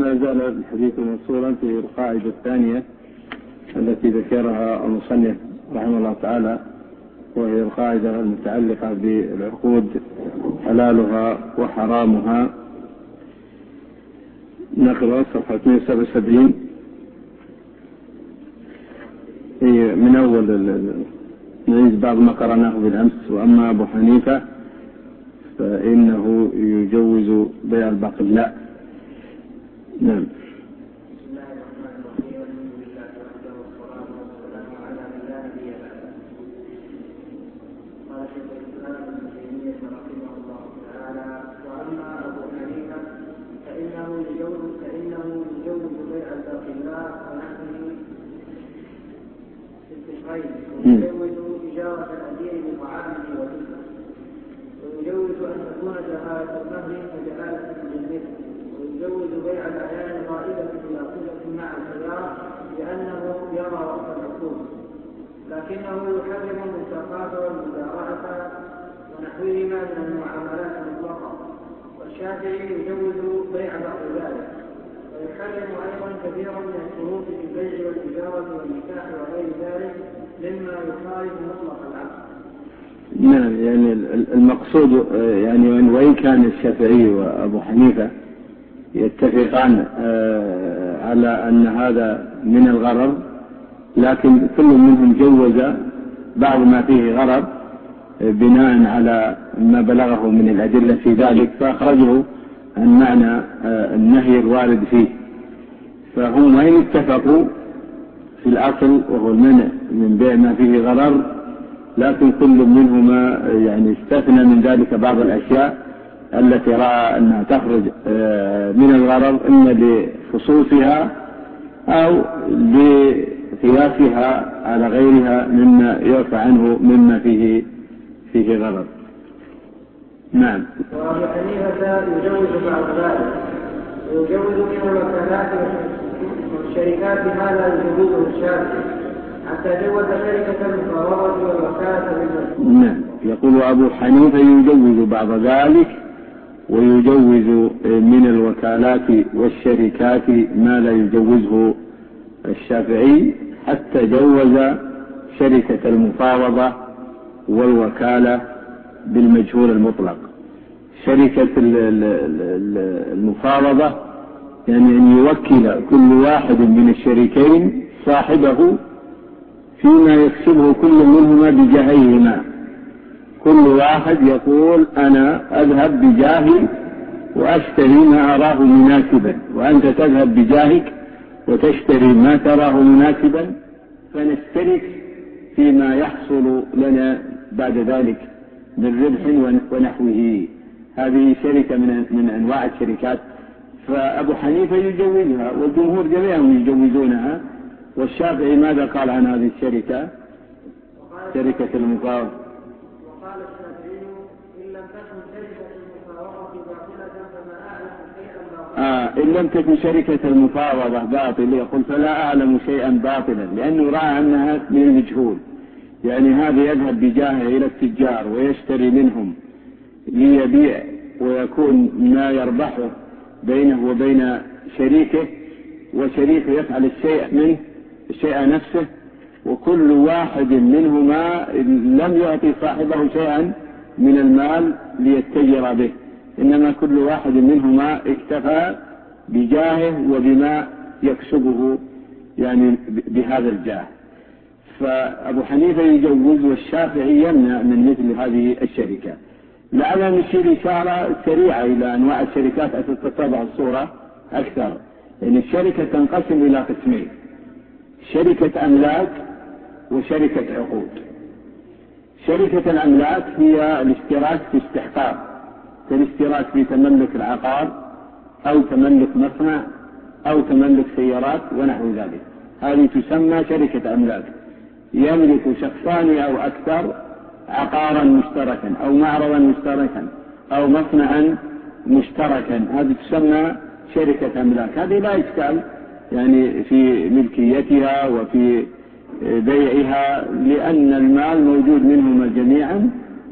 ما زال الحديث موصولا في القاعدة الثانية التي ذكرها المصنف رحمه الله تعالى، وهي القاعدة المتعلقة بالعقود حلالها وحرامها. نقرأ صفحة 277 من أول نعيد بعض ما قرأناه بالأمس. وأما أبو حنيفة فإنه يجوز بيع الباقلاء. نعم. ويجوز إجارة الأجير بطعامه وتلك، ويجوز أن تكون جهالة المهر كجهالة بالمثل، ويجوز بيع الأعيان الغائبة إلى صفة مع الخيار لأنه يرى وقت العقود، لكنه يحرم المساقات والمزارعة ونحوهما من المعاملات المطلقة. والشافعي يجوز بيع بعض ذلك، ويحرم أيضا كثيرا من الشروط في البيع والإجارة والنكاح وغير ذلك مما يخالف مطلق العقد. نعم، يعني المقصود يعني وإن كان الشافعي وأبو حنيفة يتفقان على أن هذا من الغرض، لكن كل منهم جوز بعض ما فيه غرض بناء على ما بلغه من الأدلة في ذلك، فأخرجه عن معنى النهي الوارد فيه. فهم وإن اتفقوا في الأصل وهو المنع من بيع ما فيه غرر، لكن كل منهما يعني استثنى من ذلك بعض الأشياء التي رأى أنها تخرج من الغرر إما لخصوصها أو لقياسها على غيرها مما يرفع عنه مما فيه غرر. نعم. وأبو حنيفة يجوز بعض ذلك، ويجوز من الوكالات والشركات هذا يجوزه الشافعي، حتى جوز شركة المفاوضة والوكالة بالمسؤول. نعم. يقول أبو حنيفة يجوز بعض ذلك، ويجوز من الوكالات والشركات ما لا يجوزه الشافعي، حتى جوز شركة المفاوضة والوكالة بالمجهول المطلق. شركة المفاوضة يعني أن يوكل كل واحد من الشريكين صاحبه فيما يكسبه كل منهما بجاههما. كل واحد يقول أنا أذهب بجاهي وأشتري ما أراه مناسبا، وأنت تذهب بجاهك وتشتري ما تراه مناسبا، فنشترك فيما يحصل لنا بعد ذلك من ربح ونحوه. هذه شركة من أنواع الشركات. فأبو حنيفة يجوزها والجمهور جميعهم يجوزونها. والشافعي ماذا قال عن هذه الشركة؟ شركة المفاوضة. وقال الشافعي إن لم تكن شركة المفاوضة باطلة فما أعلم شيئا باطلا. إن لم تكن شركة المفاوضة باطلة، يقول فلا أعلم شيئا باطلا، لأنه رأى أنها من المجهول. يعني هذا يذهب بجاهه إلى التجار ويشتري منهم ليبيع، ويكون ما يربحه بينه وبين شريكه، وشريكه يفعل الشيء نفسه، وكل واحد منهما لم يعطي صاحبه شيئا من المال ليتجر به، إنما كل واحد منهما اكتفى بجاهه وبما يكسبه يعني بهذا الجاه. فأبو حنيفة يجوز والشافعي يمنع من مثل هذه الشركة. لعلنا نشير إشارة سريعة إلى أنواع الشركات حتى تتضح الصورة أكثر. يعني الشركة تنقسم إلى قسمين: شركة أملاك وشركة عقود. شركة الأملاك هي الاشتراك في استحقاق، كالاشتراك في تملك العقار أو تملك مصنع أو تملك سيارات ونحو ذلك. هذه تسمى شركة أملاك. يملك شخصان أو أكثر عقارا مشتركا أو معرضا مشتركا أو مصنعا مشتركا، هذه تسمى شركة أملاك. هذه لا إشكال يعني في ملكيتها وفي بيعها، لأن المال موجود منهما جميعا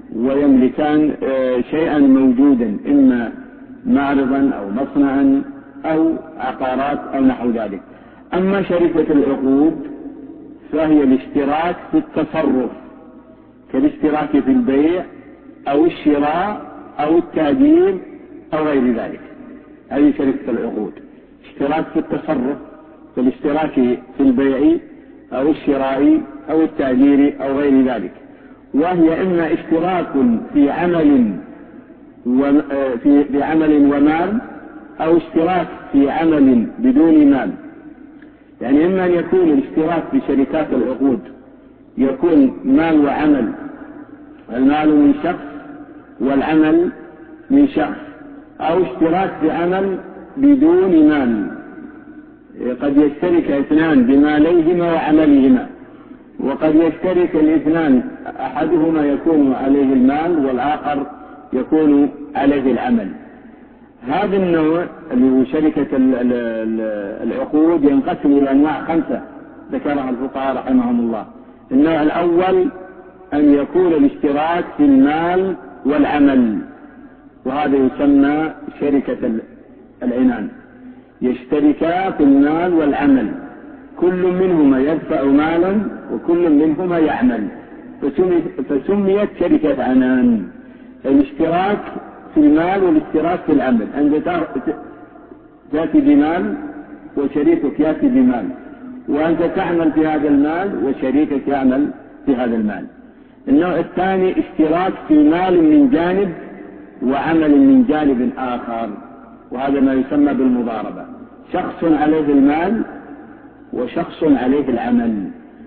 ويملكان شيئا موجودا، إما معرضا أو مصنعا أو عقارات أو نحو ذلك. أما شركة العقود فهي الاشتراك في التصرف كالاشتراك في البيع أو الشراء أو التأجير أو غير ذلك. هذه شركة العقود، اشتراك في التصرف كالاشتراك في البيع أو الشراء أو التأجير أو غير ذلك، وهي إما اشتراك في عمل ومال أو اشتراك في عمل بدون مال. يعني إما أن يكون الاشتراك في شركات العقود يكون مال وعمل، المال من شخص والعمل من شخص، أو اشتراك في عمل بدون مال، قد يشترك اثنان بماليهما وعملهما، وقد يشترك الاثنان أحدهما يكون عليه المال والآخر يكون عليه العمل. هذا النوع اللي هو شركة العقود ينقسم إلى أنواع 5 ذكرها الفقهاء رحمهم الله. النوع الأول أن يكون الاشتراك في المال والعمل، وهذا يسمى شركة العنان، يشتركا في المال والعمل، كل منهما يدفع مالا وكل منهما يعمل، فسميت شركة عنان. الاشتراك في المال والاشتراك في العمل، أنت تأتي بمال وشريكك يأتي بمال، وأنت تعمل في هذا المال وشريكك يعمل في هذا المال. النوع الثاني اشتراك في مال من جانب وعمل من جانب آخر، وهذا ما يسمى بالمضاربة، شخص عليه المال وشخص عليه العمل،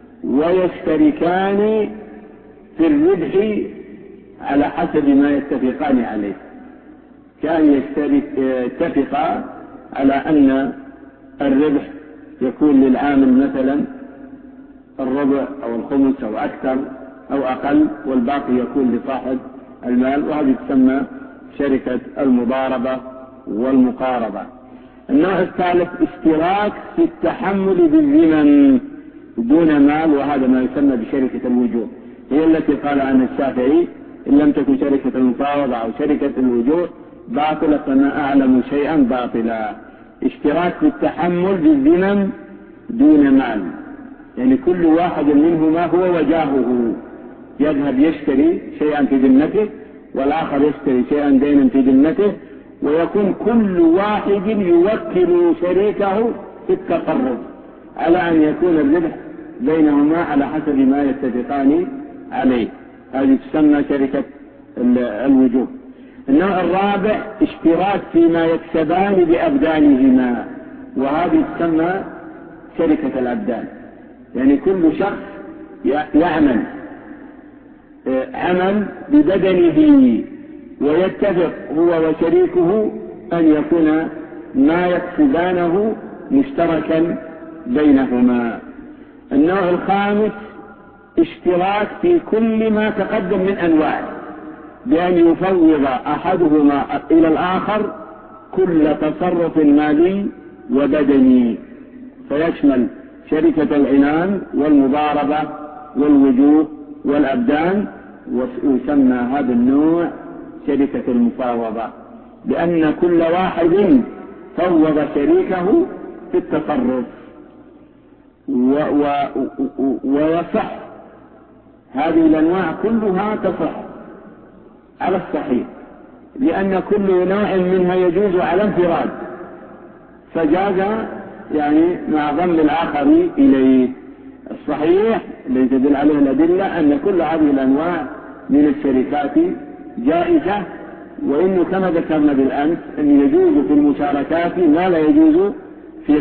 ويشتركان في الربح على حسب ما يتفقان عليه. كان يتفقا على أن الربح يكون للعامل مثلا الربع أو الخمس أو أكثر أو أقل، والباقي يكون لصاحب المال، وهذه تسمى شركة المضاربة والمقاربة. النوع الثالث اشتراك في التحمل بالذمم دون مال، وهذا ما يسمى بشركة الوجوه، هي التي قال عنها الشافعي إن لم تكن شركة المفاوضة أو شركة الوجوه باطلة فما أعلم شيئا باطلا. اشتراك في التحمل بالذمم دون مال، يعني كل واحد منهما هو وجاهه، يذهب يشتري شيئا في ذمته والآخر يشتري شيئا دينا في ذمته، ويكون كل واحد يوكل شريكه في التصرف على أن يكون الربح بينهما على حسب ما يتفقان عليه. هذه تسمى شركة الوجوه. النوع الرابع اشتراك فيما يكسبان بأبدانهما، وهذه تسمى شركة الأبدان، يعني كل شخص يعمل عمل ببدنه ويتفق هو وشريكه أن يكون ما يكسبانه مشتركا بينهما. النوع الخامس اشتراك في كل ما تقدم من أنواع، بأن يفوض أحدهما إلى الآخر كل تصرف مالي وبدني، فيشمل شركة العنان والمضاربة والوجوه والأبدان، ويسمى هذا النوع شركة المفاوضة، لأن كل واحد فوض شريكه في التصرف. ويصح هذه الأنواع كلها تصح على الصحيح، لأن كل نوع منها يجوز على انفراد، فجاز يعني مع ضم الآخر إليه. الصحيح الذي تدل عليه الأدلة أن كل هذه الأنواع من الشركات جائزة، وإنه كما ذكرنا بالأمس أن يجوز في المشاركات ما لا يجوز في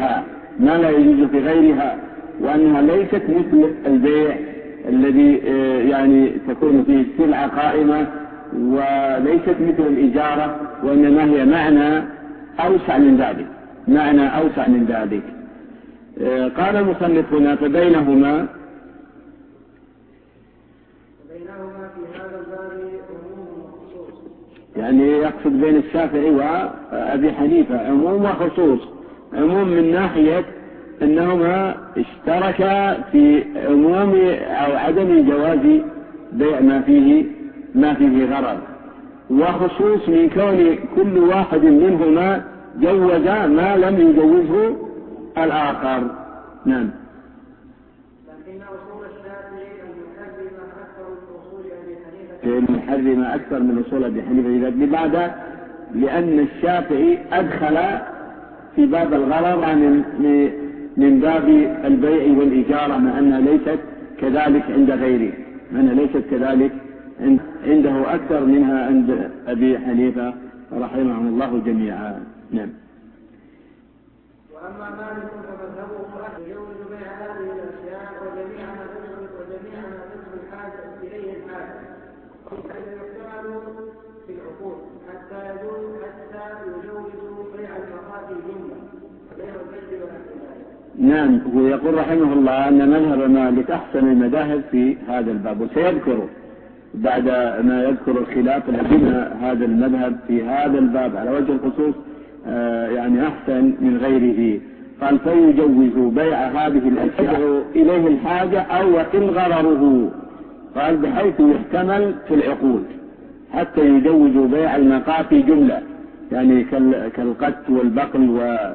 غيرها، وأنها ليست مثل البيع الذي يعني تكون فيه السلعة قائمة، وليست مثل الإجارة، وإنما هي معنى أوسع من ذلك. قال المصنف هنا فبينهما في هذا الباب عموم وخصوص، يعني يقصد بين الشافعي وأبي حنيفة عموم وخصوص. عموم من ناحية أنهما اشتركا في عموم أو عدم جواز بيع ما فيه غرض، وخصوص من كون كل واحد منهما جوز ما لم يجوزه الآخر. نعم. لكن أصول الشافعي المحرمة أكثر من أصول أبي حنيفة. المحرمة أكثر من أصول أبي حنيفة. لماذا؟ لأن الشافعي أدخل في باب الغرر من باب البيع والإجارة، مع أنها ليست كذلك عند غيره، أنها ليست كذلك عنده أكثر منها عند أبي حنيفة رحمه الله جميعا. نعم. وأما مالك فمذهبه يجوز بيع هذه الأشياء وجميع ما تدخل الحاجة إليه الحاجة، يحتمل في العقود حتى يجوز بيع المقاتل جملة بيع البيع والاحتمال. نعم. ويقول رحمه الله أن مذهب مالك أحسن المذاهب في هذا الباب، وسيذكر بعد ما يذكر الخلاف لكن هذا المذهب في هذا الباب على وجه الخصوص يعني أحسن من غيره. قال فيجوز بيع هذه الأشياء إليه الحاجة أو وإن غرره، قال بحيث يحتمل في العقود حتى يجوز بيع المقاتي جملة، يعني كالقت والبقل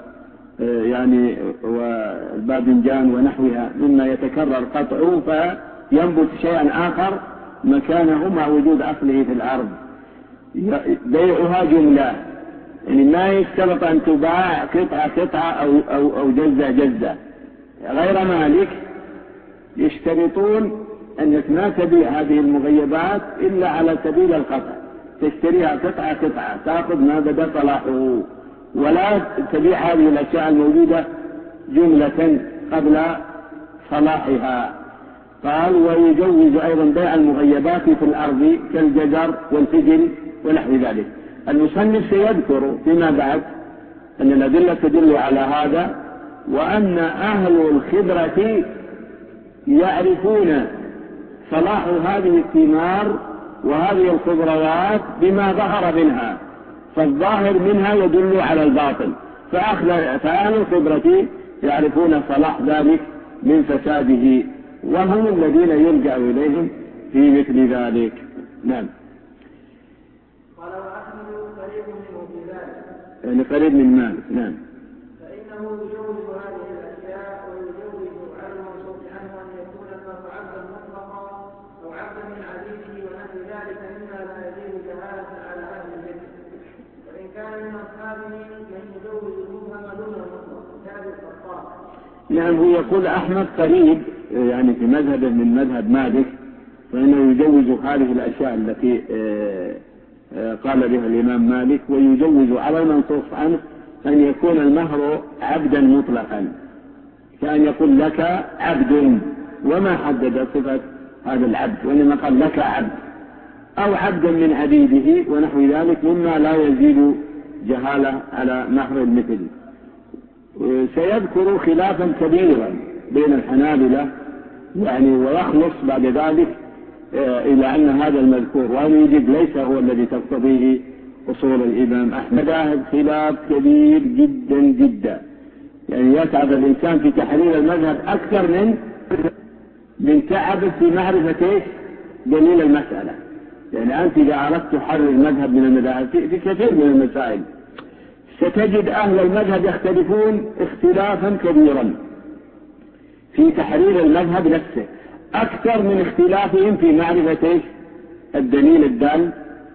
يعني والباذنجان ونحوها مما يتكرر قطعه فينبت شيئا آخر مكانه مع وجود أصله في الأرض، بيعها جملة، يعني ما يشترط أن تباع قطعة أو جزة. غير مالك يشترطون أنك ما تبيع هذه المغيبات إلا على سبيل القطع، تشتريها قطعة تأخذ ما بدا صلاحه، ولا تبيع هذه الأشياء الموجودة جملة قبل صلاحها. قال ويجوز أيضا بيع المغيبات في الأرض كالجزر والفجل ونحو ذلك. المصنف سيذكر فيما بعد أن الأدلة تدل على هذا، وأن أهل الخبرة يعرفون صلاح هذه الثمار وهذه الخضروات بما ظهر منها، فالظاهر منها يدل على الباطن، فأهل الخبرة يعرفون صلاح ذلك من فساده، وهم الذين يلجأ إليهم في مثل ذلك. نعم. قال وأحمد قريب منه في ذلك، يعني قريب من مالك. نعم. فإنه يجوز هذه الأشياء ويجوز على المنصوص عنه أن يكون المرء عبدا مطلقا أو عبدا من عبيده ونحو ذلك مما لا يزيد جهالة على أهل الذكر، وإن كان من أصحابه من يجوز المبهم دون المطلق كأبي الخطاب. نعم. هو يقول أحمد قريب يعني في مذهب من مذهب مالك، فإنه يجوز هذه الأشياء التي قال بها الإمام مالك، ويجوز على المنصوص عنه أن يكون المهر عبدا مطلقا، كأن يقول لك عبد وما حدد صفة هذا العبد، وإنما قال لك عبد أو عبدا من عبيده ونحو ذلك مما لا يزيد جهالة على مهر المثل. سيذكر خلافا كبيرا بين الحنابلة يعني، ويخلص بعد ذلك إلى أن هذا المذكور وأن يجب ليس هو الذي تقتضيه أصول الإمام أحمد. مذاهب خلاف كبير جدا جدا، يعني يتعب الإنسان في تحرير المذهب أكثر من تعب في معرفة دليل المسألة. يعني أنت إذا أردت تحرر المذهب من المذاهب في كثير من المسائل ستجد أهل المذهب يختلفون اختلافا كبيرا في تحرير المذهب نفسه، أكثر من اختلافهم في معرفة الدليل الدال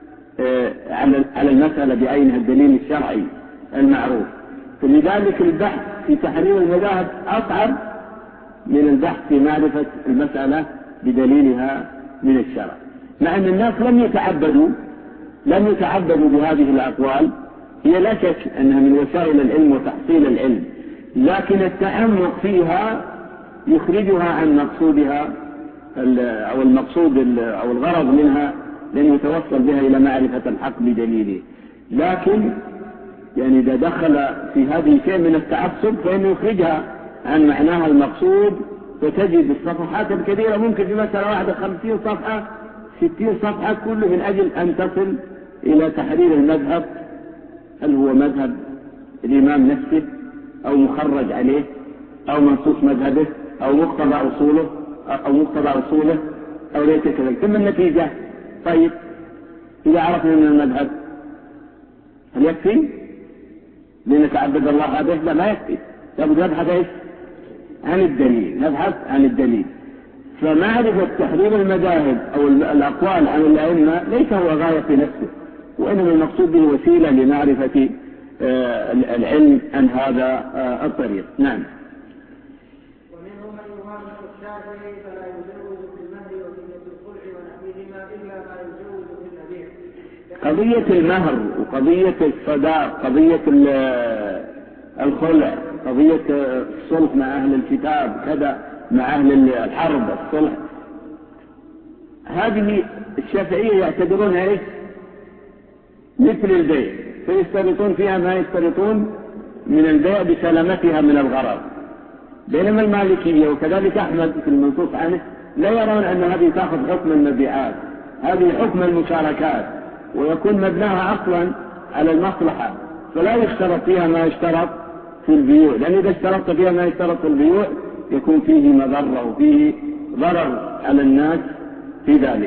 على المسألة بعينها، الدليل الشرعي المعروف. فلذلك البحث في تحرير المذاهب أصعب من البحث في معرفة المسألة بدليلها من الشرع، مع أن الناس لم يتعبدوا بهذه الأقوال. هي لا شك أنها من وسائل العلم وتحصيل العلم، لكن التعمق فيها يخرجها عن مقصودها أو المقصود أو الغرض منها، لن يتوصل بها إلى معرفة الحق بدليله. لكن يعني إذا دخل في هذه شيء من التعصب فإنه يخرجها عن معناها المقصود، فتجد الصفحات الكثيرة ممكن في مسألة واحدة 50 صفحة 60 صفحة كله من أجل أن تصل إلى تحرير المذهب، هل هو مذهب الإمام نفسه أو مخرج عليه أو منصوص مذهبه أو مقتضى أصوله أو ليس كذلك. ثم النتيجة، طيب إذا عرفنا من المذهب هل يكفي؟ لنتعبد الله به؟ لا، ما يكفي، لابد نبحث ايش؟ عن الدليل، نبحث عن الدليل. فمعرفة تحريم المذاهب أو الأقوال عن الأئمة ليس هو غاية في نفسه، وإنما المقصود به وسيلة لمعرفة العلم عن هذا الطريق. نعم. ومنهم من يوافق الشافعي فلا يجوز في المهر وقضية الخلع ونحوهما إلا ما يجوز في النبيع. قضية المهر وقضية الصداق، قضية الخلع، قضية الصلح مع أهل الكتاب كذا، مع أهل الحرب الصلح، هذه الشافعية يعتبرونها إيش؟ مثل البيع، فيشترطون فيها ما يشترطون من البيع بسلامتها من الغرض. بينما المالكية وكذلك أحمد في المنصوص عنه لا يرون أن هذه تأخذ حكم المبيعات، هذه حكم المشاركات، ويكون مبناها أصلا على المصلحة، فلا يشترط فيها ما يشترط في البيوع، لأن إذا اشترطت فيها ما يشترط في البيوع يكون فيه مضرة وفيه ضرر على الناس في ذلك.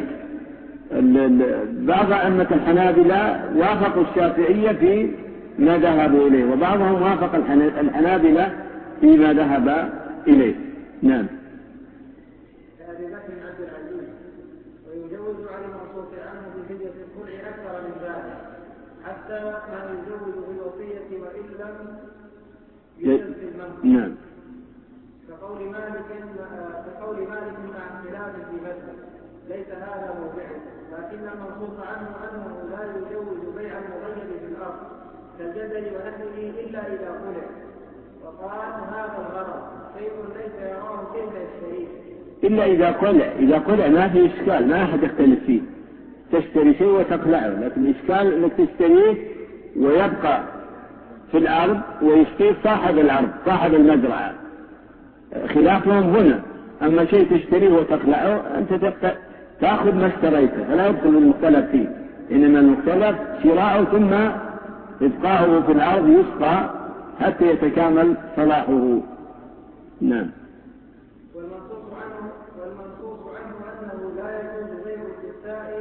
بعض أئمة الحنابلة وافقوا الشافعية في ما ذهبوا إليه، وبعضهم وافق الحنابلة فيما ذهب إليه. نعم. أبي بكر عبد العزيز ويجوز على المنصوص عنه بفدية الخلع أكثر من ذلك حتى ما يجوز بالوصية وإن لم يجوز في المنصوص. نعم. كقول مالك مع اختلاف في مذهب ليس هذا موضعه، لكن المنصوص عنه أنه لا يجوز بيع المغير في الأرض كالجدل ونحوه إلا إذا خلع، وقال هذا الغرض شيء ليس يراه كيف يشتريه إلا إذا قلع ما في إشكال، ما أحد يختلف فيه، تشتري شيء وتقلعه، لكن الإشكال أنك تشتريه ويبقى في الأرض ويشتري صاحب الأرض صاحب المزرعة، خلافهم هنا. أما شيء تشتريه وتقلعه أنت تأخذ ما اشتريته، فلا يدخل المختلف فيه، إنما المختلف شراءه ثم إبقاؤه في الأرض يسقى حتى يتكامل صلاحه. نعم. والمنصوص عنه أنه لا يجوز بيع الكساء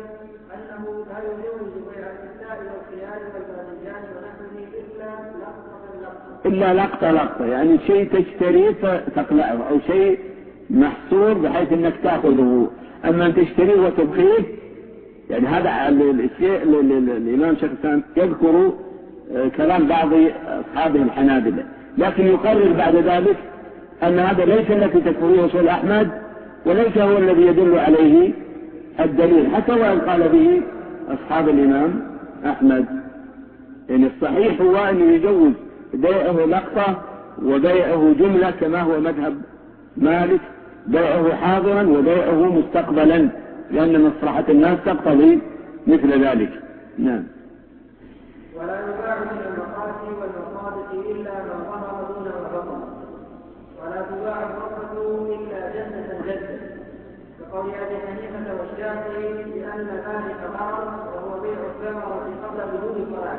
والخيار والباذنجان ونحوه إلا لقطة، يعني شيء تشتريه فتقلعه، أو شيء محصور بحيث أنك تأخذه. أما أن تشتريه وتبقيه، يعني هذا الشيء الإمام شيخ الإسلام يذكر كلام بعض أصحابه الحنابلة، لكن يقرر بعد ذلك أن هذا ليس الذي تذكره أصول أحمد، وليس هو الذي يدل عليه الدليل، حتى وإن قال به أصحاب الإمام أحمد. يعني الصحيح هو أن يجوز بيعه لقطة وبيعه جملة كما هو مذهب مالك، بيعه حاضرا وبيعه مستقبلا، لأن مصلحة الناس تقتضي مثل ذلك. نعم. ولا يباع من المقاسي والمصادق إلا ما ظهر دون ما بطن، ولا تباع الرقة إلا جنة كقول أبي حنيفة والشافعي لأن ذلك ضرر وهو بيع الثمرة قبل بلوغ الصلاة.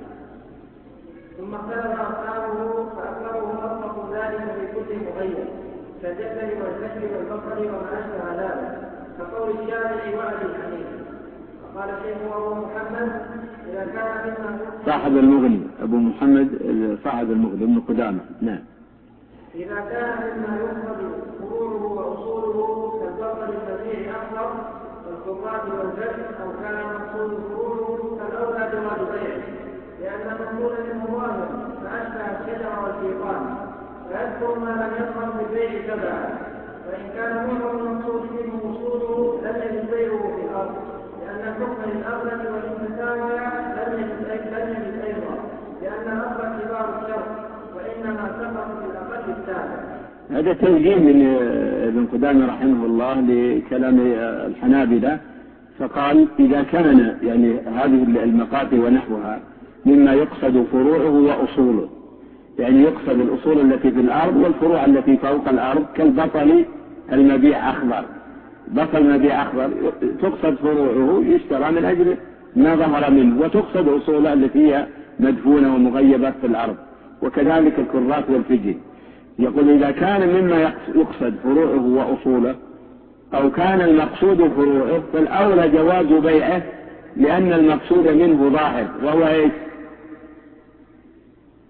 ثم اختلف أصحابه فأكثرهم أطلقوا ذلك بكل مغير كالجبل والفجر والبصر وما أشبه ذلك، كقول الشافعي وأبي حنيفة. وقال الشيخ أبو محمد إذا كان مما صاحب المغني أبو محمد صاحب المغني ابن قدامة. نعم. إذا كان مما يقصد فروعه وأصوله كالبصر البديع أكثر والخضرات والجبل، أو كان مقصود فروعه كالأولى جواز بيعه، لأن المقصود منه ظاهر فأشبه الشجر والشيطان، فيذكر ما لم يظهر بالبيع تبعا. وإن كان معظم المقصود منه وصوله لم يجد بيعه في الأرض، لأن الحكم للأغلب والمتساوي لم يجد أيضا، لأن الأصل كبار الشر، وإنما سقط في الأقل التابع. هذا توجيه من ابن قدامة رحمه الله لكلام الحنابلة، فقال إذا كان يعني هذه المقاطع ونحوها مما يقصد فروعه وأصوله، يعني يقصد الأصول التي في الأرض والفروع التي فوق الأرض، كالبطل المبيع أخضر، بطل مبيع أخضر تقصد فروعه يشترى من أجل ما ظهر منه، وتقصد أصوله التي هي مدفونة ومغيبة في الأرض، وكذلك الكرات والفجل. يقول إذا كان مما يقصد فروعه وأصوله أو كان المقصود فروعه فالأولى جواز بيعه، لأن المقصود منه ظاهر، وهو إيش؟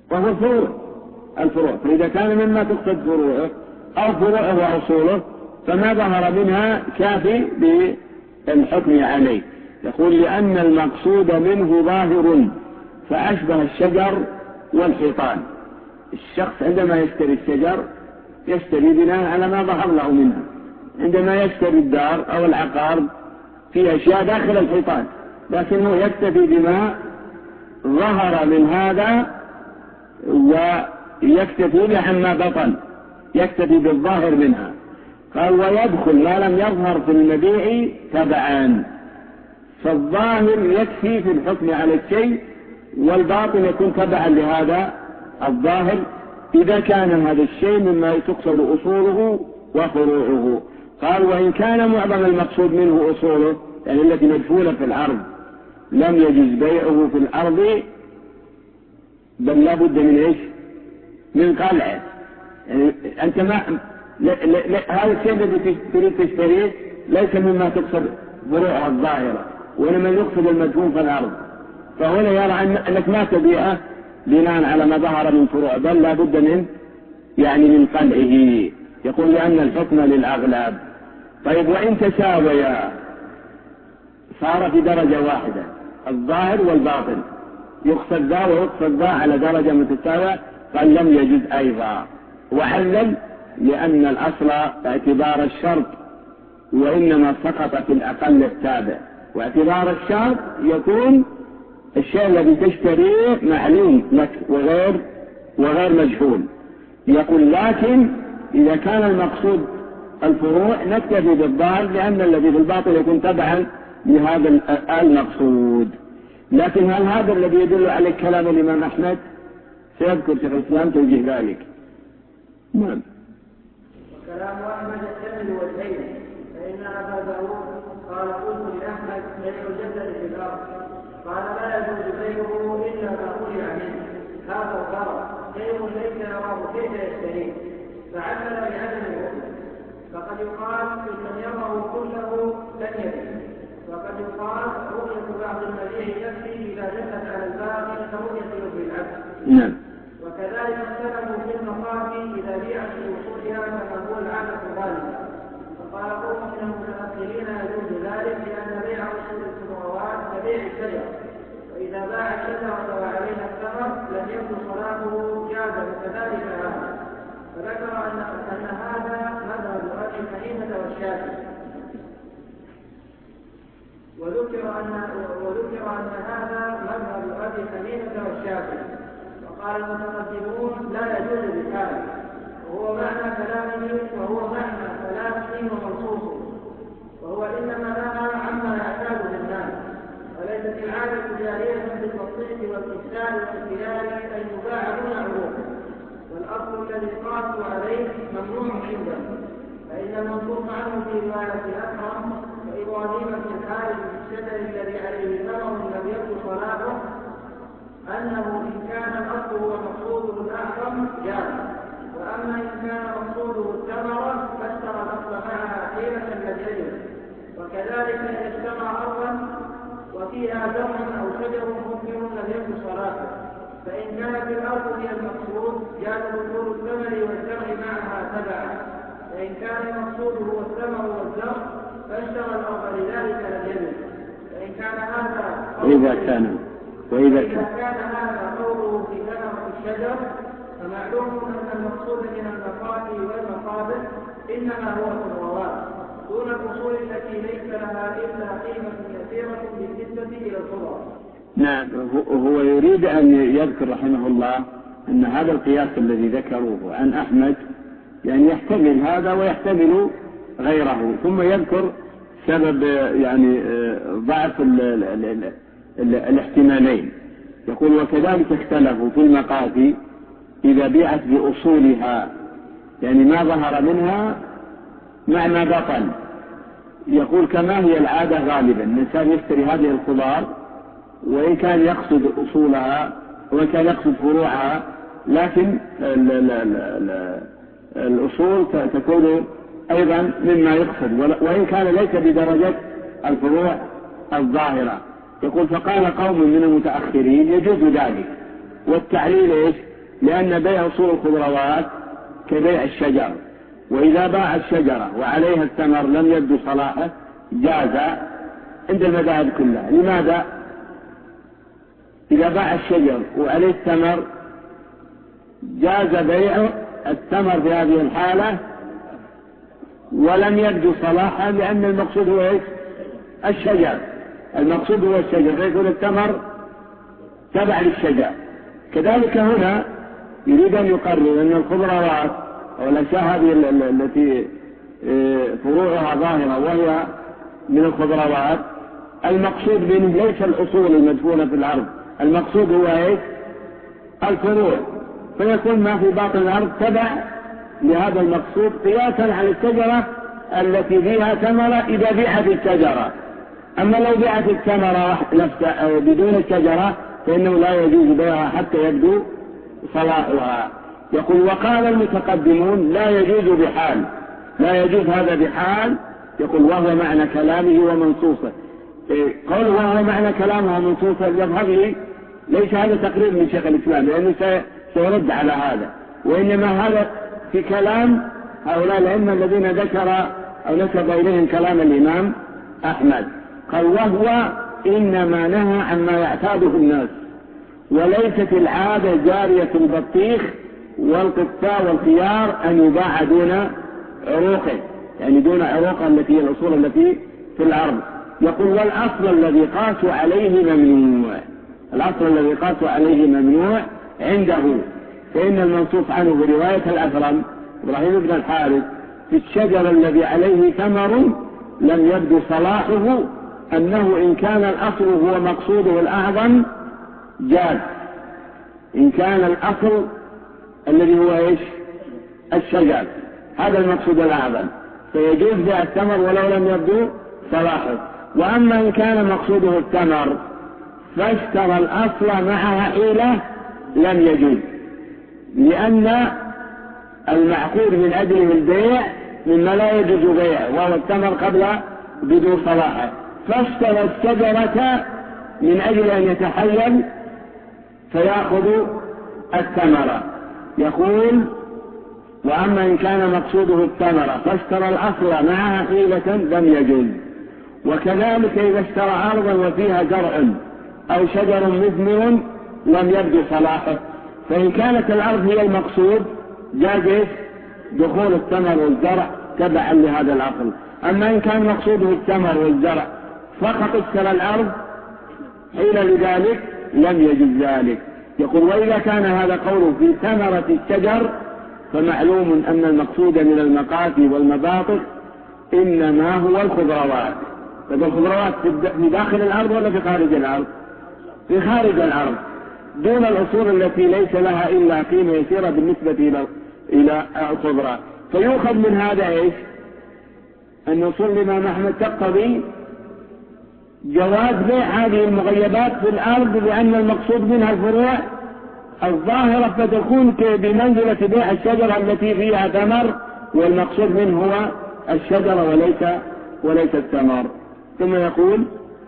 وهو الفروع. فإذا كان مما تقصد فروعه أو فروعه وأصوله فما ظهر منها كافي بالحكم عليه. يقول لأن المقصود منه ظاهر فأشبه الشجر والحيطان. الشخص عندما يشتري الشجر يشتري بناء على ما ظهر له منها، عندما يشتري الدار أو العقار في أشياء داخل الحيطان، لكنه يكتفي بما ظهر من هذا ويكتفي عما بطن، يكتفي بالظاهر منها. قال ويدخل ما لم يظهر في المبيع تبعا، فالظاهر يكفي في الحكم على الشيء والباطن يكون تبعا لهذا الظاهر إذا كان هذا الشيء مما تقصد أصوله وفروعه. قال وإن كان معظم المقصود منه أصوله يعني التي مدفونة في الأرض لم يجوز بيعه في الأرض، بل لا بد من إيش؟ من قلعه. يعني أنت هذا الشيء الذي تريد تشتريه ليس مما تقصد فروعها الظاهرة، وإنما يقصد المدفون في الأرض، فهنا يرى أنك ما تبيعه بناء على ما ظهر من فروع، بل لا بد من قلعه. يقول لأن الحكم للأغلب. طيب وإن تساويا صار في درجة واحدة الظاهر والباطن، يقصد ذا ويقصد ذا على درجة متساوية، قال لم يجوز أيضا. وعلل لأن الأصل اعتبار الشرط وإنما سقط في الأقل التابع، واعتبار الشرط يكون الشيء الذي تشتريه معلوم لك وغير مجهول. يقول لكن إذا كان المقصود الفروع نكتفي بالظاهر لأن الذي في الباطن يكون تبعا لهذا المقصود. لكن هل هذا الذي يدل على كلام الإمام أحمد؟ سيذكر شيخ الإسلام توجيه ذلك. نعم. وكلام أحمد يحتمل وجهين، فإن أبا داود قال قلت لأحمد بيع الجسد في الأرض، قال لا يجوز بيعه إلا ما خلع منه، هذا الضرر شيء ليس يراه كيف يشتريه، فعمل بعدم الرؤية. فقد يقال إن لم يره كله لن يبيع، وقد يقال رؤية بعض المبيع يكفي إذا دلت على الباقي كرؤية لب العبد. وكذلك اختلفوا في المقاضي إذا بيعت في وصولها كما هو العادة غالبا، فقال قوم من المتأخرين يجوز ذلك لأن بيع وصول الثمرات كبيع الشجر، وإذا باع الشجرة وعليها الثمر لم يكن صلاته جازا، وكذلك هذا. فذكر أن هذا مذهب أبي حنيفة والشافعي، وذكر أن هذا مذهب أبي حنيفة والشافعي، وقال المتقدمون لا يجوز بحاله، وهو معنى كلامه ومنصوصه، وهو إنما نهى عما يعتاد الناس، وليست العادة جارية بالتصديق والإفساد والاختيار أن يباع دون عروض، والأصل الذي قاسوا عليه ممنوع عنده، فإن المنصوص عنه في رواية أكرم وإبراهيم بن الحارث بالشجر الذي عليه ثمر لم يكن صلاحه أنه إن كان أصله ومقصوده الأعظم جاز، وأما إن كان مقصوده الثمرة فاشترى الأصل معها حيلة للجيد. وكذلك إن اشترى أرضا وفيها زرع أو شجر مثمر لم يكن صلاحه، فإن كانت الأرض هي المقصود جاز دخول الثمر والزرع معها تبعا، فإن كان المقصود هو الثمر والزرع فاشترى الأرض لذلك لم يجوز. فإن كان هذا وإذا كان هذا قوله في ثمرة الشجر فمعلوم أن المقصود من المقاطع والمقابل إنما هو الثمرات دون الأصول التي ليس لها إلا قيمة كثيرة بالنسبة إلى الخضر. نعم. هو يريد أن يذكر رحمه الله أن هذا القياس الذي ذكروه عن أحمد يعني يحتمل هذا ويحتمل غيره، ثم يذكر سبب ضعف الاحتمالين. يقول وكذلك اختلفوا في المقاضي إذا بيعت بأصولها، يعني ما ظهر منها مع ما بطن. يقول كما هي العادة غالبا الإنسان يشتري هذه الخضار وإن كان يقصد أصولها وإن كان يقصد فروعها، لكن الأصول تكون أيضا مما يقصد وإن كان ليس بدرجة الفروع الظاهرة. يقول فقال قوم من المتأخرين يجوز ذلك، والتعليل لأن بيع أصول الخضروات كبيع الشجر، وإذا باع الشجرة وعليها الثمر لم يبدو صلاحه جاز عند المذاهب كلها. لماذا؟ إذا باع الشجر وعليه الثمر جاز بيع الثمر في هذه الحالة ولم يبدو صلاحا، لأن المقصود هو الشجر، المقصود هو الشجر، فيكون الثمر تبع للشجر. كذلك هنا يريد أن يقرر أن الخضروات أو الأشياء هذه التي فروعها ظاهرة وهي من الخضروات المقصود منه ليس الأصول المدفونة في الأرض، المقصود هو الفروع، فيكون ما في باطن الأرض تبع لهذا المقصود قياسا على الشجرة التي فيها ثمرة إذا بيعت الشجرة. أما لو بيعت الثمرة نفسها أو بدون الشجرة فإنه لا يجوز بيعها حتى يبدو صلاحها. يقول وقال المتقدمون لا يجوز بحال، لا يجوز هذا بحال. يقول وهو معنى كلامه ومنصوصه. قول وهو معنى كلامه ومنصوصه يظهر لي ليس هذا تقرير من شيخ الإسلام، لأنه سيرد على هذا، وإنما هذا في كلام هؤلاء الأئمة الذين ذكر أو نسب إليهم كلام الإمام أحمد. قال وهو إنما نهى عما يعتاده الناس، وليست العادة جارية البطيخ والقثاء والخيار أن يباع دون عروقه، يعني دون عروقه التي هي الأصول التي في الأرض. يقول والأصل الذي قاسوا عليه ممنوع، الأصل الذي قاسوا عليه ممنوع عنده، فإن المنصوص عنه برواية الأثرم إبراهيم بن الحارث في الشجر الذي عليه ثمر لم يبدو صلاحه أنه إن كان الأصل هو مقصوده الأعظم جاز، إن كان الأصل الذي هو الشجر هذا المقصود الأعظم فيجوز بيع الثمر ولو لم يبدو صلاحه. وأما إن كان مقصوده الثمر فاشترى الأصل معها حيلة لم يجوز، لأن المعقود من أجله البيع مما لا يجوز بيعه وهو الثمر قبل بدون صلاحه، فاشترى الشجرة من أجل أن يتحيل فيأخذ الثمرة. يقول وأما إن كان مقصوده الثمرة فاشترى الأصل معها حيلة لم يجوز. وكذلك إذا اشترى أرضا وفيها زرع أو شجر مثمر لم يبدو صلاحه، فإن كانت الأرض هي المقصود جاز دخول الثمر والزرع تبعا لهذا الأصل. أما إن كان مقصوده الثمر والزرع فقط اشترى الأرض حيل لذلك لم يجوز ذلك. يقول وإذا كان هذا قوله في ثمرة الشجر فمعلوم أن المقصود من المقاتي والمباطق إنما هو الخضروات. فالخضروات في داخل الأرض ولا في خارج الأرض؟ في خارج الأرض دون الأصول التي ليس لها إلا قيمة يسيرة بالنسبة إلى الخضرة. فيؤخذ من هذا أن أصول الإمام أحمد تقتضي جواز بيع هذه المغيبات في الأرض لأن المقصود منها الفروع الظاهرة، فتكون بمنزلة بيع الشجرة التي فيها ثمر والمقصود منه هو الشجرة وليس الثمر. ثم يقول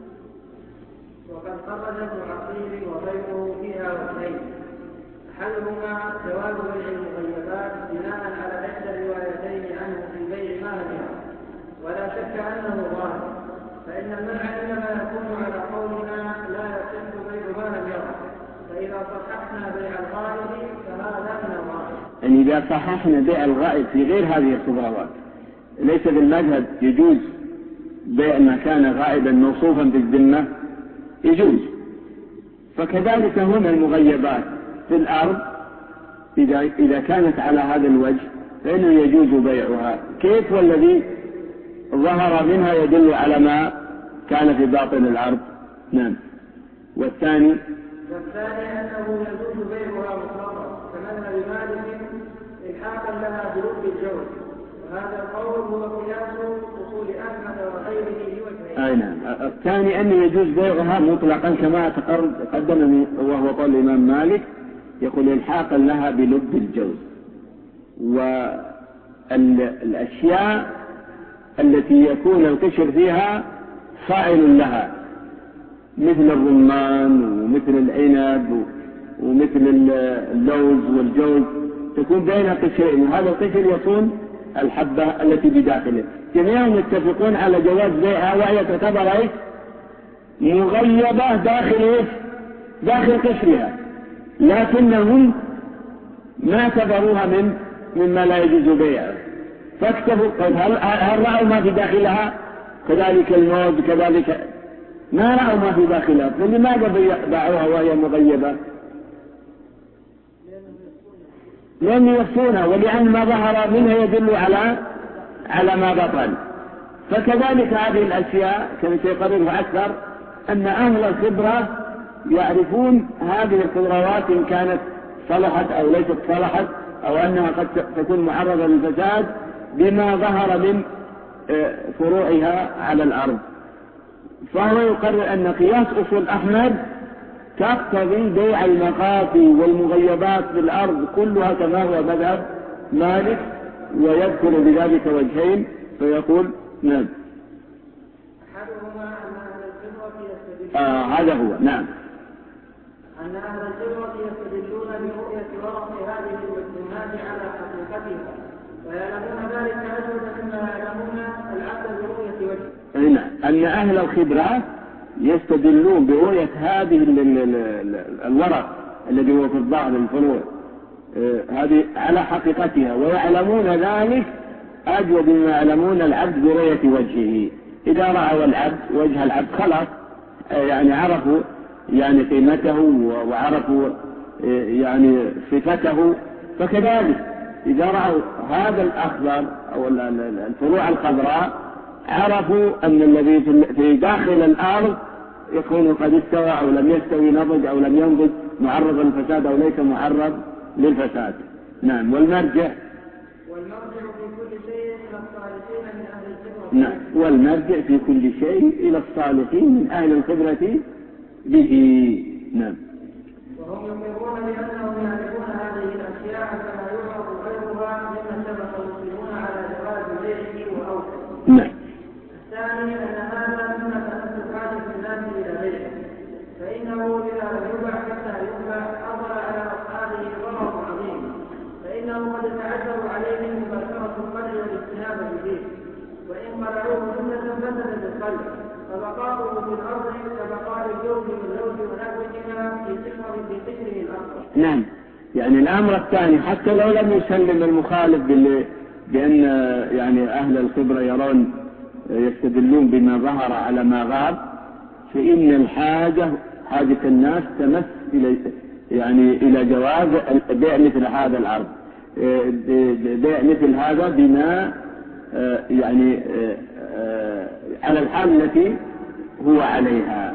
وقد خرج ابن عقيل وغيره فيها وجهين، أحدهما جواز بيع المغيبات بناء على إحدى الروايتين عنه في بيع ما لم يرى، ولا شك أنه ظاهر، فإن المنع إنما يكون على قولنا لا يصح بيع ما لم يرى، فإذا صححنا بيع الغائب فهذا من الظاهر. يعني إذا صححنا بيع الغائب في غير هذه الخضروات ليس بالمذهب يجوز بيع ما كان غائبا موصوفا بالذمة يجوز، فكذلك هنا المغيبات في الأرض إذا كانت على هذا الوجه فإنه يجوز بيعها. كيف؟ والذي ظهر منها يدل على ما كان في باطن الأرض. نعم. والثاني أنه يجوز بيعها مطلقا كمذهب مالك إلحاقا لها بلب الجوز، وهذا القول هو قياس أصول أحمد وغيره وجهين. نعم. الثاني أنه يجوز بيعها مطلقا كما تقدم وهو قول الإمام مالك، يقول إلحاقا لها بلب الجوز. والأشياء التي يكون القشر فيها فاعل لها مثل الرمان ومثل العنب ومثل اللوز والجوز تكون بين قشرين، وهذا القشر يصون الحبة التي بداخله. جميعهم يتفقون على جواز بيعها، وهي تعتبر مغيبة داخل قشرها، لكنهم ما اعتبروها مما لا يجوز بيعه، فاكتفوا. هل رأوا ما في داخلها؟ كذلك الموز كذلك ما رأوا ما في داخلها، فلماذا باعوها وهي مغيبة؟ لأن يخفونها، ولأن ما ظهر منها يدل على ما بطن. فكذلك هذه الأشياء كما سيقررها أكثر أن أهل الخبرة يعرفون هذه الخضروات إن كانت صلحت أو ليست صلحت، أو أنها قد تكون معرضة للفساد بما ظهر من فروعها على الأرض. فهو يقرر أن قياس أصول أحمد تقتضي بيع المخافي والمغيبات في الأرض كلها كما هو مذهب مالك، ويذكر بذلك وجهين فيقول نعم. أحدهما أن أهل الخبرة يستدلون هذا هو نعم. أن أهل الخبرة يستدلون برؤية ورق هذه المجنونات على حقيقتها، ويعلمون ذلك أجود مما يعلمون العبد برؤية وجهه. نعم، أن أهل الخبرة يستدلون برؤية هذه الورق الذي هو في الظهر الفروع هذه على حقيقتها، ويعلمون ذلك أجود مما يعلمون العبد برؤية وجهه. إذا رأوا العبد وجه العبد خلاص يعني عرفوا يعني قيمته وعرفوا يعني صفته. فكذلك إذا رأوا هذا الأخضر أو الفروع الخضراء عرفوا أن الذي في داخل الأرض يكون قد استوى أو لم يستوي، نضج أو لم ينضج، معرض للفساد أو ليس معرض للفساد. نعم. والمرجع في كل شيء إلى الصالحين من أهل الخبرة. نعم، والمرجع في كل شيء إلى الصالحين من أهل الخبرة به. نعم. وهم يقرون بأنهم يعرفون هذه الأشياء كما يعرف غيرها مما سبق المسلمون على جواز بيعه وأوفى. نعم. الثاني أن هذا مما تأثر حاجة الناس إلى بيعه، فإنه إذا لم يباع حتى يباع حصل على أصحابه ضرر عظيم، فإنه قد يتعذر عليهم مباشرة القلب والاجتناب به، وإن قلعوه جملة فسدت القلب، فبقاؤه في الأرض كبقاء الجوز واللوز ونحوهما في قشره الأخضر. نعم، يعني الأمر الثاني حتى لو لم يسلم المخالف بأن يعني أهل الخبرة يرون يستدلون بما ظهر على ما غاب، فإن حاجة الناس تمس إلى جواز بيع مثل هذا الأرض، بيع مثل هذا بما يعني على الحال التي هو عليها.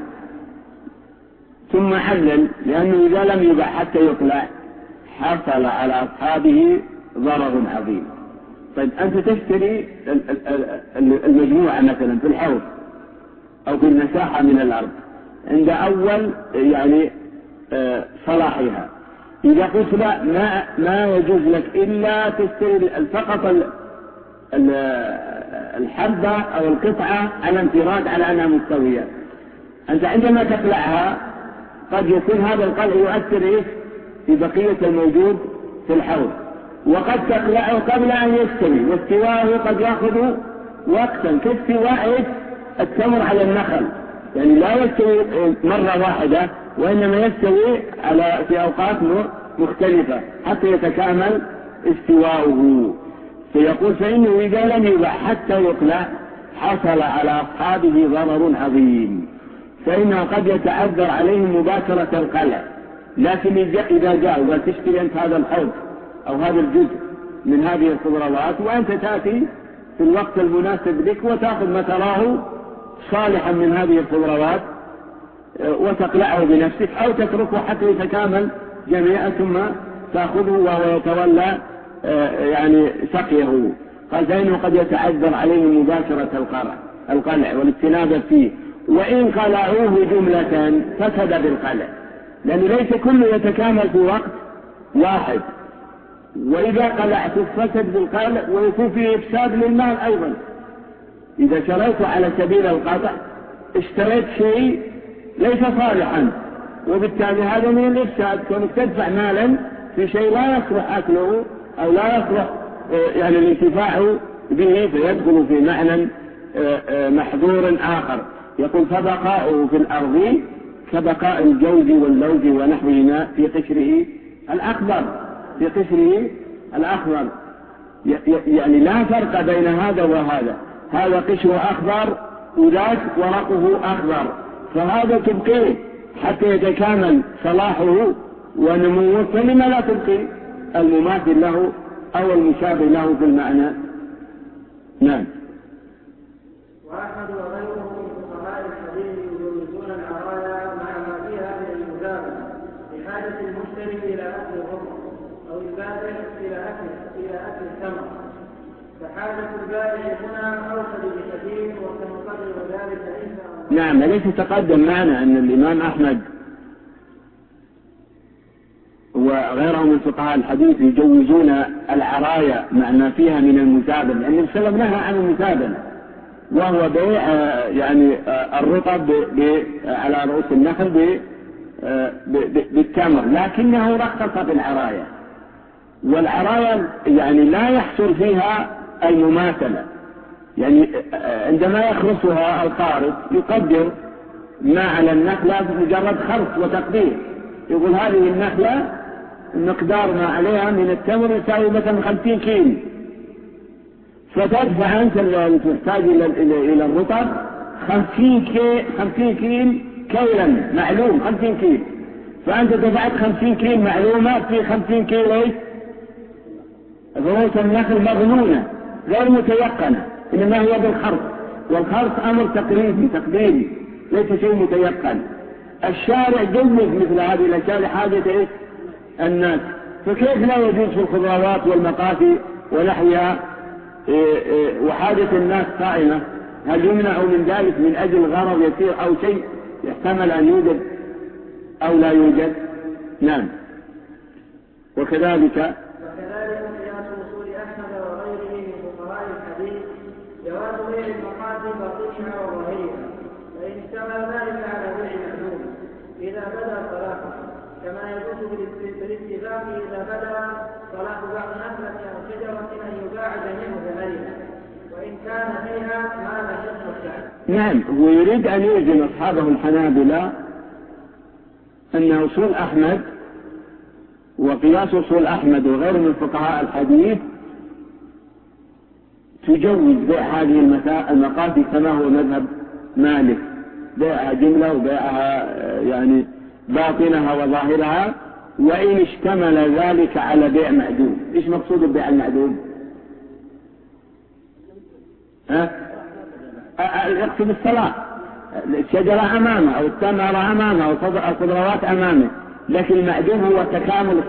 ثم حلل، لأنه إذا لم يباع حتى يقلع حصل على أصحابه ضرر عظيم. طيب أنت تشتري المجموعة مثلا في الحوض أو في المساحة من الأرض عند أول يعني صلاحها، إذا قلت لا ما يجوز لك إلا تشتري فقط الحبة أو القطعة على انفراد على أنها مستوية، أنت عندما تقلعها قد يكون هذا القلع يؤثر في بقية الموجود في الحوض، وقد تقلعه قبل أن يستوي، واستواءه قد يأخذ وقتا كاستواء التمر على النخل، يعني لا يستوي مرة واحدة، وإنما يستوي في أوقات مختلفة حتى يتكامل استواءه. فيقول فإنه إذا لم يباع حتى يقلع حصل على أصحابه ضرر عظيم، فإنه قد يتعذر عليهم مباشرة القلع. لكن إذا جاء وقال تشتري أنت هذا الحوض أو هذا الجزء من هذه الخضروات، وأنت تأتي في الوقت المناسب لك وتأخذ ما تراه صالحا من هذه الخضروات وتقلعه بنفسك، أو تتركه حتى يتكامل جميعا ثم تأخذه وهو يتولى يعني سقيه. قال فإنه قد يتعذر عليهم مباشرة القلع والاجتناب فيه، وإن قلعوه جملة فسد بالقلع، لأنه ليس كله يتكامل في وقت واحد، وإذا قلعت فسد بالقلع ويكون فيه إفساد للمال أيضا. إذا شريت على سبيل القطع اشتريت شيء ليس صالحا وبالتالي هذا من الإفساد، كونك تدفع مالا في شيء لا يصلح أكله أو لا يصلح يعني الانتفاع به، فيدخل في معنى محظور آخر. يقول فبقاؤه في الأرض كبقاء الجوز واللوز ونحوهما في قشره الأخضر، في قشره الأخضر، يعني لا فرق بين هذا وهذا، هذا قشره أخضر وذاك ورقه أخضر، فهذا تبقيه حتى يتكامل صلاحه ونموه، فلما لا تبقي المماثل له أو المشابه له في المعنى. نعم. وأحمد وغيره من فقهاء الحديث يجوزون العرايا مع ما فيها من المجابة لحاجة المشتري إلى أكل الرطب أو البائع إلى أكل الثمر، فحاجة البائع هنا أوصل بكثير وسنقرر ذلك إن شاء الله. نعم. أليس تقدم معنا أن الإمام أحمد وغيرهم من فقهاء الحديث يجوزون العرايا مع ما فيها من المزابنة، لأن النبي صلى الله عليه وسلم نهى عن المزابنة وهو بيع يعني الرطب على رؤوس النخل بالتمر، لكنه رخص بالعرايا، والعرايا يعني لا يحصل فيها المماثلة، يعني عندما يخرصها القارص يقدر ما على النخلة مجرد خرص وتقدير، يقول هذه النخلة مقدار ما عليها من التمر يساوي مثلا 50 كيلو، فتدفع أنت اللي تحتاج إلى الرطب 50 كيلو كيلا معلوم، 50 كيلو، فأنت دفعت 50 كيلو معلومة في 50 كيلو رؤوس النخل مغنونة غير متيقنة، إنما هي بالخرص، والخرص أمر تقديري ليس شيء متيقن. الشارع جوز مثل هذه الأشياء لحاجة الناس، فكيف لا يجوز في الخضروات والمقافي ونحوها وحاجة الناس قائمة؟ هل يمنع من ذلك من أجل غرض يسير أو شيء يحتمل أن يوجد أو لا يوجد؟ نعم. وكذلك قياس وصول أحمد وغيره من فقهاء الحديث جواز بيع المقاتل باطنها وظاهرها، فإن اشتمل ذلك على بيع المعلوم إذا بدا صلاحه، كما يجوز بالاتفاق إذا بدا صلاح بعض نخلة أو شجرة أن يباع جميع ثمرها، وإن كان فيها ما لا يصلح الشعب. نعم. هو يريد أن يلزم أصحابه الحنابلة أن أصول أحمد وقياس أصول أحمد وغيره من فقهاء الحديث تجوز بيع هذه المقاتل كما هو مذهب مالك، بيعها جملة وبيعها يعني باطنها وظاهرها، وإن اشتمل ذلك على بيع معدوم. إيش مقصود ببيع المعدوم؟ يقصد الصلاة، الشجرة أمامه أو الثمرة أمامه أو الخضروات أمامه، لكن المعدوم هو تكامل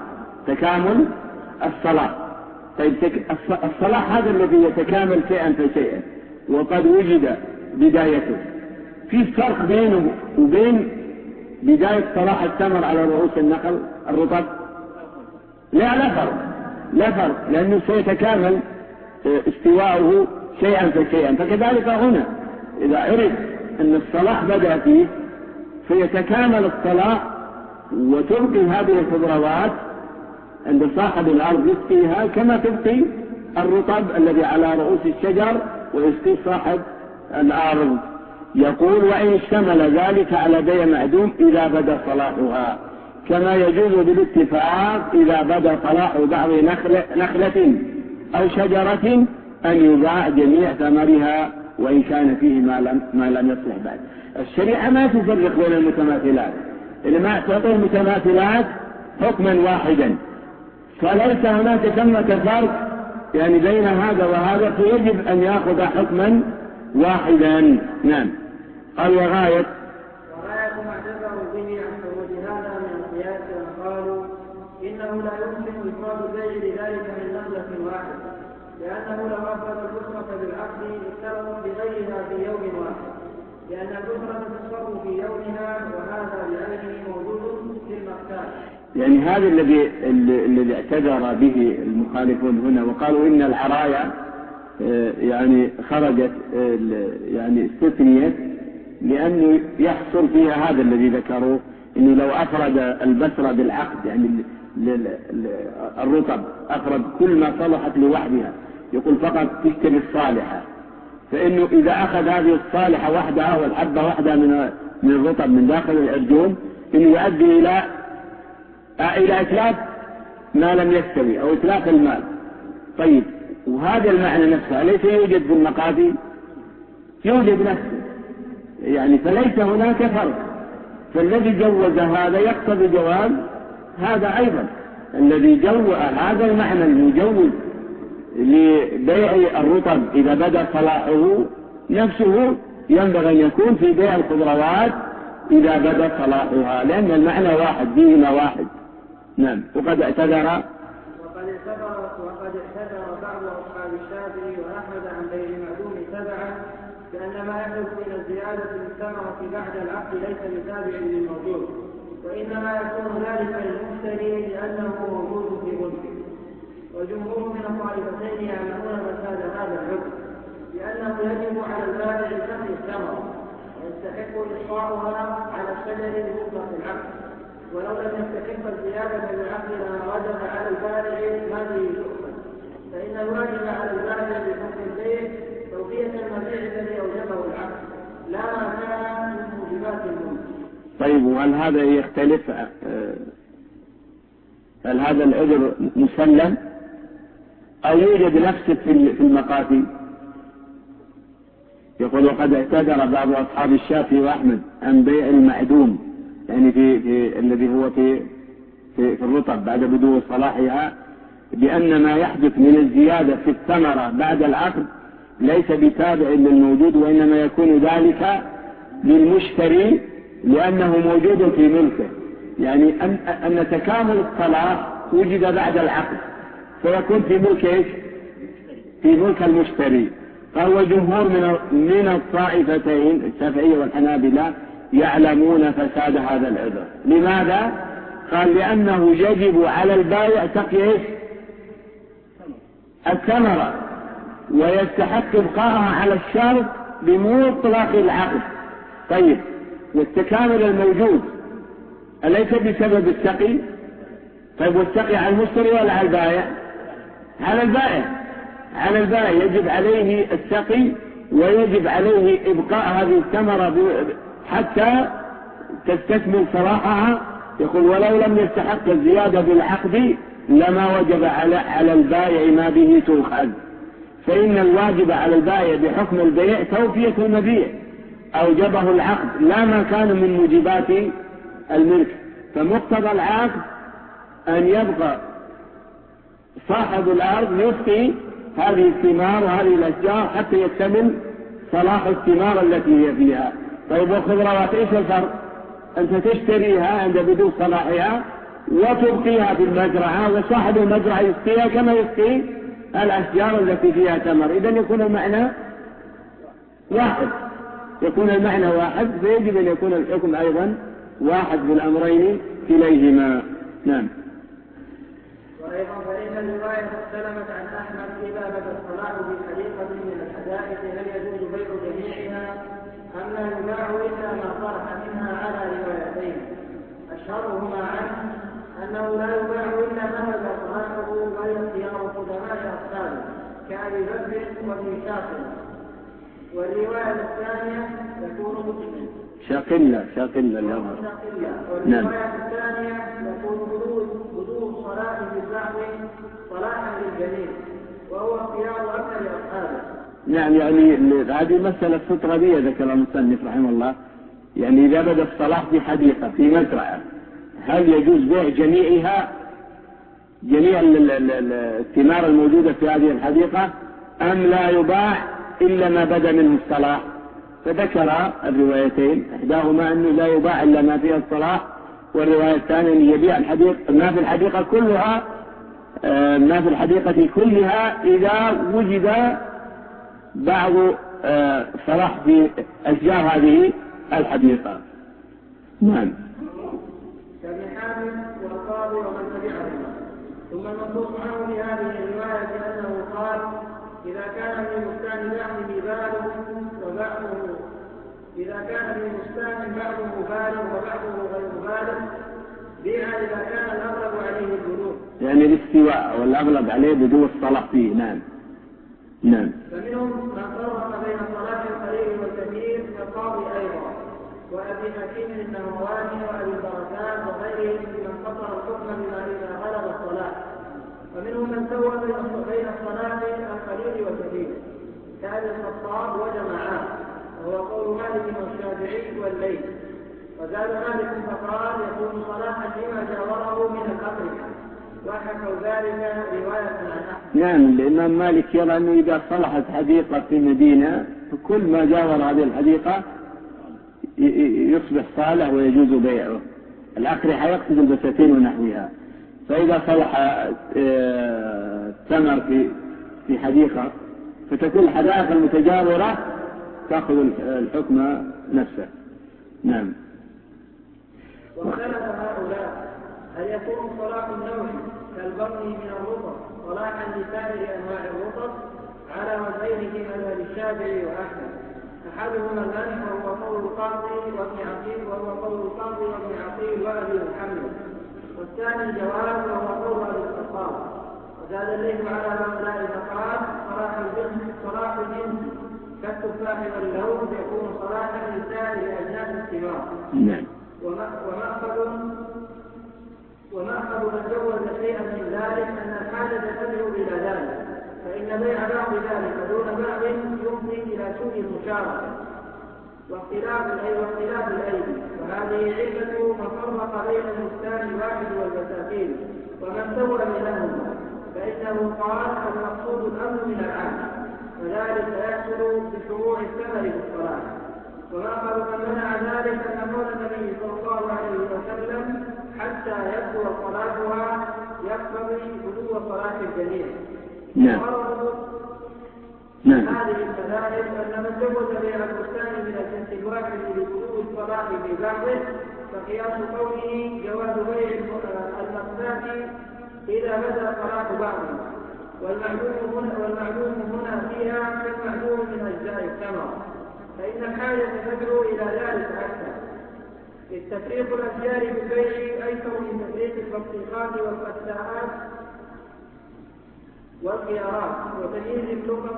الصلاة. طيب الصلاة هذا الذي يتكامل شيئا فشيئا وقد وجد بدايته، في فرق بينه وبين بداية صلاح التمر على رؤوس النخل الرطب؟ لا فرق، لأنه سيتكامل استواءه شيئا فشيئا. فكذلك هنا إذا عرف أن الصلاح بدأ فيه فيتكامل الصلاح وتبقي هذه الخضروات عند صاحب الأرض يسقيها كما تبقي الرطب الذي على رؤوس الشجر ويسقي صاحب الأرض. يقول وإن اشتمل ذلك على بيع معدوم إذا بدا صلاحها، كما يجوز بالاتفاق إذا بدا صلاح بعض نخلة أو شجرة أن يباع جميع ثمرها وإن كان فيه ما لم يصلح بعد. الشريعة ما تفرق بين المتماثلات، إنما تعطي المتماثلات حكما واحدا، فليس هناك ثمة فرق يعني بين هذا وهذا، فيجب أن يأخذ حكما واحدا. نعم. قال وغاية ما اعتبروا به عن خروج هذا من القياس، وقالوا إنه لا يمكن إفراد البيع لذلك من نخلة واحدة، لأنه لو أفرد البصرة بالعقد افترضت بغيرها في يوم واحد، لأن البصرة تصفر في يومها وهذا بعينه موجود في المقتات. يعني هذا الذي اعتذر به المخالفون هنا وقالوا إن العرايا يعني خرجت يعني استثنيت لأنه يحصل فيها هذا الذي ذكروه إنه لو أفرد البسرة بالعقد يعني الرطب أفرد كل ما صلحت لوحدها، يقول فقط تشتري الصالحة، فإنه إذا أخذ هذه الصالحة وحدها والحبة وحدها من الرطب من داخل العرجون إنه يؤدي إلى إتلاف ما لم يستوي أو إتلاف المال. طيب، وهذا المعنى نفسه ليس يوجد في المقادير، يوجد نفسه يعني، فليس هناك فرق. فالذي جوز هذا يقتضي جواز هذا أيضا. الذي جوز هذا المعنى المجوز لبيع الرطب إذا بدأ صلاحه نفسه ينبغي أن يكون في بيع الخضروات إذا بدأ صلاحها، لأن المعنى واحد فيهما واحد. نعم. وقد اعتذر بعض أصحاب الشافعي وأحمد عن بيع المعدوم تبعا، لأن ما يحدث من الزيادة في الثمرة بعد العقد ليس بتابع للموجود، وإنما يكون ذلك للمشتري لأنه موجود في ملكه. والجمهور من الطائفتين يعلمون فساد هذا الحكم، لأنه يجب على البائع سقي الثمرة ويستحق إلقاؤها على الشجر بمطلق العقد، ولو لم يستحق الزيادة بالعقد لما وجب على البائع هذه تؤخذ، فإن الواجب على البائع بحكم البيع توفية المبيع الذي أوجبه العقد، لا ما كان من موجبات الملك. طيب، وهل هذا يختلف؟ هل هذا العذر مسلم أو يوجد نفسه في المقاتل؟ يقول وقد اعتذر بعض أصحاب الشافعي وأحمد عن بيع المعدوم، يعني في الذي هو في الرطب بعد بدو صلاحها، بأن ما يحدث من الزيادة في الثمرة بعد العقد ليس بتابع للموجود، وإنما يكون ذلك للمشتري لأنه موجود في ملكه. يعني أن تكامل الصلاح وجد بعد العقد فيكون في ملك إيش؟ في ملك المشتري. فهو جمهور من الطائفتين الشافعية والحنابلة يعلمون فساد هذا العذر. لماذا؟ قال لأنه يجب على البائع سقي الثمرة ويستحق إبقاءها على الشرط بمطلق العقد. طيب، والتكامل الموجود أليس بسبب السقي؟ طيب، والسقي على المشتري ولا على البائع؟ على البائع. على البائع يجب عليه السقي ويجب عليه إبقاء هذه الثمرة حتى تستكمل صلاحها. يقول ولو لم يستحق الزيادة بالعقد لما وجب على البائع ما به تؤخذ، فإن الواجب على البائع بحكم البيع توفية المبيع أوجبه العقد لا ما كان من موجبات الملك. فمقتضى العقد أن يبقى صاحب الأرض يسقي هذه الثمار وهذه الأشجار حتى يكتمل صلاح الثمار التي هي فيها. طيب، والخضروات إيش الفرق؟ أنت تشتريها عند بدو صلاحها وتبقيها في المزرعة، وصاحب المزرعة يسقيها كما يسقي الأشجار التي فيها ثمر. إذن يكون المعنى واحد، يكون المعنى واحد، فيجب أن يكون الحكم أيضا واحد بالأمرين كليهما. نعم. وأيضا فإن الرواية استلمت عن أحمد إذا بدا الصلاح بحديقة من الحدائق هل يجوز بيع جميعها أم لا يباع إلا ما طرح منها على روايتين، أشهرهما عنه أنه لا يباع إلا ما بدا صلاحه وهي اختيار قدماء أصحابه كأبي بكر وابن شاقل، والرواية الثانية تكون شاقلة الأمر. نعم. والرواية الثانية تكون بدو الصلاة بالبعض صلاحا للجميع وهو اختيار أكثر أصحابه. نعم، يعني هذه مسألة فطرية ذكر المصنف رحمه الله. يعني إذا بدأ الصلاح في حديقة في مزرعة هل يجوز بيع جميعها، جميع الثمار الموجودة في هذه الحديقة، أم لا يباع إلا ما بدا منه الصلاح؟ فذكر الروايتين، إحداهما أنه لا يباع إلا ما فيها الصلاح، والرواية الثانية أن يبيع ما في الحديقة كلها، ما في الحديقة كلها إذا وجد بعض صلاح في أشجار هذه الحديقة. نعم. كابن حامد والقاضي ومن تبعهما. ثم المنصوص عنه بهذه الرواية أنه قال إذا كان في بستان بعضه بالغ وبعضه إذا كان في بستان بعضه بالغ وبعضه غير بالغ ذلك بيع إذا كان الأغلب عليه البلوغ. يعني الاستواء والأغلب عليه بدون الصلاح فيه. نعم. نعم. فمنهم من فرق بين صلاح القليل والكثير كالقاضي أيضا وأبي حكيم النهواني وأبي البركات وغيرهم من قصر الحكم بما إذا غلب الصلاح. ومنهم من سوى بين الصلاح القليل والكثير كأبي الخطاب وجماعات وهو قول مالك والشافعي والليث. وزاد مالك فقال يكون صلاحا لما جاوره من الأقربة وحكوا ذلك رواية عن أحمد. نعم. الإمام مالك يرى أنه إذا صلحت حديقة في مدينة فكل ما جاور هذه الحديقة يصبح صالح ويجوز بيعه. الأقرحة يقصد البساتين ونحوها. فإذا صلح ثمر في حديقة فتكون الحدائق المتجاورة تأخذ الحكم نفسه. نعم. واختلف هؤلاء هل يكون صلاح النوع كالبطن من الرطب صلاحا لسائر أنواع الرطب على وجهين في مذهب الشافعي وأحمد. أحدهما المنح وهو قول القاضي وابن عقيل وأبي محمد. والثاني الجواز وهو قول أبي الخطاب. وزاد الليل على هؤلاء فقال صلاح الجنس كالتفاح واللوز يكون صلاحا لسائر أجناس الثمار. نعم. ومأخذ من جوز شيئا من ذلك أن الحاجة تدعو إلى ذلك فإن بيع بعض ذلك دون بعض يفضي إلى سوء المشاركة واختلاف الأيدي. وهذه علة من فرق بين البستان الواحد والبساتين ومن سوى بينهما فإنه قال المقصود الأمن من العام وذلك يحصل بشروع الثمر في الصلاة. ومأخذ من منع ذلك أن قول النبي صلى الله عليه وسلم حتى يبدو صلاتها يقتضي بدو صلاة الجميع. نعم. هذه المذاهب أن من جوز بيع البستان من الجنس الواحد لبدو الصلاة في بعضه فقياس قوله جواز بيع المقسات إذا بدا صلاة بعضه والمعلوم هنا فيها كالمعلوم من أجزاء الثمر فإن الحاجة تدعو إلى ذلك أكثر. التفريق الأشجار بالبيع أيسر من تفريق البطيخات والقساءات والخيارات وتمييز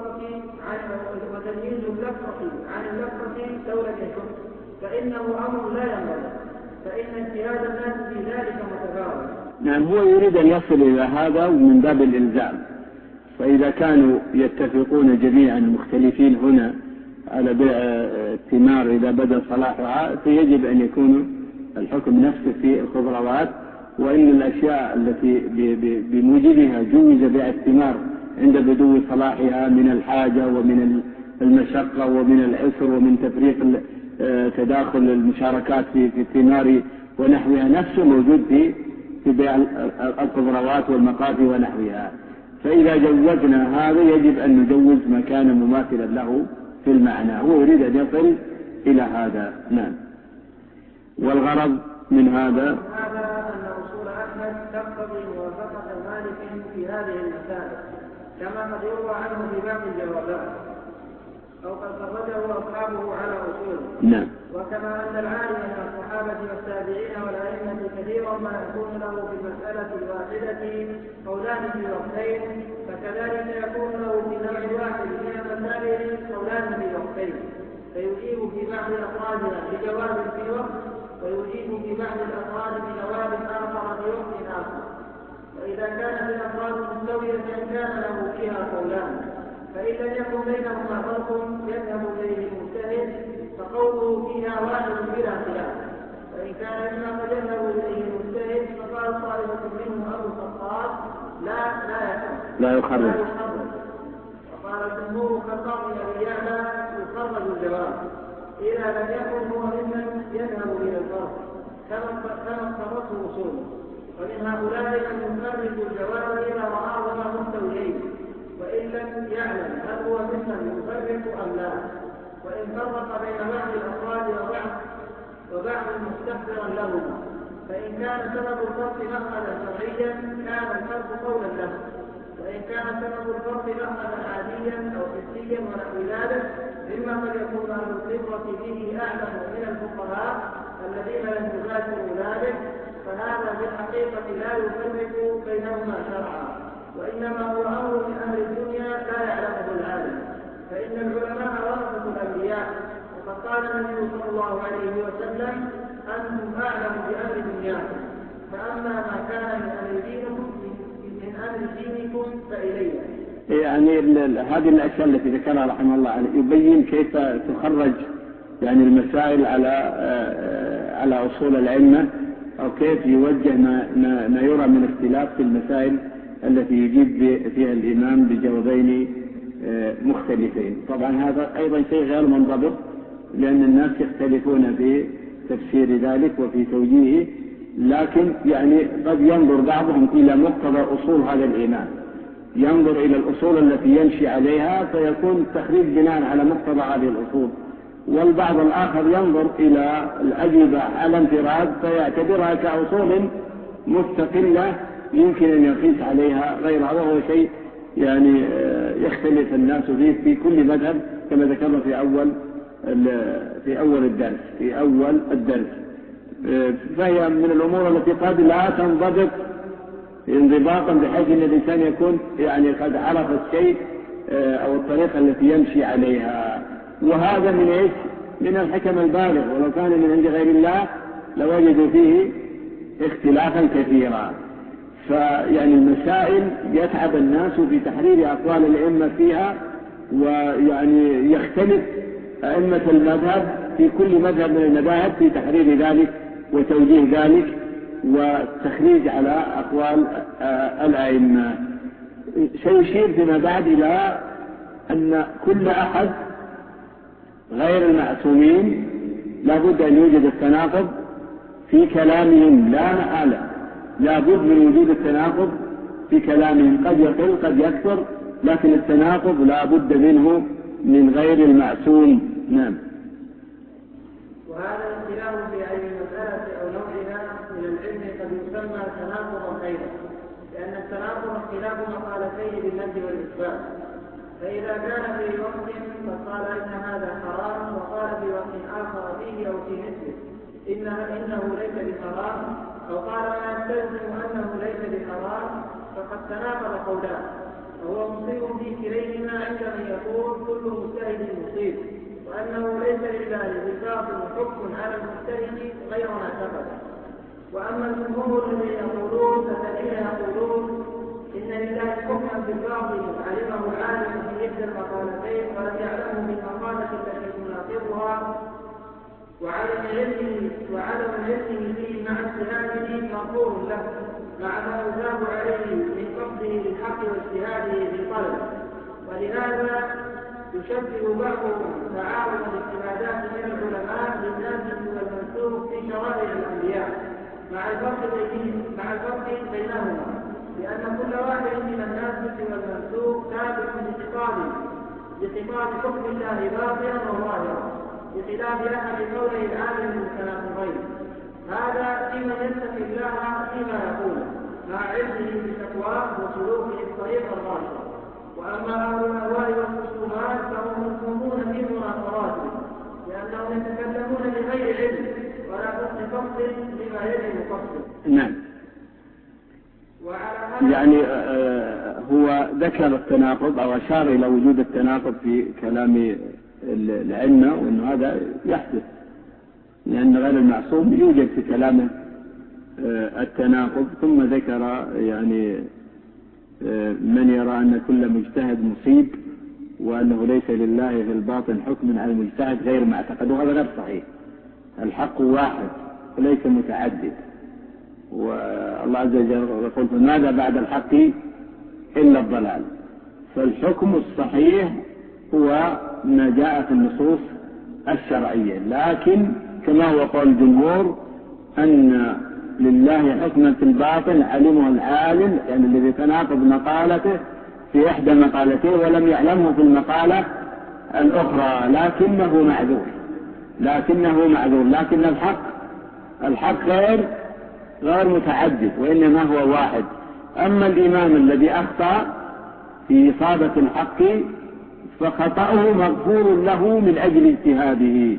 اللقطة عن اللقطة دولة الحكم فإنه أمر لا ينبغي فإن اجتهاد الناس في ذلك متفاوت. نعم. هو يريد أن يصل إلى هذا من باب الإلزام. فإذا كانوا يتفقون جميعا المختلفين هنا على بيع الثمار إذا بدأ صلاحها فيجب أن يكون الحكم نفسه في الخضروات. وإن الأشياء التي بموجبها جوز بيع الثمار عند بدو صلاحها من الحاجة ومن المشقة ومن العسر ومن تفريق تداخل المشاركات في الثمار ونحوها نفسه موجود في بيع الخضروات والمقاضي ونحوها. فإذا جوزنا هذا يجب أن نجوز ما كان مماثلا له في المعنى. هو يريد أن يصل إلى هذا. نعم. والغرض من هذا أن أصول أحمد تقتضي موافقة مالك في هذه المسائل كما قد يروى عنه في بعض الجوابات أو قد خرجه أصحابه على أصوله. نعم. وكما أن العالم من الصحابة والتابعين والأئمة كثيرا ما يكون له في المسألة الواحدة قولان في وقتين فكذلك يكون له في نوع واحد من المسائل قولان في وقتين فيجيب في بعض أفرادها بجواب في وقت ويجيب في بعض الأفراد بجواب آخر في وقت آخر. فإذا كانت الأفراد مستوية كان له فيها قولان فإن لم يكن بينهما فرق يذهب إليه المجتهد فقوله فيها واحد بلا خلاف. فإن كان مما قد يذهب إليه المجتهد فقال طائفة منهم أبو الخطاب لا يخرج. وقال الجمهور كالقاضي أبي يعلى يخرج الجواب إذا لم يكن هو ممن يذهب إلى الفرق كما اقتضته أصوله. ومن هؤلاء من يخرج الجواب إذا رآهما مستويين وإن لم يعلم هل هو ممن يفرق أم لا. وإن فرق بين بعض الأفراد وبعض مستحضرا لهما فإن كان سبب الفرق مأخذا شرعيا كان الفرق قولا له. وإن كان سبب الفرق مأخذا عاديا أو حسيا ونحو ذلك مما قد يكون أهل الخبرة به أعلم من الفقهاء الذين لم يذاكروا ذلك فهذا في الحقيقة لا يفرق بينهما شرعا، وإنما هو أمر من أهل الدنيا لا يعلمه العالم، فإن العلماء ورثة الأنبياء، وقد قال النبي صلى الله عليه وسلم: أنتم أعلم بأمر دنياكم، فأما ما كان من أمر دينكم فإليه. يعني هذه الأشياء التي ذكرها رحمه الله يبين كيف تخرج يعني المسائل على أصول العلم، أو كيف يوجه ما يرى من اختلاف في المسائل التي يجيب فيها الإمام بجوابين مختلفين. طبعا هذا أيضا شيء غير منضبط، لأن الناس يختلفون في تفسير ذلك وفي توجيهه، لكن يعني قد ينظر بعضهم إلى مقتضى أصول هذا الإمام، ينظر إلى الأصول التي يمشي عليها فيكون التخريج بناء على مقتضى هذه الأصول، والبعض الآخر ينظر إلى الأجوبة على انفراد فيعتبرها كأصول مستقلة يمكن أن يقيس عليها غيرها، وهو شيء يعني يختلف الناس فيه في كل مذهب كما ذكرنا في أول الدرس. فهي من الأمور التي قد لا تنضبط انضباطا بحيث أن الإنسان يكون يعني قد عرف الشيء أو الطريقة التي يمشي عليها، وهذا من إيش؟ من الحكم البالغ، ولو كان من عند غير الله لوجدوا فيه اختلافا كثيرا. فيعني المسائل يتعب الناس في تحرير أقوال الأئمة فيها، ويعني يختلف أئمة المذهب في كل مذهب من المذاهب في تحرير ذلك وتوجيه ذلك والتخريج على أقوال الأئمة. سيشير فيما بعد إلى أن كل أحد غير المعصومين لابد أن يوجد التناقض في كلامهم، لا محالة، لابد من وجود التناقض في كلامهم، قد يقل قد يكثر، لكن التناقض لابد منه من غير المعصوم. نعم. وهذا الاختلاف في أي مسألة أو نوعها من العلم قد يسمى تناقضا أيضا، لأن التناقض اختلاف مقالتين بالنفي والإثبات، فإذا كان في وقت فقال إن هذا حرام، وقال في وقت آخر فيه أو في مثله إنه ليس بحرام، أو قال ما يستلزم أنه ليس بحرام، فقد تناقض قولان، وهو مصيب في كليهما عند من يقول كل مجتهد مصيب، وأنه ليس لله بالباطل حكم على المجتهد غير ما ثبت. وأما الجمهور الذين يقولون إن لله حكما بالباطل علمه العالم في إحدى المقالتين ولم يعلمه بالمقالة التي تناقضها، وعدم علمه فيه مع اجتهاده مغفور له، مع ما يثاب عليه من قصده للحق واجتهاده في طلب. ولهذا يشبه بعضهم تعارض الاجتهادات من العلماء للناسخ والمنسوخ في شرائع الأنبياء، مع الفرق بينهما، لأن كل واحد من الناسخ والمنسوخ ثابت بخطاب حكم الله باطلا وظاهرا، بخلاف أحد قوله العالم المتناقضين. هذا فيما يتقي الله فيما يقول مع علمه بتقواه وسلوكه الطريق الراشد. وأما أهل الأهواء والخصومات فهم مذمومون في مناظراته، لأنهم يتكلمون بغير علم ولا فصل لما يجب فصله. نعم. يعني هو ذكر التناقض أو أشار إلى وجود التناقض في كلام العلم، وأنه هذا يحدث لأن غير المعصوم يوجد في كلامه التناقض. ثم ذكر يعني من يرى أن كل مجتهد مصيب، وأنه ليس لله في الباطن حكم على المجتهد غير ما اعتقد، وهذا غير صحيح. الحق واحد وليس متعدد، والله عز وجل يقول فماذا بعد الحق إلا الضلال. فالحكم الصحيح هو ما جاء في النصوص الشرعية، لكن كما هو قول الجمهور أن لله حكما في الباطن علمه العالم، يعني الذي تناقض مقالته في إحدى مقالتين ولم يعلمه في المقالة الأخرى، لكنه معذور. لكن الحق غير متعدد، وإنما هو واحد. أما الإمام الذي أخطأ في إصابة الحق فخطأه مغفور له من أجل اجتهاده،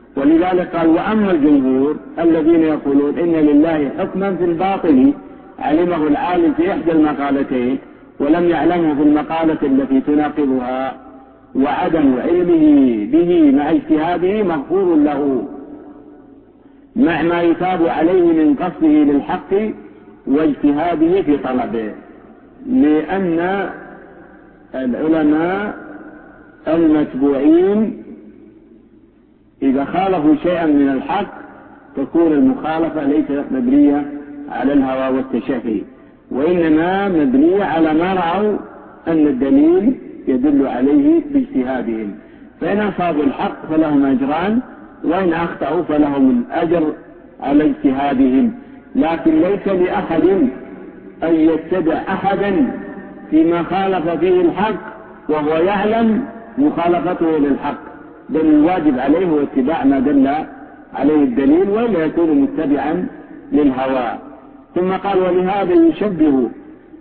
ولذلك قال وأما الجمهور الذين يقولون إن لله حكما في الباطن علمه العالم في إحدى المقالتين ولم يعلمه في المقالة التي تناقضها، وعدم علمه به مع اجتهاده مغفور له مع ما يثاب عليه من قصده للحق واجتهاده في طلبه، لأن العلماء المتبوعين إذا خالفوا شيئا من الحق تكون المخالفة ليست مبنية على الهوى والتشهي، وإنما مبنية على ما رأوا أن الدليل يدل عليه باجتهادهم، فإن أصابوا الحق فلهم أجران، وإن أخطأوا فلهم الأجر على اجتهادهم. لكن ليس لأحد أن يتبع أحدا فيما خالف فيه الحق وهو يعلم مخالفته للحق، بل الواجب عليه هو اتباع ما دل عليه الدليل، ولا يكون متبعا للهوى. ثم قال ولهذا يشبه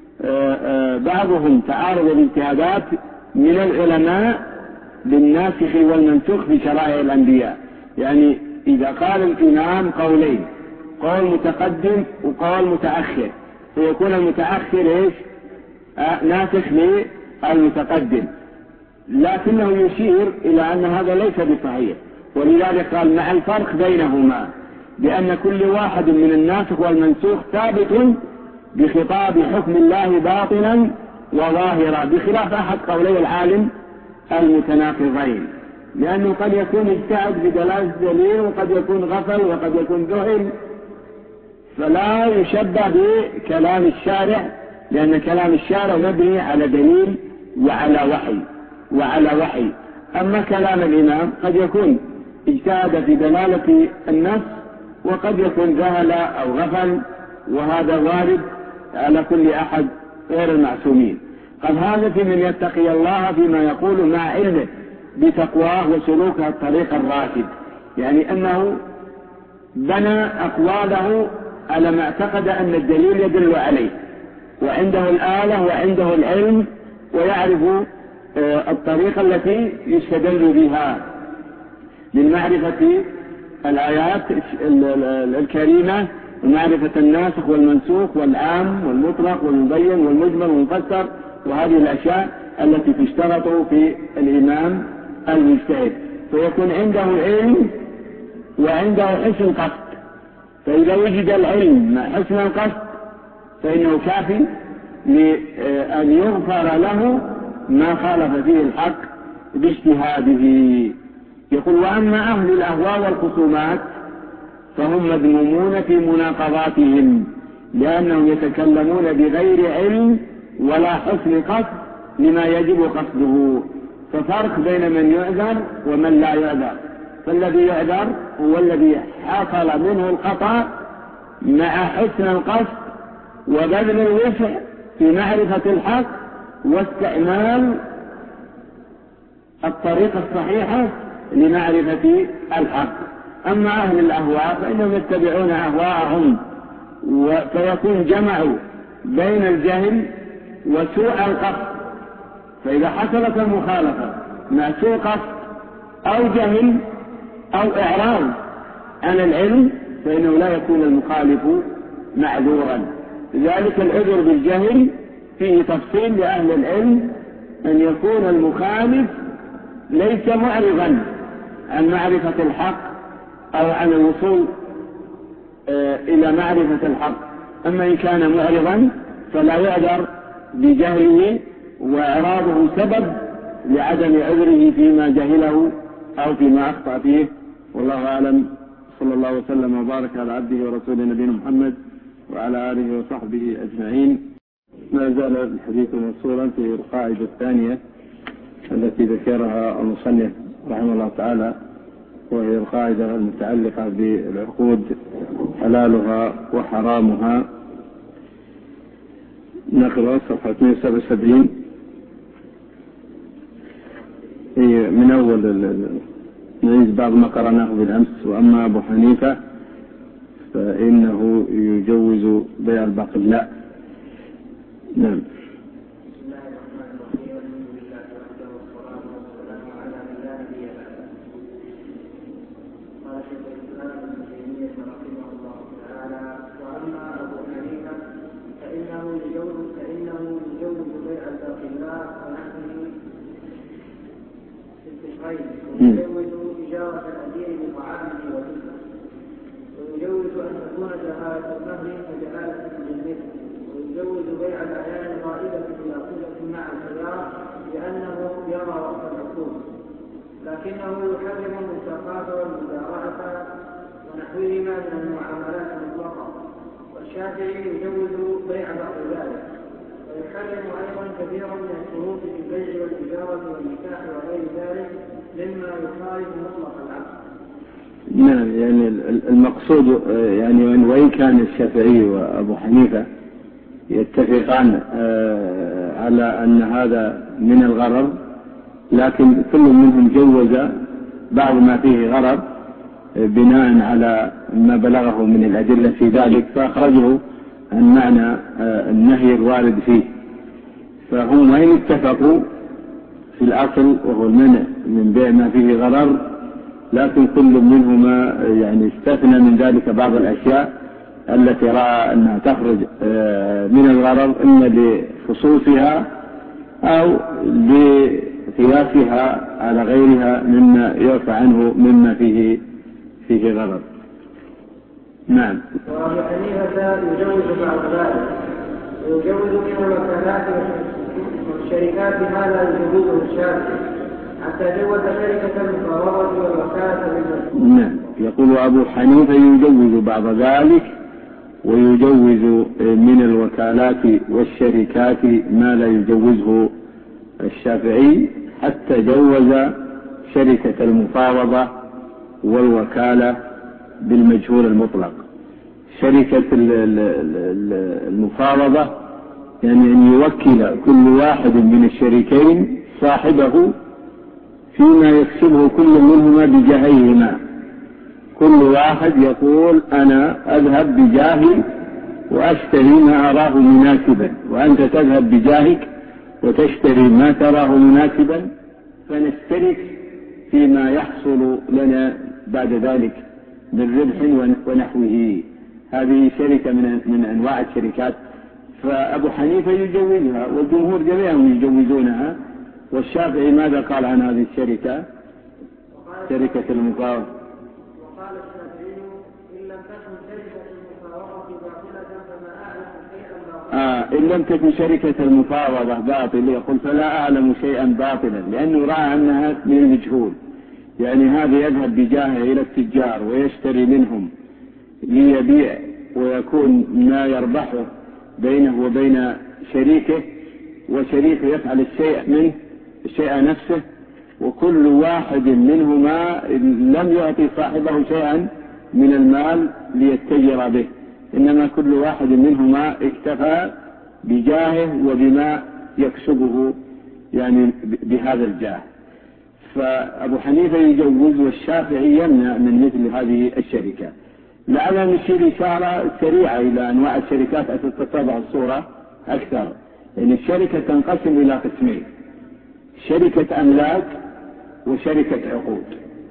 بعضهم تعارض الاجتهادات من العلماء بالناسخ والمنسوخ في شرائع الأنبياء. يعني إذا قال الإمام قولين، قول متقدم وقول متأخر، فيكون المتأخر ناسخ للمتقدم، لكنه يشير إلى أن هذا ليس بصحيح، ولذلك قال مع الفرق بينهما بأن كل واحد من الناسخ والمنسوخ ثابت بخطاب حكم الله باطنا وظاهرا، بخلاف أحد قولي العالم المتناقضين، لأنه قد يكون اجتهد بدلالة دليل وقد يكون غفل وقد يكون ذهل، فلا يشبه بكلام الشارع، لأن كلام الشارع مبني على دليل وعلى وحي. أما كلام الإمام قد يكون اجتهد في دلالة النص وقد يكون ذهل أو غفل، وهذا وارد على كل أحد غير المعصومين. قال هذا في من يتقي الله فيما يقول مع علمه بتقواه وسلوكه الطريق الراشد، يعني أنه بنى أقواله على ما اعتقد أن الدليل يدل عليه، وعنده الآلة وعنده العلم ويعرف الطريقة التي يستدل بها للمعرفة الآيات الكريمة ومعرفة الناسخ والمنسوخ والعام والمطلق والمبين والمجمل والمفسر، وهذه الأشياء التي تشترط في الإمام المجتهد، فيكون عنده علم وعنده حسن قصد، فإذا وجد العلم مع حسن القصد فإنه كافي لأن يغفر له ما خالف فيه الحق باجتهاده. يقول وأما أهل الأهواء والخصومات فهم مذمومون في مناقضاتهم، لأنهم يتكلمون بغير علم ولا حسن قصد لما يجب قصده، ففرق بين من يعذر ومن لا يعذر، فالذي يعذر هو الذي حصل منه الخطأ مع حسن القصد وبذل الوسع في معرفة الحق واستعمال الطريقة الصحيحة لمعرفة الحق. أما أهل الأهواء فإنهم يتبعون أهواءهم، فيكون جمعوا بين الجهل وسوء القصد، فإذا حصلت المخالفة مع سوء قصد أو جهل أو إعراض عن العلم فإنه لا يكون المخالف معذورا. لذلك العذر بالجهل فيه تفصيل لأهل العلم أن يكون المخالف ليس معرضا عن معرفة الحق أو عن الوصول إلى معرفة الحق، أما إن كان معرضا فلا يعذر بجهله وإعراضه سبب لعدم عذره فيما جهله أو فيما أخطأ فيه. والله أعلم، صلى الله وسلم وبارك على عبده ورسوله نبينا محمد وعلى آله وصحبه أجمعين. ما زال الحديث موصولا في القاعدة الثانية التي ذكرها المصنف رحمه الله تعالى، وهي القاعدة المتعلقة بالعقود حلالها وحرامها. نقرأ صفحة 277 من أول نعيد بعض ما قرأناه بالأمس. وأما أبو حنيفة فإنه يجوز بيع الباقلاء. نعم. الله ونحوه في التشغيل، ويجوز إجارة الأجير بطعامه وتلك، ويجوز أن تكون جهالة المهر كجهالة بالمثل، ويجوز بيع الأعيان الغائبة إلى صلة مع الخيار لأنه يرى وقت الحكومة، لكنه يحرم المساقات والمزارعة ونحوهما من المعاملات المطلقة. والشافعي يجوز بيع بعض ذلك، ويحرم أيضا كثيرا من الشروط في البيع والتجارة والنكاح وغير ذلك مما يخالف مطلق العقد. نعم، يعني المقصود يعني وإن كان الشافعي وأبو حنيفة يتفقان على أن هذا من الغرر، لكن كل منهم جوز بعض ما فيه غرر بناء على ما بلغه من الأدلة في ذلك، فأخرجه عن معنى النهي الوارد فيه. فهم وإن اتفقوا في الأصل وهو المنع من بيع ما فيه غرر، لكن كل منهما يعني استثنى من ذلك بعض الأشياء التي رأى أنها تخرج من الغرر إما لخصوصها أو لقياسها على غيرها مما يرفع عنه مما فيه غرر. نعم. وأبو حنيفة يجوز بعض ذلك، ويجوز من الوكالات والشركات ما لا يجوزه الشافعي، حتى جوز شركة المفاوضة والوكالة بالمسؤول. نعم. يقول أبو حنيفة يجوز بعض ذلك، ويجوز من الوكالات والشركات ما لا يجوزه الشافعي، حتى جوز شركة المفاوضة والوكالة بالمجهول المطلق. شركة المفاوضة يعني أن يوكل كل واحد من الشريكين صاحبه فيما يكسبه كل منهما بجاههما. كل واحد يقول أنا أذهب بجاهي وأشتري ما أراه مناسبا، وأنت تذهب بجاهك وتشتري ما تراه مناسبا، فنشترك فيما يحصل لنا بعد ذلك من ربح ونحوه. هذه شركة من أنواع الشركات. فأبو حنيفة يجوزها والجمهور جميعهم يجوزونها. والشافعي ماذا قال عن هذه الشركة؟ شركة المفاوضة. وقال الشافعي إن لم تكن شركة المفاوضة باطلة فما أعلم شيئا باطلا. إن لم تكن شركة المفاوضة باطلة، يقول فلا أعلم شيئا باطلا، لأنه رأى أنها من المجهول. يعني هذا يذهب بجاهه إلى التجار ويشتري منهم ليبيع، ويكون ما يربحه بينه وبين شريكه، وشريكه يفعل الشيء منه الشيء نفسه، وكل واحد منهما لم يعطي صاحبه شيئا من المال ليتجر به، إنما كل واحد منهما اكتفى بجاهه وبما يكسبه يعني بهذا الجاه. فأبو حنيفة يجوز والشافعي يمنع من مثل هذه الشركة. لعلنا نشير إشارة سريعة إلى أنواع الشركات حتى تتضح الصورة أكثر. يعني الشركة تنقسم إلى قسمين: شركة أملاك وشركة عقود.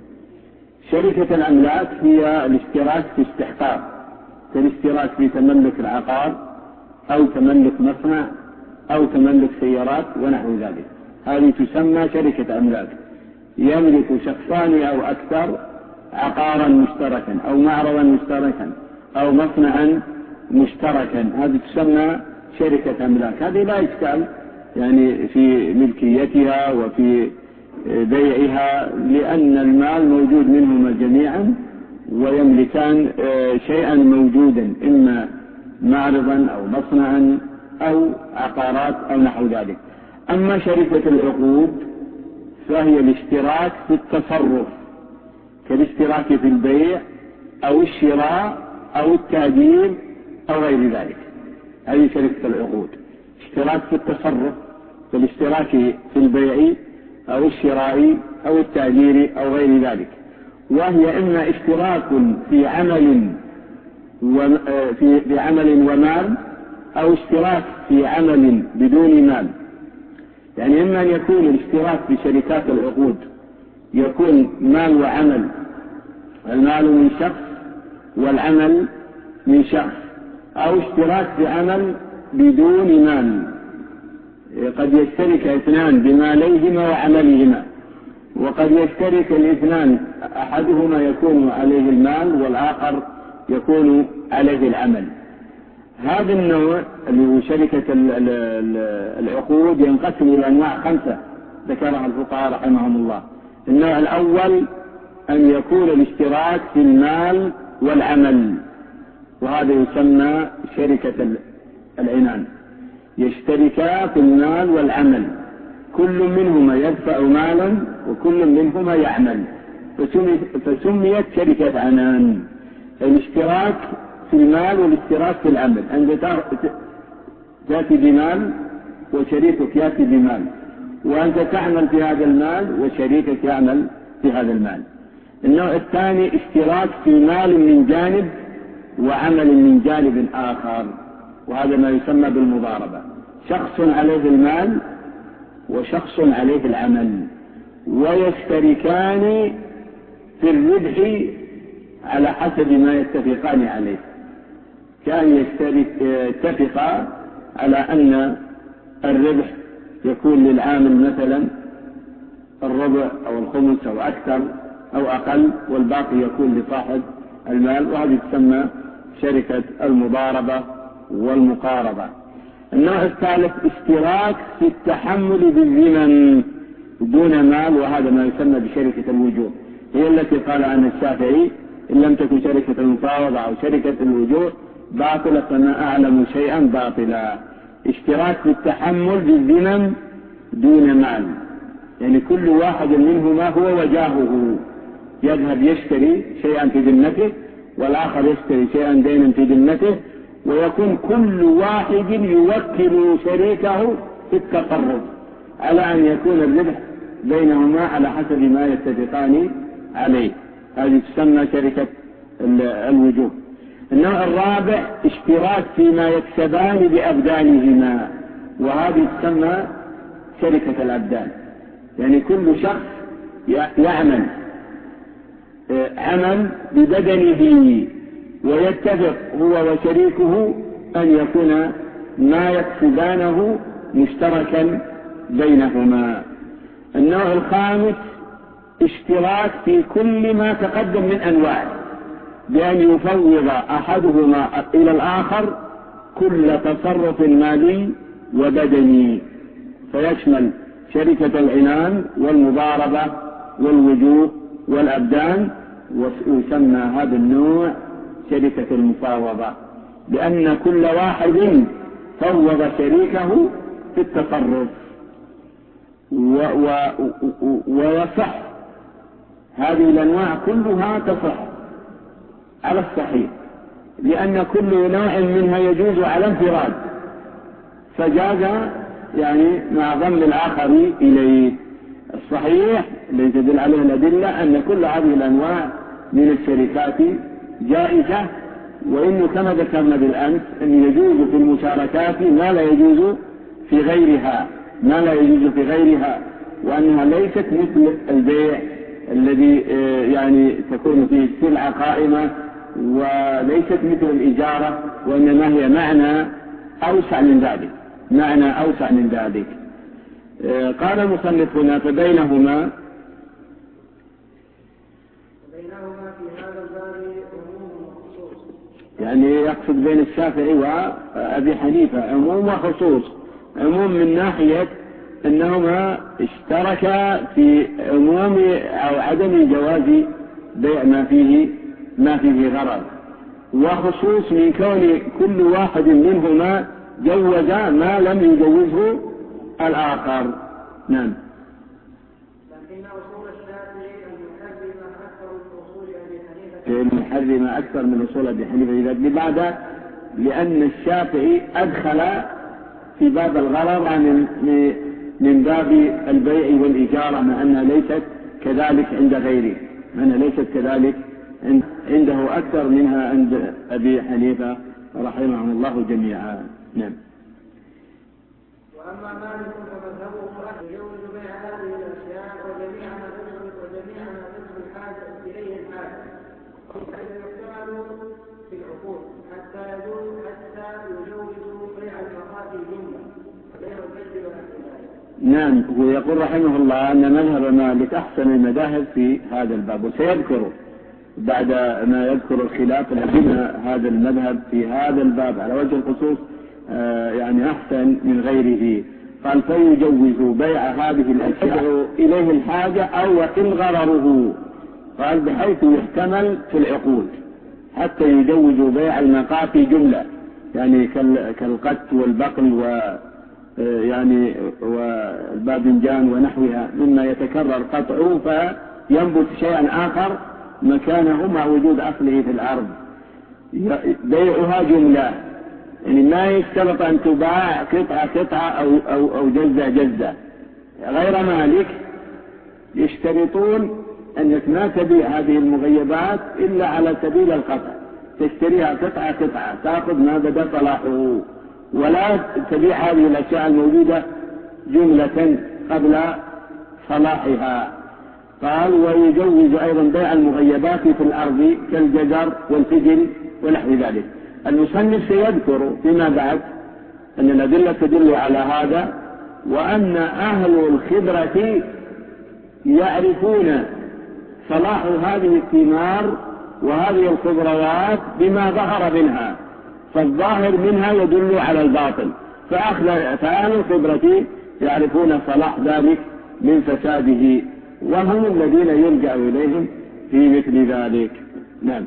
شركة الأملاك هي الاشتراك في استحقاق، كالاشتراك في تملك العقار أو تملك مصنع أو تملك سيارات ونحو ذلك. هذه تسمى شركة أملاك. يملك شخصان أو أكثر عقارا مشتركا أو معرضا مشتركا أو مصنعا مشتركا، هذه تسمى شركة أملاك. هذه لا إشكال يعني في ملكيتها وفي بيعها، لأن المال موجود منهما جميعا ويملكان شيئا موجودا، إما معرضا أو مصنعا أو عقارات أو نحو ذلك. أما شركة العقود فهي الاشتراك في التصرف، كالاشتراك في البيع أو الشراء أو التأجير أو غير ذلك. هذه شركة العقود، اشتراك في التصرف كالاشتراك في البيع أو الشراء أو التأجير أو غير ذلك. وهي إما اشتراك في عمل ومال، أو اشتراك في عمل بدون مال. يعني إما أن يكون الاشتراك في شركات العقود يكون مال وعمل، المال من شخص والعمل من شخص، أو اشتراك في عمل بدون مال، قد يشترك اثنان بماليهما وعملهما، وقد يشترك الاثنان أحدهما يكون عليه المال والآخر يكون عليه العمل. هذا النوع اللي هو شركة العقود ينقسم إلى أنواع 5 ذكرها الفقهاء رحمهم الله. النوع الأول أن يكون الاشتراك في المال والعمل، وهذا يسمى شركة العنان، يشتركا في المال والعمل، كل منهما يدفع مالا وكل منهما يعمل، فسميت شركة عنان. الاشتراك في المال والاشتراك في العمل، أنت تأتي بمال وشريكك يأتي بمال، وأنت تعمل في هذا المال وشريكك يعمل في هذا المال. النوع الثاني اشتراك في مال من جانب وعمل من جانب آخر، وهذا ما يسمى بالمضاربة، شخص عليه المال وشخص عليه العمل، ويشتركان في الربح على حسب ما يتفقان عليه. كان يتفقا على أن الربح يكون للعامل مثلا الربع أو الخمس أو أكثر أو أقل، والباقي يكون لصاحب المال، وهذه تسمى شركة المضاربة والمقاربة. النوع الثالث اشتراك في التحمل بالذمم دون مال، وهذا ما يسمى بشركة الوجوه، هي التي قال عنها الشافعي إن لم تكن شركة المفاوضة أو شركة الوجوه باطلة فما أعلم شيئا باطلا. اشتراك في التحمل بالذمم دون مال، يعني كل واحد منهما هو وجاهه، يذهب يشتري شيئا في ذمته والآخر يشتري شيئا دينا في ذمته، ويكون كل واحد يوكل شريكه في التصرف على أن يكون الربح بينهما على حسب ما يتفقان عليه. هذه تسمى شركة الوجوه. النوع الرابع اشتراك فيما يكسبان بأبدانهما، وهذه تسمى شركة الأبدان، يعني كل شخص يعمل عمل ببدنه ويتفق هو وشريكه أن يكون ما يكسبانه مشتركا بينهما. النوع الخامس اشتراك في كل ما تقدم من أنواع، بأن يفوض أحدهما إلى الآخر كل تصرف مالي وبدني، فيشمل شركة العنان والمضاربة والوجوه والأبدان، ويسمى هذا النوع شركة المفاوضة، لأن كل واحد فوض شريكه في التصرف. ويصح هذه الأنواع كلها تصح على الصحيح، لأن كل نوع منها يجوز على انفراد، فجاز يعني مع ضم الآخر إليه. الصحيح الذي تدل عليه الأدلة أن كل هذه الأنواع من الشركات جائزة، وإنه كما ذكرنا بالأمس أن يجوز في المشاركات ما لا يجوز في غيرها، وأنها ليست مثل البيع الذي يعني تكون فيه السلعة قائمة، وليست مثل الإجارة، وإنما هي معنى أوسع من ذلك. قال المصنف هنا فبينهما في هذا الباب عموم وخصوص، يعني يقصد بين الشافعي وأبي حنيفة عموم وخصوص. عموم من ناحية أنهما اشتركا في عموم أو عدم جواز بيع ما فيه غرض، وخصوص من كون كل واحد منهما جوز ما لم يجوزه الآخر. نعم. لكن أصول الشافعي المحرمة أكثر من أصول أبي حنيفة، المحرمة أكثر من أصول أبي حنيفة، لماذا؟ لأن الشافعي أدخل في باب الغرض من باب البيع والإجارة، مع أنها ليست كذلك عند غيره، عنده أكثر منها عند أبي حنيفة رحمه الله جميعا. نعم. وأما مالك فمذهبه يجوز بيع هذه الأشياء وجميع ما تدخل الحاجة إليه الحاجة، يحتمل في العقود حتى يجوز بيع المقاتل جملة، نعم، هو يقول رحمه الله أن مذهب مالك أحسن المذاهب في هذا الباب، وسيذكر بعد ما يذكر الخلاف لكن هذا المذهب في هذا الباب على وجه الخصوص يعني أحسن من غيره. قال فيجوز بيع هذه الأشياء إليه الحاجة أو وإن غرره، قال بحيث يحتمل في العقود، حتى يجوز بيع المقاطي جملة، يعني كالقت والبقل يعني والباذنجان ونحوها مما يتكرر قطعه فينبت شيئا آخر مكانه مع وجود أصله في الأرض، بيعها جملة، يعني ما يشترط أن تباع قطعة أو جزة. غير مالك يشترطون أنك ما تبيع هذه المغيبات إلا على سبيل القطع، تشتريها قطعة تأخذ ما بدا صلاحه، ولا تبيع هذه الأشياء الموجودة جملة قبل صلاحها. قال ويجوز أيضا بيع المغيبات في الأرض كالجزر والفجل ونحو ذلك. المصنف سيذكر فيما بعد أن الأدلة تدل على هذا، وأن أهل الخبرة يعرفون صلاح هذه الثمار وهذه الخضروات بما ظهر منها، فالظاهر منها يدل على الباطن، فأهل الخبرة يعرفون صلاح ذلك من فساده، وهم الذين يلجأ إليهم في مثل ذلك. نعم.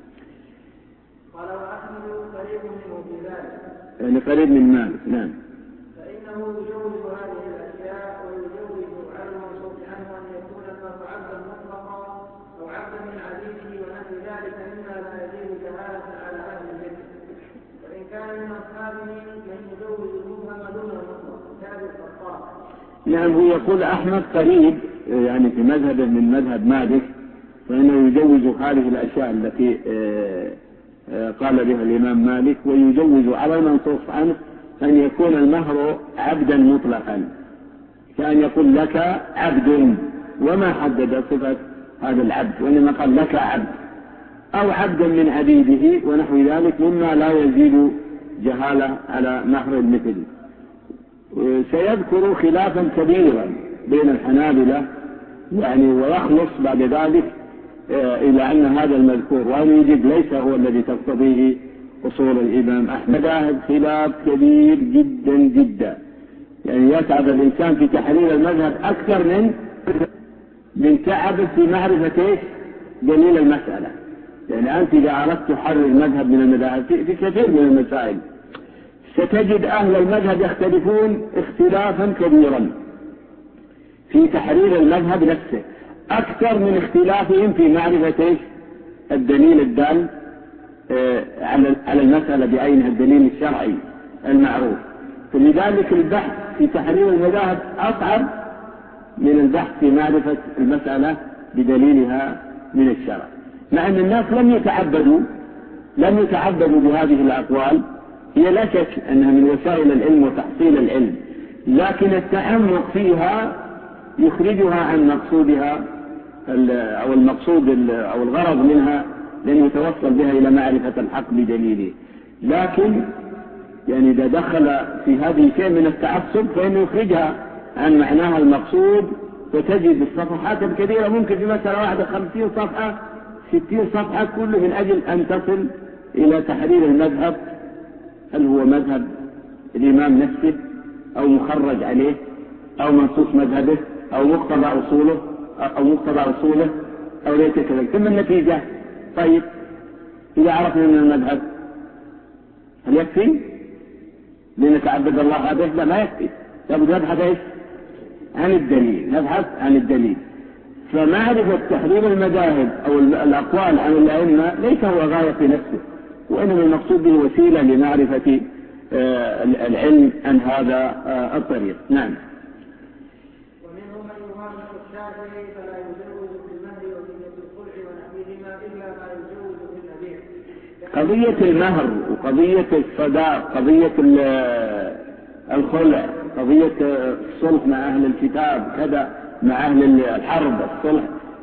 قال وأحمد قريب منه في ذلك، يعني قريب من مالك. نعم. فإنه يجوز هذه الأشياء ويجوز على المنصوص عنه أن يكون المرء عبدا مطلقا أو عبدا من عبيده ونحو ذلك مما لا يزيد جهالة على أهل العلم، وإن كان من أصحابه من يجوز المبهم دون المطلق كابن الخطاب. نعم، هو يقول أحمد قريب يعني في مذهبه من مذهب مالك، فإنه يجوز هذه الأشياء التي قال بها الإمام مالك، ويجوز على المنصوص عنه أن يكون المهر عبدا مطلقا، كأن يقول لك عبد وما حدد صفة هذا العبد، وإنما قال لك عبد أو عبدا من عبيده ونحو ذلك مما لا يزيد جهالة على مهر المثل. سيذكر خلافا كبيرا بين الحنابلة يعني، ويخلص بعد ذلك إلى أن هذا المذكور وأن يجب ليس هو الذي تقتضيه أصول الإمام أحمد. مذاهب خلاف كبير جدا، يعني يتعب الإنسان في تحرير المذهب أكثر من تعب في معرفة دليل المسألة. يعني أنت إذا أردت تحرر المذهب من المذاهب في كثير من المسائل ستجد أهل المذهب يختلفون اختلافا كبيرا في تحرير المذهب نفسه، أكثر من اختلافهم في معرفة الدليل الدال على المسألة بعينها، الدليل الشرعي المعروف. فلذلك البحث في تحرير المذاهب أصعب من البحث في معرفة المسألة بدليلها من الشرع، مع أن الناس لم يتعبدوا بهذه الأقوال، هي لا شك أنها من وسائل العلم وتحصيل العلم، لكن التعمق فيها يخرجها عن مقصودها أو المقصود أو الغرض منها، لأن يتوصل بها إلى معرفة الحق بدليله. لكن يعني إذا دخل في هذه شيء من التعصب فإنه يخرجها عن معناها المقصود، فتجد الصفحات الكثيرة ممكن في مسألة واحدة 50 صفحة 60 صفحة كله من أجل أن تصل إلى تحرير المذهب، هل هو مذهب الإمام نفسه أو مخرج عليه أو منصوص مذهبه أو مقتضى أصوله أو ليس كذلك. ثم النتيجة، طيب إذا عرفنا من المذهب هل يكفي لنتعبد الله به؟ لا، ما يكفي، لابد نبحث نبحث عن الدليل. فمعرفة تحرير المذاهب أو الأقوال عن الأئمة ليس هو غاية في نفسه، وإنما المقصود به وسيلة لمعرفة العلم عن هذا الطريق. نعم. ومنهم من يوافق الشافعي فلا يجوز في المهر وقضية الخلع ونحوهما إلا ما يجوز في النبيع. قضية المهر وقضية الصداق، قضية الخلع، قضية الصلح مع أهل الكتاب كذا، مع أهل الحرب الصلح،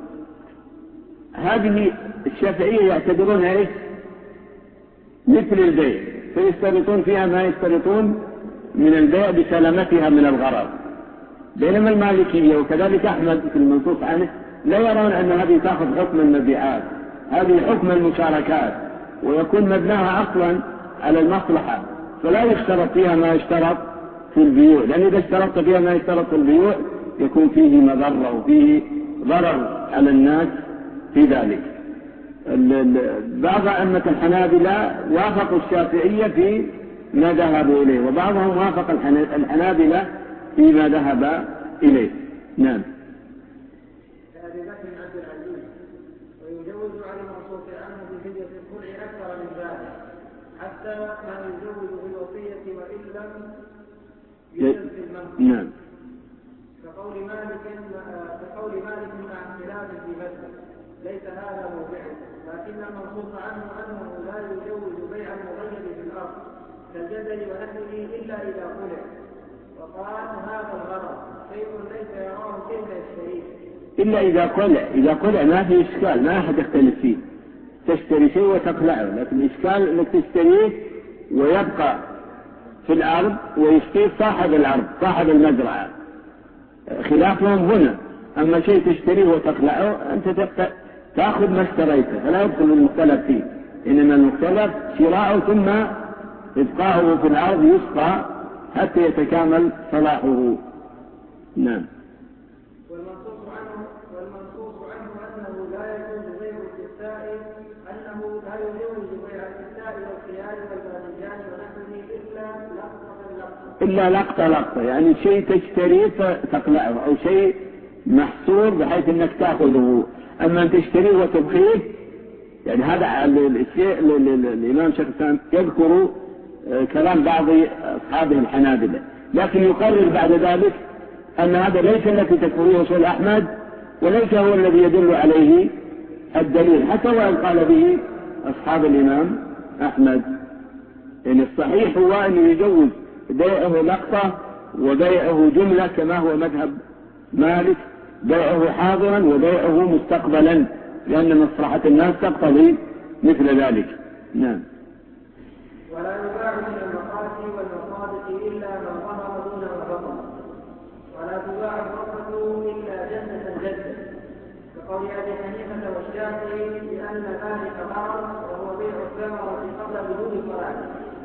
هذه الشافعية يعتبرونها إيش؟ مثل البيع، فيشترطون فيها ما يشترطون من البيع بسلامتها من الغرر. بينما المالكية وكذلك أحمد في المنصوص عنه لا يرون أن هذه تأخذ حكم المبيعات، هذه حكم المشاركات، ويكون مبناها أصلا على المصلحة، فلا يشترط فيها ما يشترط في البيوع، لأن إذا اشترطت فيها ما يشترط في البيوع يكون فيه مضرة وفيه ضرر على الناس في ذلك. بعض أئمة الحنابلة وافقوا الشافعية في ما ذهبوا إليه، وبعضهم وافق الحنابلة فيما ذهب إليه. نعم. أبي بكر عبد العزيز ويجوز على المنصوص عنه بفدية الخلع أكثر من ذلك حتى ما يزوج بالوصية وإن لم يجوز في المنصوص. نعم. كقول مالك مع اختلاف في مثله ليس هذا موضعه، لكن المنصوص عنه أنه لا يجوز بيع المغير في الأرض كالجدل ونحوه إلا إذا خلع، وقال هذا الغرض شيء ليس يراه كيف يشتريه إلا إذا قلع ما في إشكال، ما أحد يختلف فيه، تشتري شيء وتقلعه، لكن الإشكال أنك تشتريه ويبقى في الأرض ويشتري صاحب الأرض صاحب المزرعة، خلافهم هنا. أما شيء تشتريه وتقلعه أنت تأخذ ما اشتريته، فلا يدخل المختلف فيه، إنما المختلف شراءه ثم إبقاؤه في الأرض يسقى حتى يتكامل صلاحه. نعم. والمنصوص عنه أنه لا يجوز بيع الكساء والخيار والباذنجان ونحوه إلا لقطة، يعني شيء تشتريه فتقلعه، أو شيء محصور بحيث أنك تأخذه. أما أن تشتريه وتبقيه، يعني هذا الشيء الإمام شيخ الإسلام يذكر كلام بعض أصحابه الحنابلة، لكن يقرر بعد ذلك أن هذا ليس الذي تذكره أصول أحمد، وليس هو الذي يدل عليه الدليل، حتى وإن قال به أصحاب الإمام أحمد. يعني الصحيح هو أن يجوز بيعه لقطة وبيعه جملة كما هو مذهب مالك، بيعه حاضرا وبيعه مستقبلا، لأن مصلحة الناس تقتضي مثل ذلك. نعم. ولا يباع من المقاسي والمصادق إلا ما ظهر دون ما بطن، ولا تباع الرقة إلا جنة كقول أبي حنيفة والشافعي لأن ذلك غرض وهو بيع الثمرة قبل بدون الصلاة.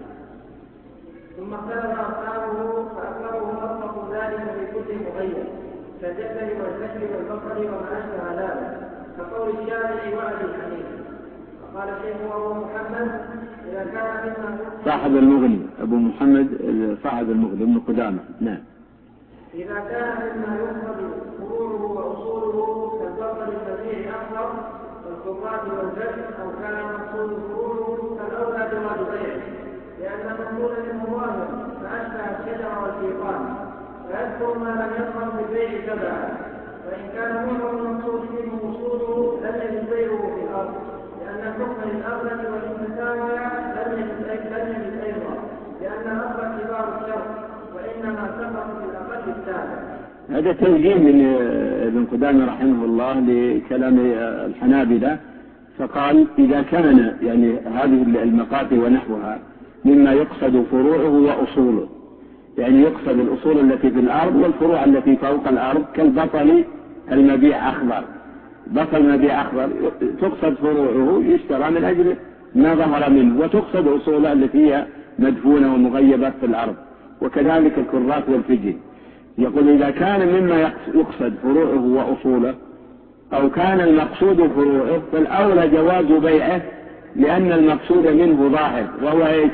ثم اختلف أصحابه فأكثرهم أطلقوا ذلك بكل مغير كالجبل والبشر والبصر وما أشبه ذلك، كقول الشافعي وأبي حنيفة. وقال الشيخ أبو محمد إذا كان مما صاحب المغني أبو محمد صاحب المغني ابن قدامة. نعم. إذا كان مما يفقد فروعه وأصوله كالبصر البديع أكثر والخضرات والبشر، أو كان مقصود فروعه فالأولى جواز بيعه، لأن المقصود منه ظاهر فأشبه الشجر والشيطان، فيذكر ما لم يظهر في البيع تبعا. وإن كان معظم المقصود منه وصوله لم يجد بيعه في الأرض، لأن الحكم للأغلب والمتتابع لم يجد أيضا، لأن الأصل كبار الشر وإنما سقط في الأقل التابع. هذا توجيه من ابن قدامة رحمه الله لكلام الحنابلة، فقال إذا كان يعني هذه المقاطع ونحوها مما يقصد فروعه وأصوله، يعني يقصد الأصول التي في الأرض والفروع التي فوق الأرض، كالبطل المبيع أخضر، بطل مبيع أخضر تقصد فروعه يشترى من أجل ما ظهر منه، وتقصد أصوله التي هي مدفونة ومغيبة في الأرض، وكذلك الكرات والفجل. يقول إذا كان مما يقصد فروعه وأصوله أو كان المقصود فروعه فالأولى جواز بيعه، لأن المقصود منه ظاهر وهو إيش؟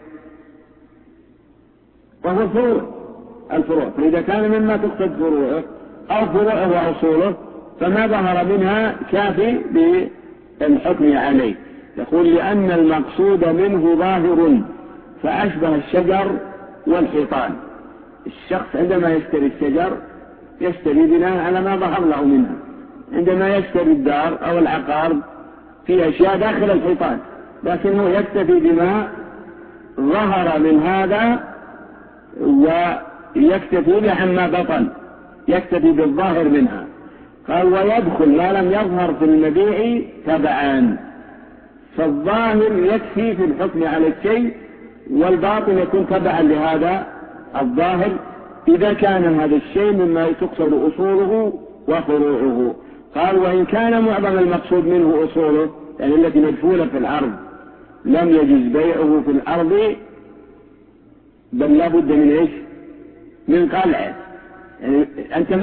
وهو الفروع. فإذا كان مما تقصد فروعه أو فروعه وأصوله فما ظهر منها كافي بالحكم عليه. يقول لأن المقصود منه ظاهر فأشبه الشجر والحيطان. الشخص عندما يشتري الشجر يشتري بناء على ما ظهر له منها، عندما يشتري الدار أو العقار في أشياء داخل الحيطان، لكنه يكتفي بما ظهر من هذا ويكتفي بعما بطن، يكتفي بالظاهر منها. قال ويدخل ما لم يظهر في المبيع تبعا، فالظاهر يكفي في الحكم على الشيء والباطن يكون تبعا لهذا الظاهر إذا كان هذا الشيء مما تقصد أصوله وفروعه. قال وإن كان معظم المقصود منه أصوله يعني التي مدفونة في الأرض لم يجوز بيعه في الأرض، بل لا بد من إيش؟ من قلعه. يعني أنت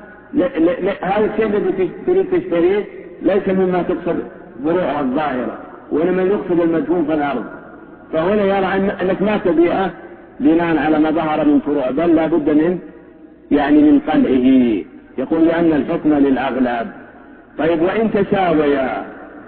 هذا الشيء الذي تريد تشتريه ليس مما تقصد فروعه الظاهرة، وإنما يقصد المدفون في الأرض، فهنا يرى أنك ما تبيعه بناء على ما ظهر من فروع، بل لا بد من قلعه. يقول لأن الحكم للأغلب. طيب وإن تساويا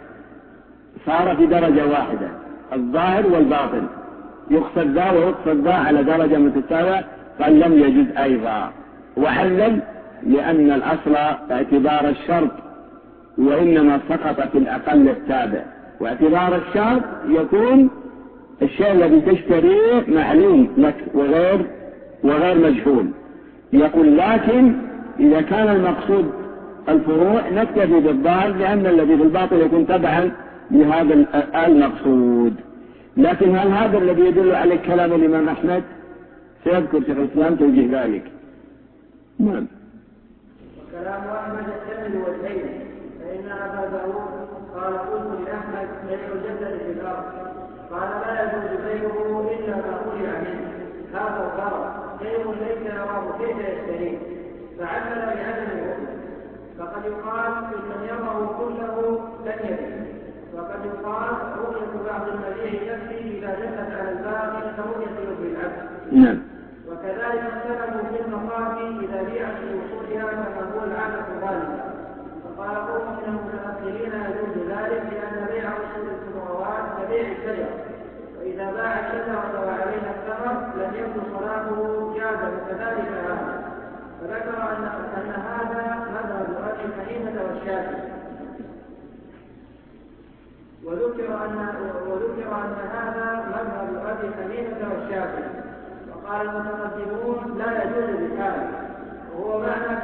صار في درجة واحدة الظاهر والباطن، يقصد ذا ويقصد ذا على درجة متساوية، قال لم يجد أيضا. وعلل لأن الأصل اعتبار الشرط، وإنما سقط في الأقل التابع، واعتبار الشرط يكون الشيء الذي تشتريه معلوم لك وغير مجهول. يقول لكن إذا كان المقصود الفروع نكتفي بالظاهر، لأن الذي في الباطن يكون تبعا لهذا المقصود. لكن هل هذا الذي يدل على كلام الإمام أحمد؟ سيذكر شيخ الإسلام توجيه ذلك. نعم. وكلام أحمد يحتمل وجهين، فإن أبا داود قال قلت لأحمد بيع الجسد في الأرض، قال لا يجوز بيعه إلا ما قلع منه، هذا الضرر شيء ليس يراه كيف يشتريه، فعمل بعدم الرؤية. فقد يقال إن لم يره كله لن يبيع، وقد يقال رؤية بعض المبيع يكفي إذا دلت على الباقي كرؤية وجه العبد. نعم. وكذلك اختلفوا في المقاضي إذا بيعت في وصولها كما هو العادة الغالبة، فقال قوم من المتأخرين يجوز ذلك لأن بيع وصول الثمرات كبيع الشجر، وإذا باع الشجرة وعليها الثمر لم يكن صلاته جازا، وكذلك هذا. فذكر أن هذا مذهب أبي حنيفة والشافعي، وذكر أن هذا مذهب أبي حنيفة والشافعي، وقال المتقدمون لا يجوز بهذا، وهو معنى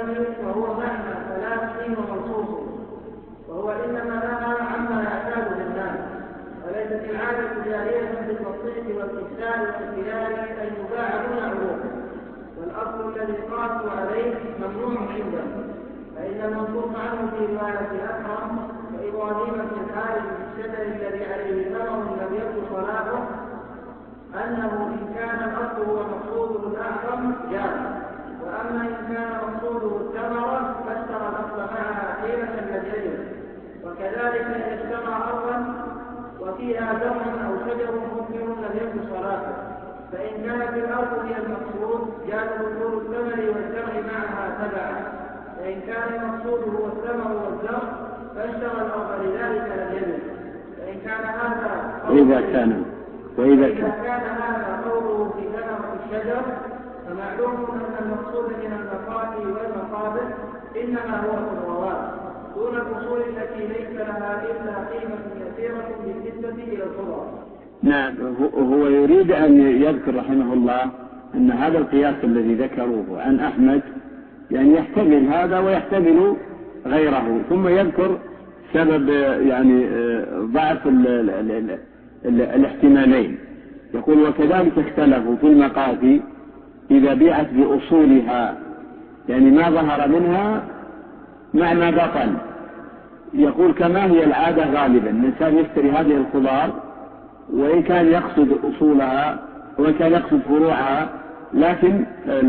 كلامه ومنصوصه، وهو إنما نهى عما يعتاد الناس، وليست العادة جارية بالتصديق والإحسان والاختيار أن يباع دون عروض، والأصل الذي قاسوا عليه ممنوع عنده، فإن المنصوص عنه في رواية الأكرم وإبراهيم بن الحارث بالشجر الذي عليه ثمر لم يكن صلاحه أنه إن كان الأصل هو مقصوده الأعظم جاز، وأما إن كان مقصوده الثمرة فاشترى الأصل معها حيلة كالجيد. وكذلك إن اشترى أرضا وفيها زرع أو شجر مثمر لم يكن صلاته، فإن كانت الأرض هي المقصود جاز دخول الثمر والزرع معها تبعا، فإن كان المقصود هو الثمر والزرع فاشترى الأرض لذلك لم يجوز. فإن كان هذا وإذا كان هذا قوله في ثمرة الشجر فمعلوم أن المقصود من المقاطع والمقابل إنما هو الخضروات دون الأصول التي ليس لها إلا قيمة كثيرة بالنسبة إلى الخضر. نعم. هو يريد أن يذكر رحمه الله أن هذا القياس الذي ذكروه عن أحمد يعني يحتمل هذا ويحتمل غيره، ثم يذكر سبب ضعف الاحتمالين. يقول وكذلك اختلفوا في المقاضي إذا بيعت بأصولها، يعني ما ظهر منها مع ما بطن. يقول كما هي العادة غالبا الإنسان يشتري هذه الخضار وإن كان يقصد أصولها وإن كان يقصد فروعها، لكن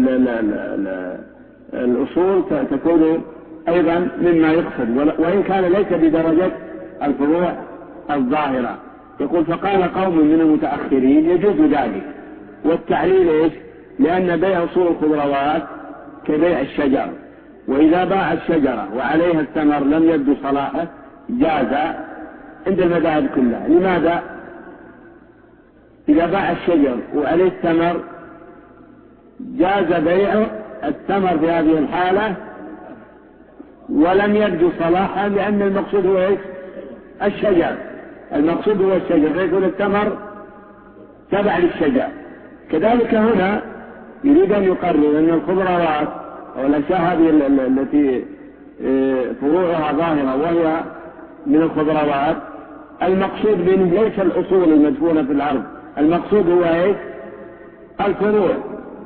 الأصول تكون أيضا مما يقصد وإن كان ليس بدرجة الفروع الظاهرة. يقول فقال قوم من المتأخرين يجوز ذلك، والتعليل إيش؟ لأن بيع أصول الخضروات كبيع الشجر، وإذا باع الشجرة وعليها الثمر لم يبدو صلاحه جاز عند المذاهب كلها. لماذا؟ إذا باع الشجر وعليه الثمر جاز بيع الثمر في هذه الحالة ولم يبدو صلاحا، لأن المقصود هو إيش؟ الشجر، المقصود هو الشجر، فيكون الثمر تبع للشجر. كذلك هنا يريد أن يقرر أن الخضروات أو الأشياء هذه التي فروعها ظاهرة وهي من الخضروات المقصود منه ليس الأصول المدفونة في الأرض، المقصود هو إيش؟ الفروع.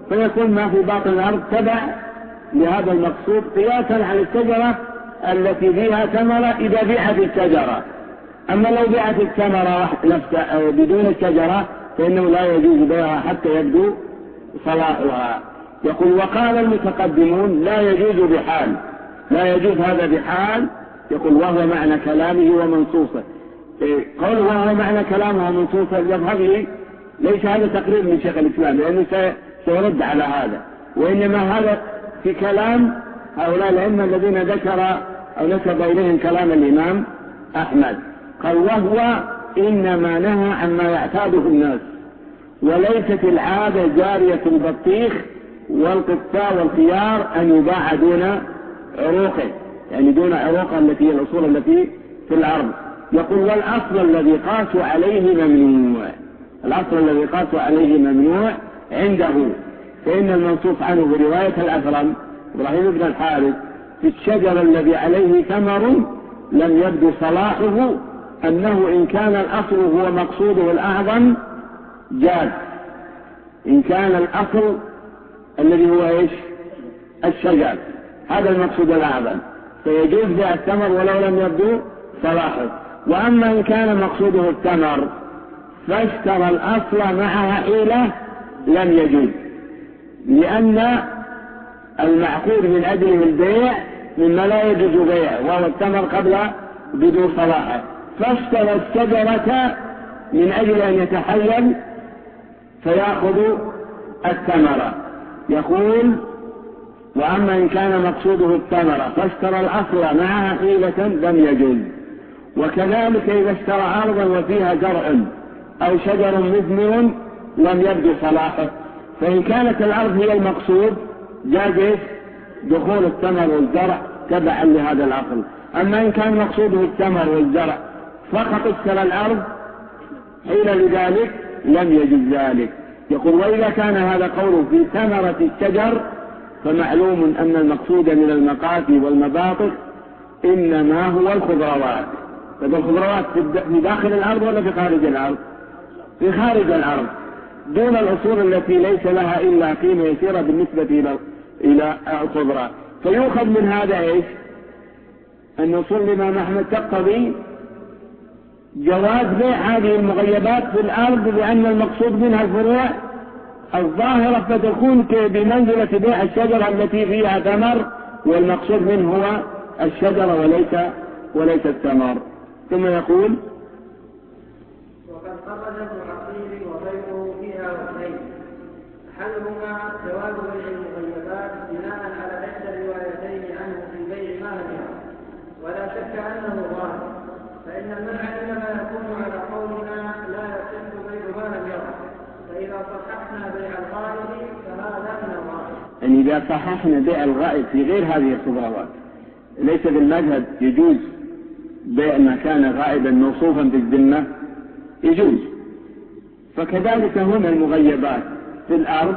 فيكون ما في باطن الأرض تبع لهذا المقصود، قياسا على الشجرة التي فيها ثمرة إذا بيعت الشجرة. أما لو بيعت الثمرة نفسها بدون الشجرة فإنه لا يجوز بيعها حتى يبدو صلاحها. يقول وقال المتقدمون لا يجوز بحال، لا يجوز هذا بحال. يقول وهو معنى كلامه ومنصوصه. قوله وهو معنى كلامه ومنصوصه يظهر لي ليس هذا تقرير من شيخ الإسلام لأنه سيرد على هذا، وإنما هذا في كلام هؤلاء الأئمة الذين ذكر أو نسب إليهم كلام الإمام أحمد. قال وهو إنما نهى عما يعتاده الناس، وليست العادة جارية البطيخ والقثاء والخيار أن يباع دون عروقه، يعني دون عروقه التي هي الأصول التي في الأرض. يقول والأصل الذي قاسوا عليه ممنوع، الأصل الذي قاسوا عليه ممنوع عنده، فإن المنصوص عنه برواية الأثرم إبراهيم بن الحارث في الشجر الذي عليه ثمر لم يبدو صلاحه أنه إن كان الأصل هو مقصوده الأعظم جاز، إن كان الأصل الذي هو إيش الشجر هذا المقصود الأعظم فيجوز بيع الثمر ولو لم يبدو صلاحه. وأما إن كان مقصوده الثمر فاشترى الأصل معها حيلة لم يجوز، لأن المعقود من أجله البيع مما لا يجوز بيعه وهو الثمر قبل بدون صلاحه، فاشترى الشجرة من أجل أن يتحيل فيأخذ الثمرة. يقول وأما إن كان مقصوده الثمرة فاشترى الأصل معها حيلة لم يجوز. وكذلك إذا اشترى أرضا وفيها زرع أو شجر مثمر لم يبدو صلاحه، فإن كانت الأرض هي المقصود جاز دخول الثمر والزرع تبعا لهذا الأصل. أما إن كان مقصوده الثمر والزرع فقط اشترى الأرض حين لذلك لم يجوز ذلك. يقول وإذا كان هذا قوله في ثمرة الشجر فمعلوم أن المقصود من المقاتي والمباطخ إنما هو الخضروات. فالخضروات في داخل الأرض ولا في خارج الأرض؟ في خارج الأرض دون الأصول التي ليس لها إلا قيمة يسيرة بالنسبة إلى الخضرات. فيؤخذ من هذا إيش؟ أن أصول الإمام أحمد تقتضي جواز بيع هذه المغيبات في الأرض لأن المقصود منها الفروع الظاهرة فتكون بمنزلة بيع الشجرة التي فيها ثمر والمقصود منه هو الشجرة وليس الثمر. ثم يقول وقد خرج ابن عقيل وغيره فيها وجهين، أحدهما جواز بيع المغيبات بناء على إحدى الروايتين عنه في بيع ما لم يرى، ولا شك أنه ظاهر، فإن المنع إنما يكون على قولنا لا يصح بيع ما لم يرى، فإذا صححنا بيع الغائب فهذا من الظاهر. يعني إذا صححنا بيع الغائب في غير هذه الخضروات ليس بالمذهب يجوز بيع ما كان غائبا موصوفا بالذمة يجوز، فكذلك هنا المغيبات في الأرض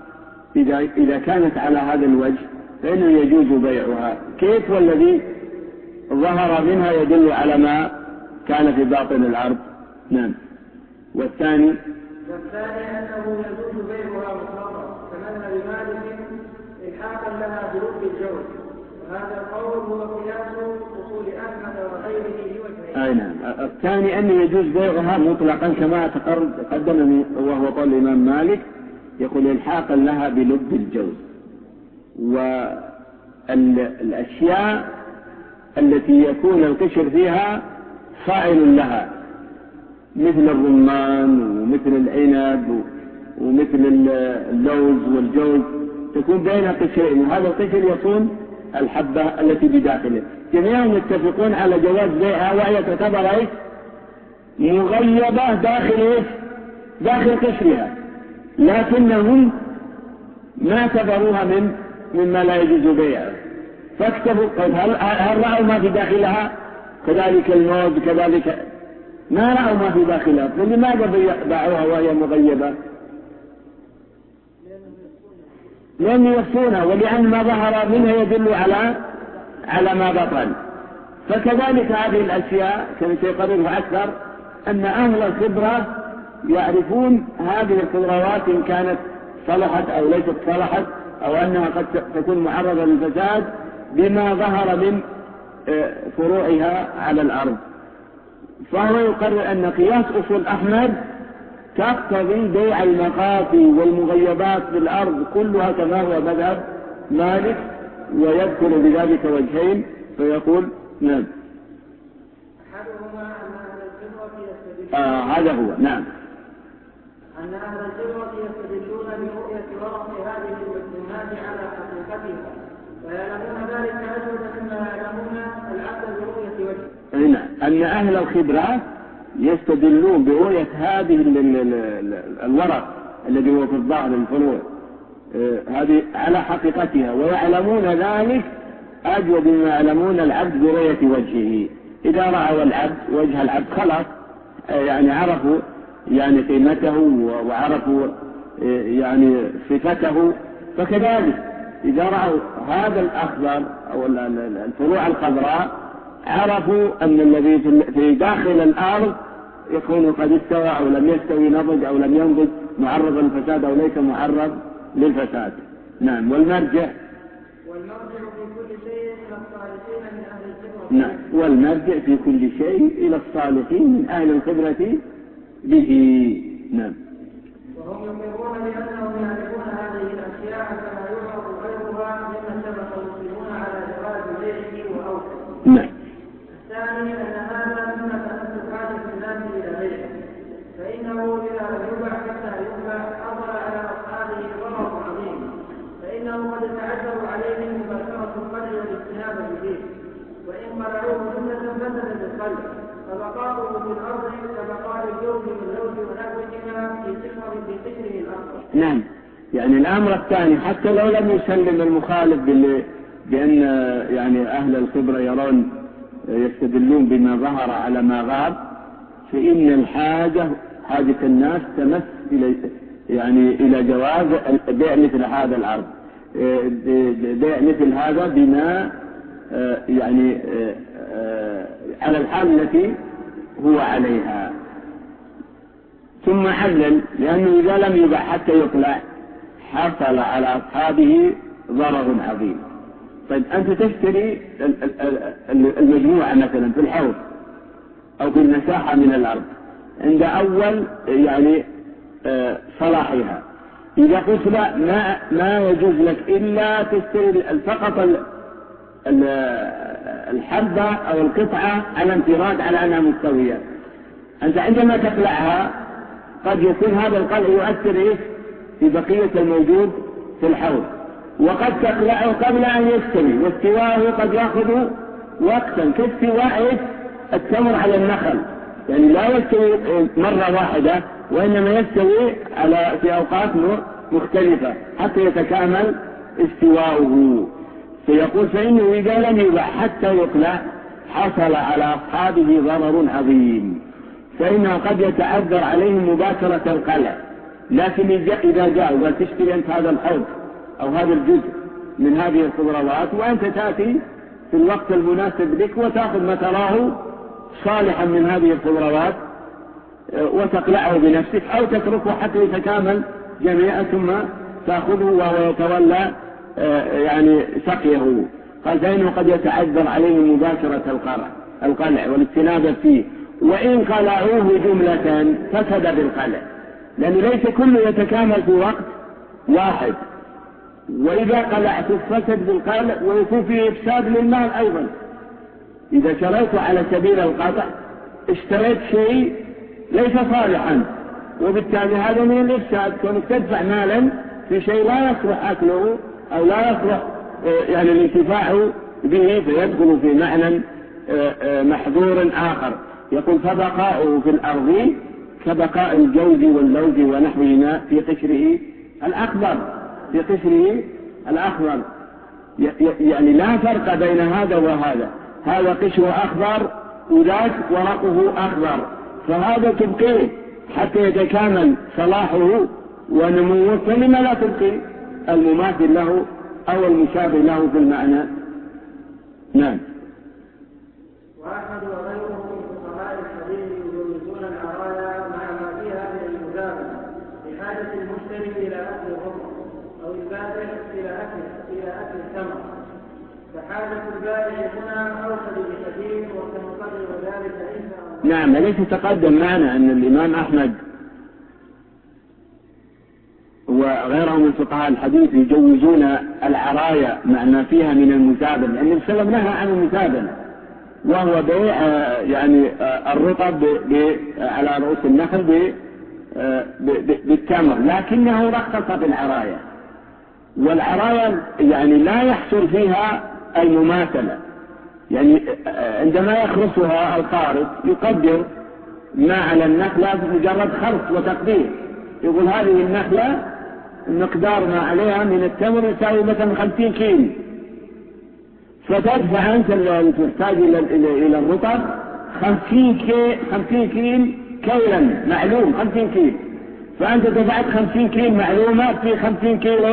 إذا كانت على هذا الوجه فإنه يجوز بيعها. كيف؟ والذي ظهر منها يدل على ما كان في باطن الأرض. نعم. والثاني أنه يجوز بيعها مطلقا كمذهب مالك إلحاقا لها بلب الجوز، وهذا القول هو قياس أصول أحمد وغيره بوجهين. أي نعم. الثاني أنه يجوز بيعها مطلقا كما تقدم وهو قول الإمام مالك، يقول إلحاقا لها بلب الجوز. والأشياء التي يكون القشر فيها فاعل لها مثل الرمان ومثل العنب ومثل اللوز والجوز تكون بين قشرين، وهذا القشر يكون الحبة التي بداخله. جميعهم يتفقون على جواز بيعها وهي تعتبر ايش؟ مغيبة داخل ايش؟ داخل قشرها، لكنهم ما اعتبروها مما لا يجوز بيعها فاكتبوا. هل رأوا ما في داخلها؟ كذلك الموز كذلك ما رأوا ما في داخلها، فلماذا باعوها وهي مغيبة؟ لأن يخفونها، ولأن ما ظهر منها يدل على ما بطن. فكذلك هذه الأشياء كما سيقررها أكثر أن أهل الخبرة يعرفون هذه الخضروات إن كانت صلحت أو ليست صلحت، أو أنها قد تكون معرضة للفساد بما ظهر من فروعها على الأرض. فهو يقرر أن قياس أصول أحمد تقتضي بيع المخافي والمغيبات في الأرض كلها كما هو مذهب مالك، ويذكر بذلك وجهين فيقول نعم. أحدهما أن أهل الخبرة يستدلون هذا هو نعم. أن أهل الخبرة يستدلون برؤية ورق هذه المجنونات على حقيقتها، ويعلمون ذلك أجود مما يعلمون العبد برؤية وجهه. هنا أن أهل الخبرة يستدلون برؤية هذه الورق الذي هو في الظاهر الفروع هذه على حقيقتها، ويعلمون ذلك أجود مما يعلمون العبد برؤية وجهه. إذا رأوا العبد وجه العبد خلاص يعني عرفوا يعني قيمته وعرفوا يعني صفته. فكذلك إذا رأوا هذا الأخضر أو الفروع الخضراء عرفوا أن الذي في داخل الأرض يكون قد استوى أو لم يستوي، نضج أو لم ينضج، معرض للفساد أو ليس معرض للفساد. نعم. والمرجع في كل شيء إلى الصالحين من أهل الخبرة. نعم. والمرجع في كل شيء إلى الصالحين من أهل الخبرة به. نعم. وهم يقرون بأنهم يعرفون هذه الأشياء كما يعرف غيرها ممن سبق المسلمون على جواز بيعه وأوفى. نعم. الثاني أن هذا مما تأسف حاجة الناس إلى بيعه، فإنه إذا لم يباع حتى يباع حصل على أصحابه ضرر عظيم، فإنه قد يتعذر عليهم مباشرة القلب والاجتناب به، وإن قلعوه جملة فسد بالقلب، فبقاؤه في الأرض كبقاء الجوف واللوث ونحوهما في قشره الأكبر. نعم. يعني الأمر الثاني حتى لو لم يسلم المخالف بأن يعني أهل الخبرة يرون يستدلون بما ظهر على ما غاب، فإن حاجة الناس تمس إلى جواز بيع مثل هذا الأرض، بيع مثل هذا بما يعني على الحال التي هو عليها. ثم علل لأنه إذا لم يباع حتى يقلع حصل على أصحابه ضرر عظيم. طيب أنت تشتري المجموعة مثلا في الحوض أو في المساحة من الأرض عند أول يعني صلاحها، إذا قلت لا ما يجوز لك إلا تشتري فقط الحبة أو القطعة على انفراد على أنها مستوية، أنت عندما تقلعها قد يكون هذا القلع يؤثر في بقية الموجود في الحوض، وقد تقلعه قبل أن يستوي، واستواءه قد يأخذ وقتا كاستواء التمر على النخل، يعني لا يستوي مرة واحدة وإنما يستوي في أوقات مختلفة حتى يتكامل استواءه. فيقول فإنه إذا لم يباع حتى يقلع حصل على أصحابه ضرر عظيم، فإنه قد يتعذر عليهم مباشرة القلع. لكن إذا جاء وقال تشتري أنت هذا الحوض أو هذا الجزء من هذه الخضروات وأنت تأتي في الوقت المناسب لك وتأخذ ما تراه صالحا من هذه الخضروات وتقلعه بنفسك، أو تتركه حتى يتكامل جميعا ثم تأخذه وهو يتولى يعني سقيه. قال فإنه قد يتعذر عليهم مباشرة القلع والاستنابة فيه، وإن قلعوه جملة فسد بالقلع، لأنه ليس كله يتكامل في وقت واحد، وإذا قلعت فسد بالقلع ويكون فيه إفساد للمال أيضا. إذا شريت على سبيل القطع اشتريت شيء ليس صالحا، وبالتالي هذا من الإفساد، كونك تدفع مالا في شيء لا يصلح أكله أو لا يصلح يعني الانتفاع به، فيدخل في معنى محظور آخر. يقول فبقاؤه في الأرض كبقاء الجوز واللوز ونحوهما في قشره الأخضر، يعني لا فرق بين هذا وهذا، هذا قشره أخضر وذاك ورقه أخضر، فهذا تبقيه حتى يتكامل صلاحه ونموه، فلما لا تبقي المماثل له أو المشابه له في المعنى. نعم. وأحمد وغيره من فقهاء الحديث يجوزون العرايا مع ما فيها من المجابهة بحاجة المشتري إلى أكل الربع، إلى أكل الثمر، فحاجة البائع هنا أوصل بكثير وسنقرر ذلك إن شاء الله. نعم، أليس تقدم معنا أن الإمام أحمد وغيره من فقهاء الحديث يجوزون العرايا مع ما فيها من المزابنة، لأن النبي صلى الله عليه وسلم نهى عن المزابنة وهو بيع يعني الرطب على رؤوس النخل بالتمر، لكنه رخص في العرايا. والعرايا يعني لا يحصل فيها المماثلة، يعني عندما يخرصها الخارص يقدر ما على النخلة بمجرد خرص وتقدير، يقول هذه النخلة مقدار ما عليها من التمر يساوي مثلا 50 كيلو، فتدفع أنت اللي تحتاج إلى الرطب 50 كيلو كيلا معلوم 50 كيلو، فأنت دفعت 50 كيلو معلومة في 50 كيلو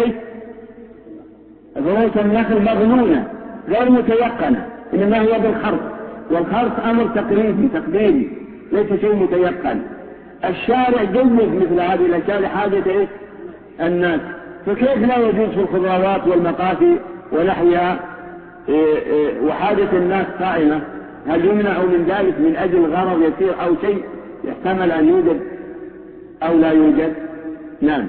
رؤوس النخل مغنونة غير متيقنة، إنما هي بالخرص، والخرص أمر تقديري ليس شيء متيقن. الشارع جوز مثل هذه الأشياء لحاجة الناس، فكيف لا يجوز في الخضروات والمقافي ونحوها وحاجة الناس قائمة؟ هل يمنع من ذلك من أجل غرض يسير أو شيء يحتمل أن يوجد أو لا يوجد؟ نعم.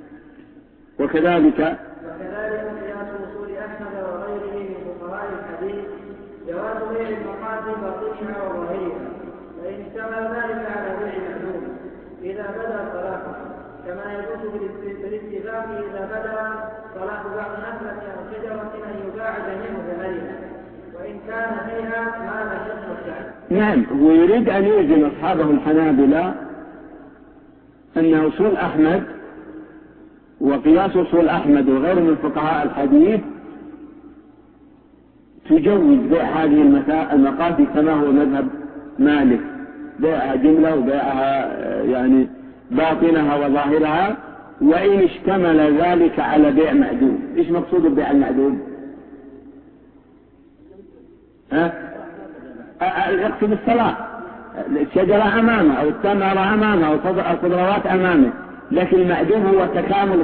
وكذلك قياس وصول أحمد وغيره من فقهاء الحديث جواز بيع المقاتل باطنها وظاهرها، فإن اشتمل ذلك على بيع معلوم إذا بدا صلاحه، كما يجوز بالاتفاق إذا بدا صلاح بعض نخلة أو شجرة أن يباع جميع ثمرها، وإن كان فيها ما لا شك فيه. نعم، ويريد أن يلزم أصحابه الحنابلة أن أصول أحمد وقياس أصول أحمد وغيره من فقهاء الحديث تجوز بيع هذه المقاتل كما هو مذهب مالك، بيعها جملة وبيعها يعني باطنها وظاهرها، وإن اشتمل ذلك على بيع معدوم. إيش مقصود البيع المعدوم؟ يقصد الصلاة، الشجرة أمامه أو التمر أمامه أو الخضروات أمامه، لكن المعدوم هو تكامل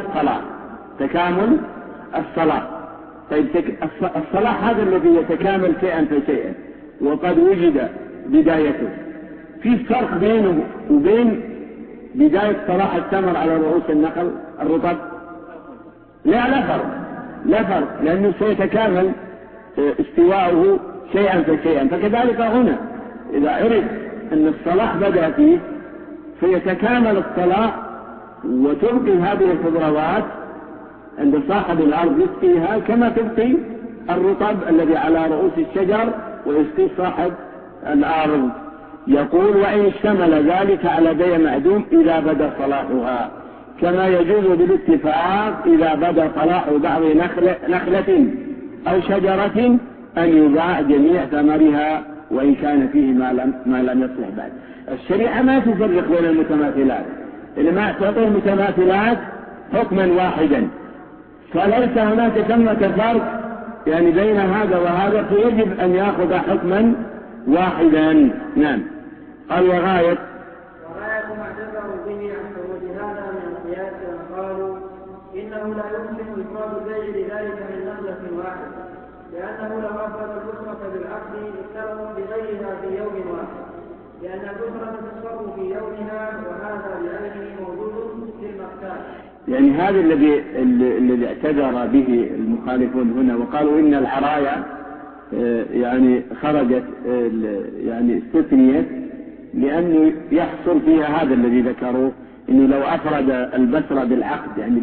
الصلاة. طيب الصلاة هذا الذي يتكامل شيئا فشيئا وقد وجد بدايته، في فرق بينه وبين بداية صلاح التمر على رؤوس النخل الرطب؟ لا فرق، لأنه سيتكامل استواءه شيئا فشيئا. فكذلك هنا إذا عرف أن الصلاح بدأ فيه فيتكامل الصلاح وتبقي هذه الخضروات عند صاحب الأرض يسقيها كما تبقي الرطب الذي على رؤوس الشجر ويسقي صاحب الأرض. يقول وإن اشتمل ذلك على بيع معدوم إذا بدا صلاحها، كما يجوز بالاتفاق إذا بدا صلاح بعض نخلة أو شجرة أن يباع جميع ثمرها وإن كان فيه ما لم يصلح بعد. الشريعة ما تفرق بين المتماثلات، إنما تعطي المتماثلات حكما واحدا، فليس هناك ثمة فرق يعني بين هذا وهذا، فيجب أن يأخذ حكما واحدا. نعم. قال وغاية ما اعتبروا به عن خروج هذا من القياس، وقالوا إنه لا يمكن إفراد البيع لذلك من نخلة واحدة، لأنه لو أفرد البصرة بالعقد افترضوا بغيرها في يوم واحد، لأن البصرة تصفر في يومها وهذا بعينه موجود في المختار. يعني هذا الذي اعتذر به المخالفون هنا وقالوا إن العرايا يعني خرجت يعني استثنيت لأنه يحصل فيها هذا الذي ذكروه، إنه لو أفرد البصرة بالعقد يعني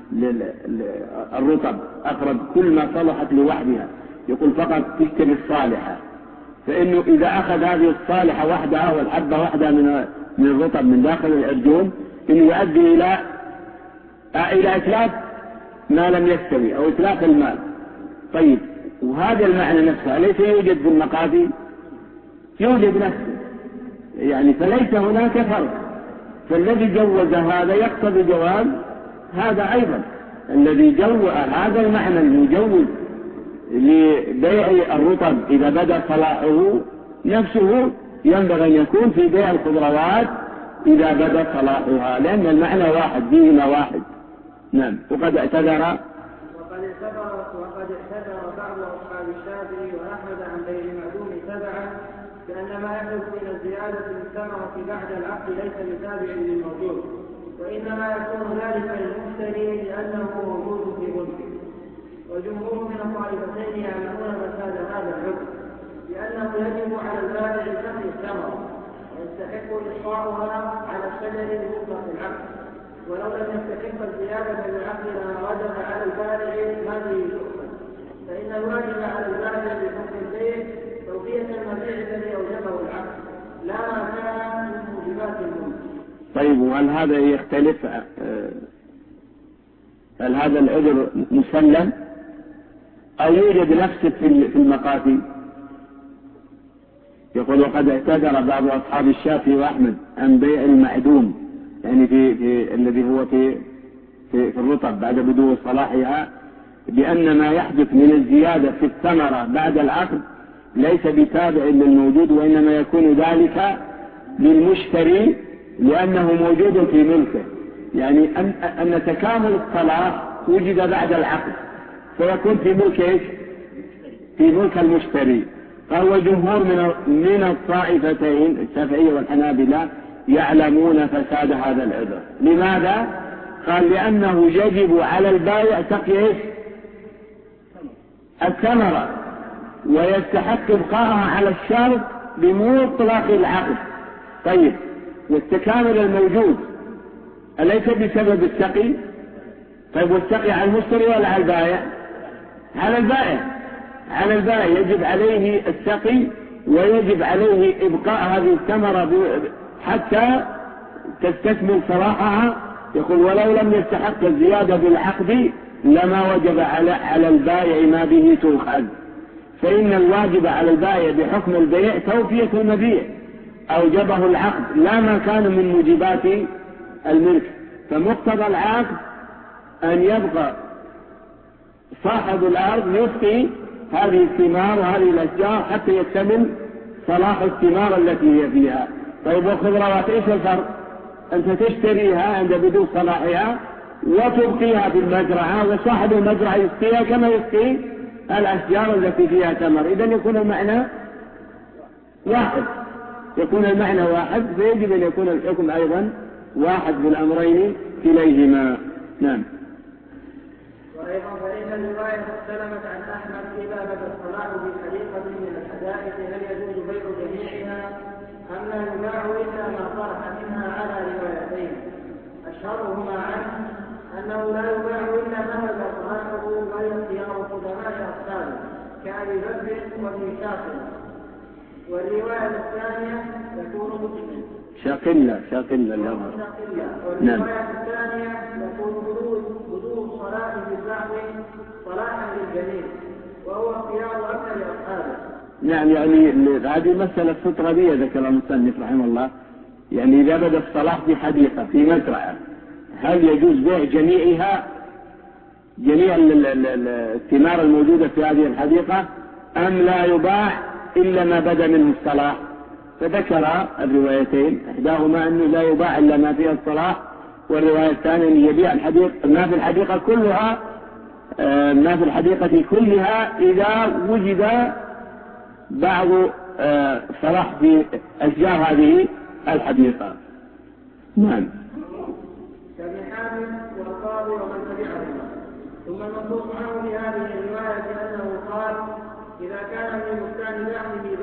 الرطب أفرد كل ما صلحت لوحدها، يقول فقط تشتري الصالحة، فإنه إذا أخذ هذه الصالحة وحدها والحبة واحدة من الرطب من داخل الأرجون إنه يؤدي إلى إتلاف ما لم يستوي أو إتلاف المال. طيب وهذا المعنى نفسه أليس يوجد في المقادير؟ يوجد نفسه يعني، فليس هناك فرق. فالذي جوز هذا يقتضي جواز هذا أيضا، الذي جوز هذا المعنى المجوز لبيع الرطب إذا بدأ صلاحه نفسه ينبغي أن يكون في بيع الخضروات إذا بدأ صلاحها، لأن المعنى واحد، ديننا واحد. نعم. وقد اعتذر وقد اعتبر بعض أصحاب الشافعي وأحمد عن غير معدوم تبعا لأن ما يحدث من الزيادة في الثمرة بعد العقد ليس بتابع للموجود، وإنما يكون ذلك للمشتري لأنه موجود في ملكه. والجمهور من الطائفتين يعلمون فساد هذا الحكم لأنه يجب على البائع سقي الثمرة ويستحق إلقاؤها على الشجر لمطلق العقد، ولو لم يستحق الزيادة في العقد لما وجب على البائع هذه تؤخذ، فإن الواجب على البائع بحكم البيع توفية المبيع الذي أوجبه العقد لا ما كان من موجبات الملك. طيب، وهل هذا يختلف؟ هل هذا العذر مسلم أو يوجد نفسه في المقاتل؟ يقول وقد اعتذر بعض أصحاب الشافعي وأحمد عن بيع المعدوم، يعني في الذي هو في الرطب بعد بدو صلاحها، بأن ما يحدث من الزيادة في الثمرة بعد العقد ليس بتابع للموجود، وإنما يكون ذلك للمشتري لأنه موجود في ملكه، يعني أن تكامل الصلاح وجد بعد العقد فيكون في ملك إيش؟ في ملك المشتري. فهو جمهور من الطائفتين الشافعية والحنابلة يعلمون فساد هذا العذر. لماذا؟ قال لأنه يجب على البائع سقي الثمرة ويستحق إبقاءها على الشرط بمطلق العقد. طيب، والتكامل الموجود أليس بسبب السقي؟ طيب، والسقي على المشتري ولا على البائع؟ على البائع. على البائع يجب عليه السقي ويجب عليه إبقاء هذه الثمرة حتى تستكمل صلاحها. يقول ولو لم يستحق الزيادة بالعقد لما وجب على البائع ما به تؤخذ، فإن الواجب على البائع بحكم البيع توفية المبيع أوجبه العقد لا ما كان من موجبات الملك. فمقتضى العقد أن يبقى صاحب الأرض يسقي هذه الثمار وهذه الأشجار حتى يكتمل صلاح الثمار التي هي فيها. طيب، والخضروات إيش الفرق؟ أنت تشتريها عند بدو صلاحها وتبقيها في المزرعة، وصاحب المزرعة يسقيها كما يسقي الأشجار التي فيها ثمر. إذن يكون المعنى واحد، فيجب أن يكون الحكم أيضا واحد بالأمرين كليهما. نعم. وأيضا فإن الرواية استلمت عن أحمد إذا بدا الصلاح بحديقة من الحدائق هل يجوز بيع جميعها أم لا يباع إلا ما طرح منها على روايتين، أشهرهما عنه أنه لا يباع إلا ما بدا صلاحه غير اختيار قدماء أصحابه كأبي بكر وابن شاقل. والرواية الثانية تكون شاقلة الأمر. والرواية الثانية يكون بدو الصلاة بالزعم صلاحا للجميع وهو اختيار أكثر أصحابه. نعم، يعني هذه مسألة فطرية ذكر المصنف رحمه الله. يعني إذا بدأ الصلاح في حديقة في مزرعة هل يجوز بيع جميع الثمار الموجودة في هذه الحديقة أم لا يباع إلا ما بدا منه الصلاح؟ فذكر الروايتين، إحداهما أنه لا يباع إلا ما فيها الصلاح، والرواية الثانية أن يبيع ما في الحديقة كلها إذا وجد بعض صلاح في أشجار هذه الحديقة. نعم. كابن حاتم والقاضي ومن تبعهما. ثم المنصوص عنه في هذه الرواية أنه قال إذا كان في بستان بعضه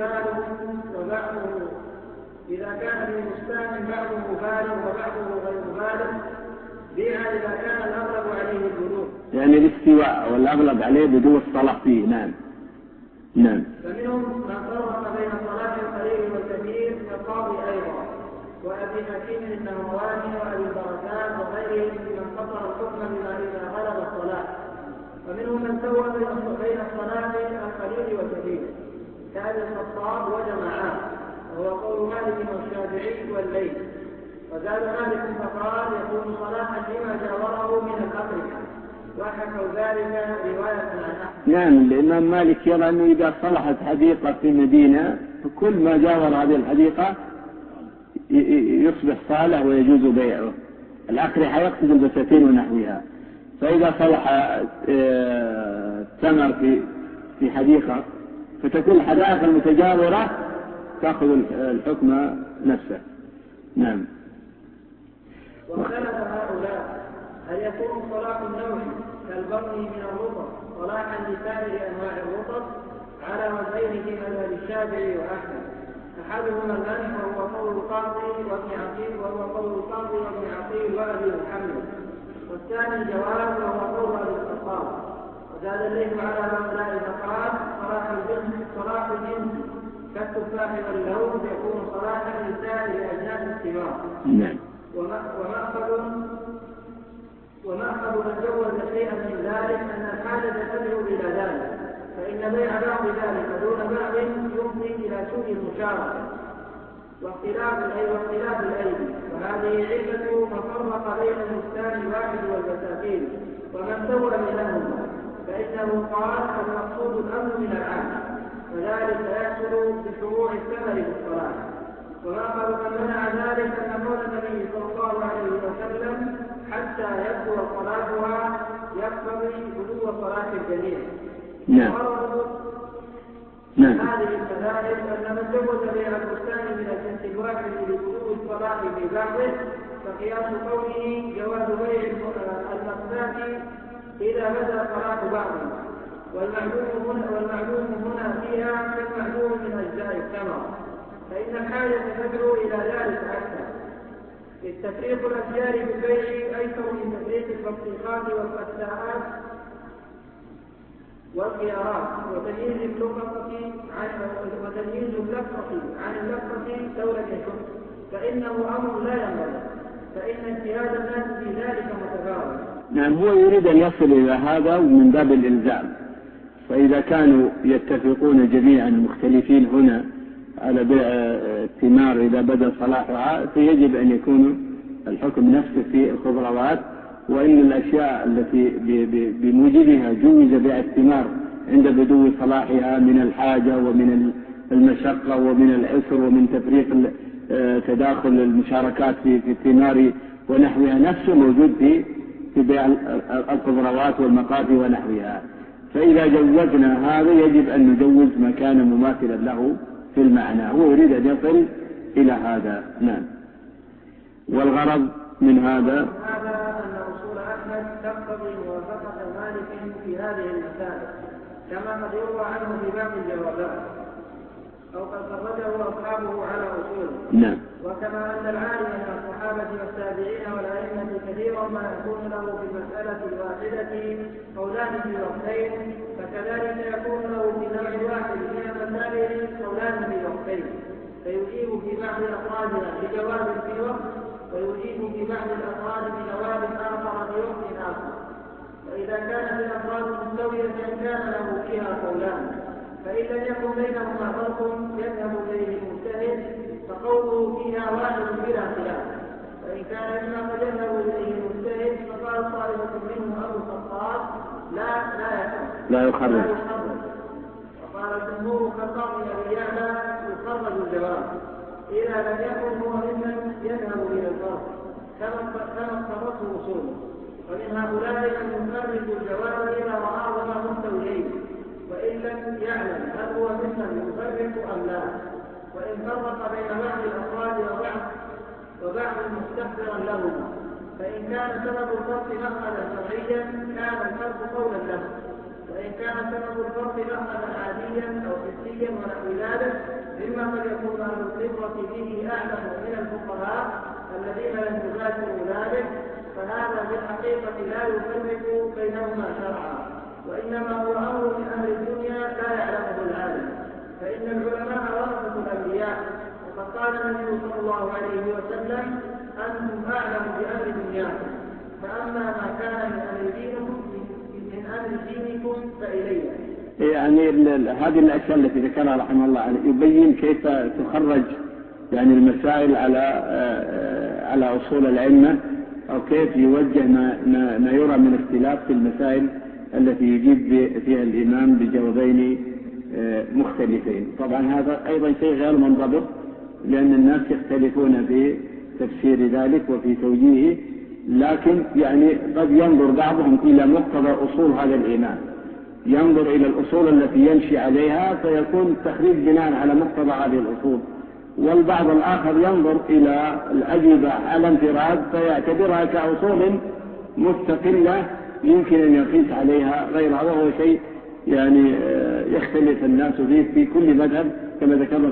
بالغ وبعضه غير بالغ بيع إذا كان الأغلب عليه البلوغ، يعني الاستواء والأغلب عليه بدون الصلاح فيه. نعم. فمنهم من فرق بين صلاح القليل والكثير كالقاضي أيضا وأبي حكيم النهواني وأبي البركات وغيرهم من قصر الحكم بما إذا غلب الصلاح. ومنهم من سوى بين الصلاح القليل والكثير كأبي الخطاب وجماعات، وهو قول مالك والشافعي والليث. وزاد مالك فقال يكون صلاحا لما جاوره من الأفريقى، وحكوا ذلك رواية عن أحمد. نعم، الإمام مالك يرى أنه إذا صلحت حديقة في مدينة فكل ما جاور هذه الحديقة يصبح صالح ويجوز بيعه. الأقرحة يقصد البساتين ونحوها، فإذا صلح ثمر في حديقة فتكون الحدائق المتجاورة تأخذ الحكم نفسه. نعم. واختلف هؤلاء هل يكون صلاح النوع كالبر من الرطب صلاحا لسائر أنواع الرطب على وجهين في مذهب الشافعي وأحمد، أحدهما المنح وهو قول القاضي وابن عقيل وأبي محمد، والثاني الجواز وهو قول أبي الخطاب. وزاد الليل على هؤلاء فقال صلاح الجنس كالتفاح واللون يكون صلاحا لسائر أجناس الثمار. ومأخذ من جوز شيئا من ذلك أن الحاجة تدعو إلى ذلك، فإن بيع بعض ذلك دون بعض يفضي إلى سوء المشاركة واختلاف الأيدي، وهذه علة ففرق بين البستان الواحد والبساتين ومن سوى بينهما، فإنه قال المقصود الأمن من العام، وذلك يحصل بشروع الثمر بالصلاة. ومأخذ من منع ذلك أن قول النبي صلى الله عليه وسلم حتى يبدو صلاتها يقتضي بدو صلاة الجميع. هذه المذاهب أن من جوز بيع البستان من الجنس الواحد لبدو الصلاة في بعضه، فقياس قوله جواز بيع المقسات إذا بدا صلاة بعضه، والمعلوم هنا فيها كالمعلوم من أجزاء الثمر، فإن الحاجة تدعو إلى ذلك أكثر. التفريق الأشجار بالبيع أيسر من تفريق البطيخات والفتاءات والخيارات، وتمييز اللقطة عن اللقطة دولة الحكم، فإنه أمر لا ينبغي، فإن اجتهاد الناس في ذلك متفاوت. نعم، هو يريد أن يصل إلى هذا من باب الإلزام، فإذا كانوا يتفقون جميعا مختلفين هنا على بيع الثمار إذا بدأ صلاحها، فيجب أن يكون الحكم نفسه في الخضروات، وإن الأشياء التي بموجبها جوز بيع الثمار عند بدو صلاحها من الحاجة ومن المشقة ومن العسر ومن تفريق تداخل المشاركات في الثمار ونحوها نفسه موجود في بيع الخضروات والمقاضي ونحوها. فإذا جوزنا هذا يجب أن نجوز ما كان مماثلا له في المعنى، هو يريد أن يصل إلى هذا. نعم. والغرض من هذا أن أصول أحمد تقتضي موافقة مالك في هذه المسائل، كما قد يروى عنه في بعض الجوابات أو قد خرجه أصحابه على أصوله. نعم. وكما أن العالم من الصحابة والتابعين والأئمة كثيرا ما يكون له في المسألة الواحدة قولان في وقتين، فكذلك يكون له في نوع واحد من المسائل قولان في وقتين، فيجيب في بعض أفرادها بجواب في وقت، ويجيب في بعض الأفراد بجواب آخر في وقت آخر. فإذا كانت الأفراد مستوية كان له فيها قولان، فإن لم يكن بينهما فرق يذهب إليه المجتهد فقوله فيها واحد بلا خلاف، وإن كان مما قد يذهب إليه المجتهد فقال طائفة منهم أبو الخطاب لا يخرج. وقال الجمهور خطاب أبي يعلى يخرج الجواب إذا لم يكن هو ممن يذهب إلى الفرق كما اخترته أصوله. ومن هؤلاء من يفرق الجواب إذا رآهما مستويين، وإن لم يعلم هل هو ممن يفرق أم لا، وإن فرق بين بعض الأفراد وبعض مستحضرا لهما، فإن كان سبب الفرق مأخذا شرعيا كان الفرق قولا له، وإن كان سبب الفرق مأخذا عاديا أو حسيا ونحو ذلك مما قد يكون أهل الخبرة به أعلم من الفقهاء الذين لم يذاكروا ذلك، فهذا بالحقيقة لا يفرق بينهما شرعا، وإنما هو أمر من أهل الدنيا لا يعلمه العالم، فإن العلماء ورثة الأنبياء، وقد قال النبي صلى الله عليه وسلم أنتم أعلم بأمر دنياكم، فأما ما كان من أمر دينكم فإليه. يعني هذه الأشياء التي ذكرها رحمه الله يبين كيف تخرج يعني المسائل على أصول العلمة، أو كيف يوجه ما يرى من اختلاف في المسائل التي يجيب فيها الإمام بجوابين مختلفين. طبعا هذا أيضا شيء غير منضبط، لأن الناس يختلفون في تفسير ذلك وفي توجيهه، لكن يعني قد ينظر بعضهم إلى مقتضى أصول هذا الإيمان، ينظر إلى الأصول التي يمشي عليها فيكون التخريج بناء على مقتضى هذه الأصول، والبعض الآخر ينظر إلى الأجوبة على انفراد فيعتبرها كأصول مستقلة يمكن أن يقيس عليها غيرها، وهو شيء يعني يختلف الناس فيه في كل مذهب كما ذكرنا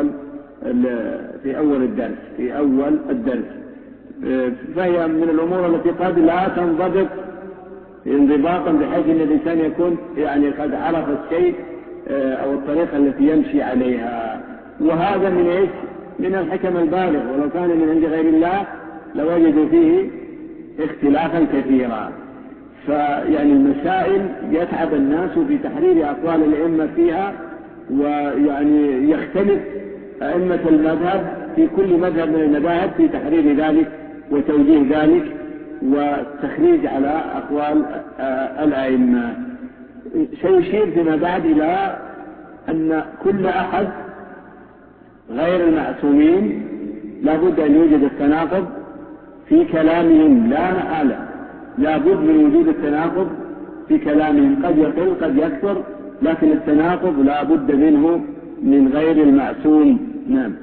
في أول الدرس. فهي من الأمور التي قد لا تنضبط انضباطا بحيث أن الإنسان يكون يعني قد عرف الشيء أو الطريقة التي يمشي عليها، وهذا من إيش؟ من الحكم البالغ، ولو كان من عند غير الله لوجدوا فيه اختلافا كثيرا. فيعني المسائل يتعب الناس في تحرير أقوال الأئمة فيها، ويعني يختلف أئمة المذهب في كل مذهب من المذاهب في تحرير ذلك وتوجيه ذلك والتخريج على أقوال الأئمة. سيشير فيما بعد إلى أن كل أحد غير المعصومين لا بد أن يوجد التناقض في كلامهم لا محالة، لا بد من وجود التناقض في كلامهم، قد يقل قد يكثر، لكن التناقض لا بد منه من غير المعصوم. نعم.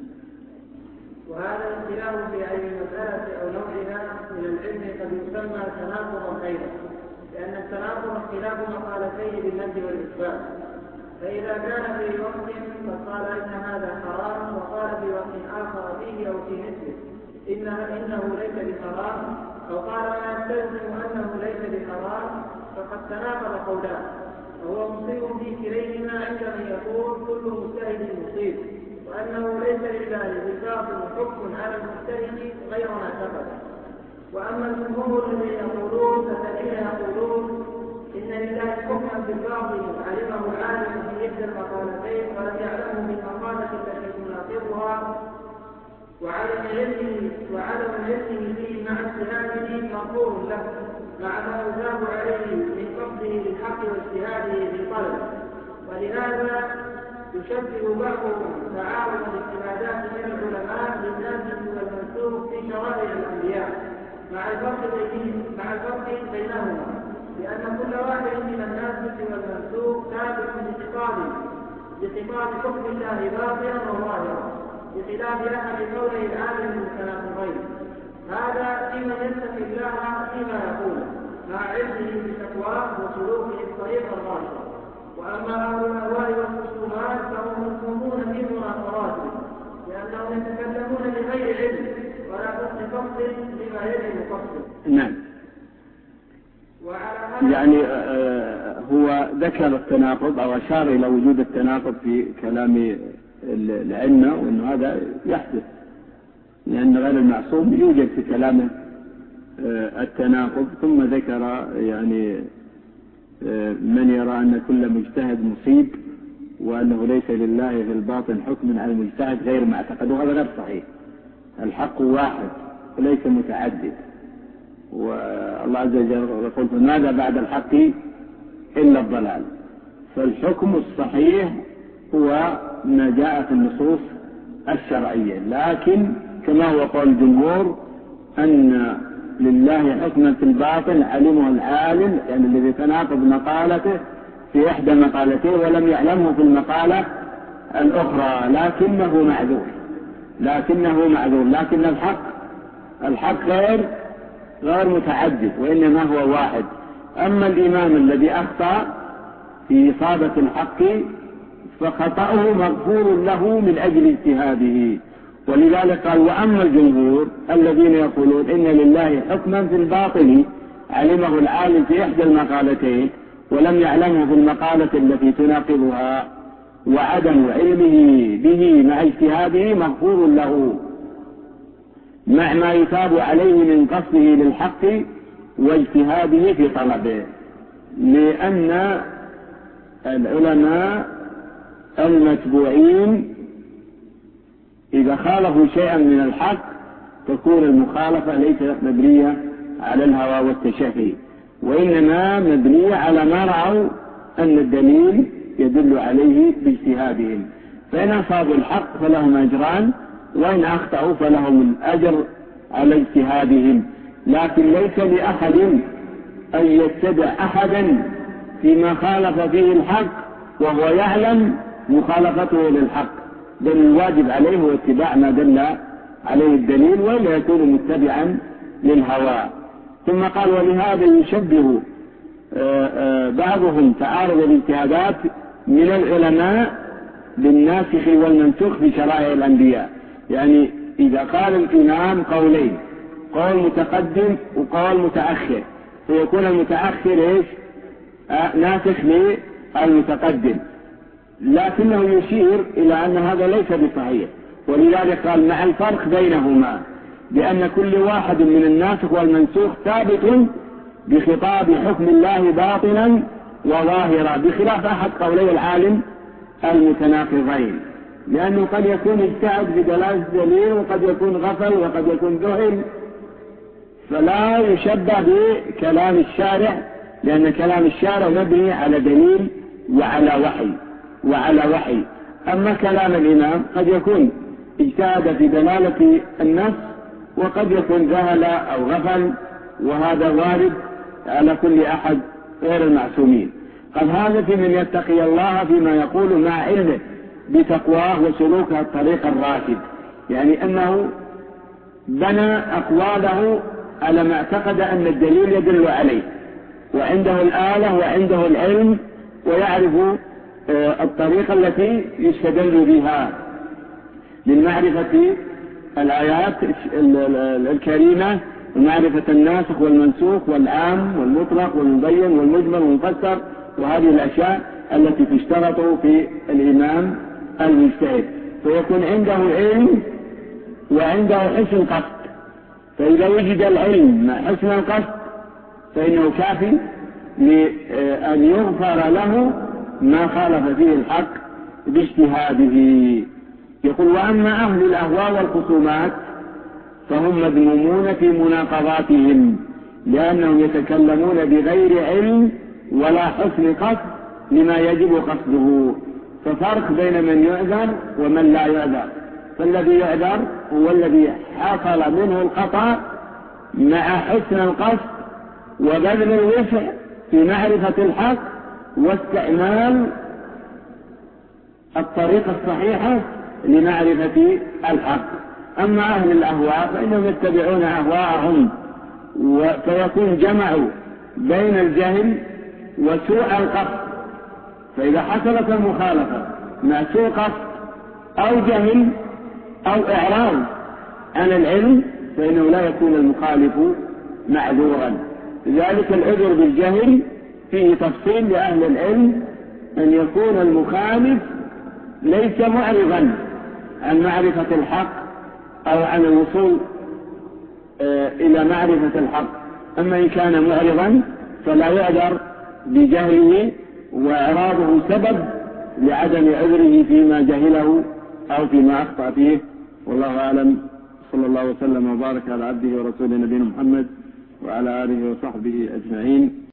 وهذا الاختلاف في أي مسألة أو نوعها من العلم قد يسمى تناقضا أيضا، لأن التناقض اختلاف مقالتين بالنفي والإثبات، فإذا كان في وقت فقال إن هذا حرام وقال في وقت آخر فيه أو في مثله إنه ليس بحرام، أو قال ما يستلزم أنه ليس بحرام، فقد تناقض قولان، وهو مصيب في كليهما عند من يقول كل مجتهد مصيب، وأنه ليس لله بباطل حكم على المجتهد غير ما ثبت. وأما الجمهور الذين يقولون فالذين يقولون إن لله حكما بالباطل علمه العالم في إحدى المقالتين ولم يعلمه بالمقالة التي تناقضها، وعدم علمه فيه مع اجتهاده مغفور له مع ما يثاب عليه من قصده للحق واجتهاده في طلبه. ولهذا يشبه بعضهم تعارض الاجتهادات من العلماء بالناسخ والمنسوخ في شرائع الأنبياء مع الفرق بينهما، لأن كل واحد من الناسخ والمنسوخ ثابت بخطاب حكم الله باطلا وظاهرا، بخلاف أحد قوله العالم المتناقضين. هذا فيما يتقي الله فيما يقول مع علمه بتقواه وسلوكه الطريق الراشد. وأما أهل الأهواء والخصومات فهم مذمومون في مناظراته، لأنهم يتكلمون بغير علم ولا قصد لما يجب قصده. نعم. يعني هو ذكر التناقض أو أشار إلى وجود التناقض في كلام العلم، وأنه هذا يحدث لأن غير المعصوم يوجد في كلامه التناقض. ثم ذكر يعني من يرى أن كل مجتهد مصيب وأنه ليس لله في الباطن حكم على المجتهد غير ما اعتقد، وهذا غير صحيح. الحق واحد وليس متعدد، والله عز وجل يقول فماذا بعد الحق إلا الضلال. فالحكم الصحيح هو ما جاء في النصوص الشرعية، لكن كما هو قول الجمهور أن لله حكما في الباطن علمه العالم، يعني الذي تناقض مقالته في إحدى مقالته ولم يعلمه في المقالة الأخرى، لكنه معذور. لكن الحق غير متعدد وإنما هو واحد. أما الإمام الذي أخطأ في إصابة الحق فخطأه مغفور له من أجل اجتهاده. ولذلك قال وأما الجمهور الذين يقولون إن لله حكما في الباطن علمه العالم في إحدى المقالتين ولم يعلمه في المقالة التي تناقضها، وعدم علمه به مع اجتهاده مغفور له مع ما يثاب عليه من قصده للحق واجتهاده في طلبه. لأن العلماء المتبوعين إذا خالفوا شيئا من الحق تكون المخالفة ليست مبنية على الهوى والتشهي، وإنما مبنية على ما رأوا أن الدليل يدل عليه باجتهادهم. فإن أصابوا الحق فلهم أجران، وإن أخطأوا فلهم الأجر على اجتهادهم. لكن ليس لأحد أن يتبع أحدا فيما خالف فيه الحق وهو يعلم مخالفته للحق، بل الواجب عليه هو اتباع ما دل عليه الدليل، ولا يكون متبعا للهوى. ثم قال: ولهذا يشبه بعضهم تعارض الاجتهادات من العلماء بالناسخ والمنسوخ في شرائع الأنبياء. يعني إذا قال الإمام قولين، قول متقدم وقول متأخر، فيكون المتأخر ناسخ للمتقدم، لكنه يشير إلى أن هذا ليس بصحيح، ولذلك قال: مع الفرق بينهما بأن كل واحد من الناسخ والمنسوخ ثابت بخطاب حكم الله باطنا وظاهرا، بخلاف أحد قولي العالم المتناقضين، لأنه قد يكون اجتهد بدلالة دليل، وقد يكون غفل، وقد يكون ذهل، فلا يشبه بكلام الشارع، لأن كلام الشارع مبني على دليل وعلى وحي. أما كلام الإمام قد يكون اجتهد في دلالة النص، وقد يكون ذهل أو غفل، وهذا وارد على كل أحد غير المعصومين. قد هذا في من يتقي الله فيما يقول مع علمه بتقواه وسلوكه الطريق الراشد، يعني أنه بنى أقواله على ما اعتقد أن الدليل يدل عليه، وعنده الآلة وعنده العلم، ويعرف الطريقة التي يستدل بها للمعرفة الآيات الكريمة، ومعرفة الناسخ والمنسوخ والعام والمطلق والمبين والمجمل والمفسر، وهذه الأشياء التي تشترط في الإمام المجتهد، فيكون عنده علم وعنده حسن قصد. فإذا وجد العلم مع حسن القصد فإنه كافي لأن يغفر له ما خالف فيه الحق باجتهاده. يقول: وأما أهل الأهواء والخصومات فهم مذمومون في مناقضاتهم، لأنهم يتكلمون بغير علم ولا حسن قصد لما يجب قصده، ففرق بين من يعذر ومن لا يعذر. فالذي يعذر هو الذي حصل منه الخطأ مع حسن القصد وبذل الوسع في معرفة الحق واستعمال الطريقة الصحيحة لمعرفة الحق. أما أهل الأهواء فإنهم يتبعون أهواءهم، فيكون جمعوا بين الجهل وسوء القصد. فإذا حصلت المخالفة مع سوء قصد أو جهل أو إعراض عن العلم فإنه لا يكون المخالف معذورا. لذلك العذر بالجهل فيه تفصيل لأهل العلم، أن يكون المخالف ليس معرضا عن معرفة الحق أو عن الوصول إلى معرفة الحق. أما إن كان معرضا فلا يعذر بجهله، وإعراضه سبب لعدم عذره فيما جهله أو فيما أخطأ فيه. والله أعلم. صلى الله وسلم وبارك على عبده ورسوله نبينا محمد وعلى آله وصحبه أجمعين.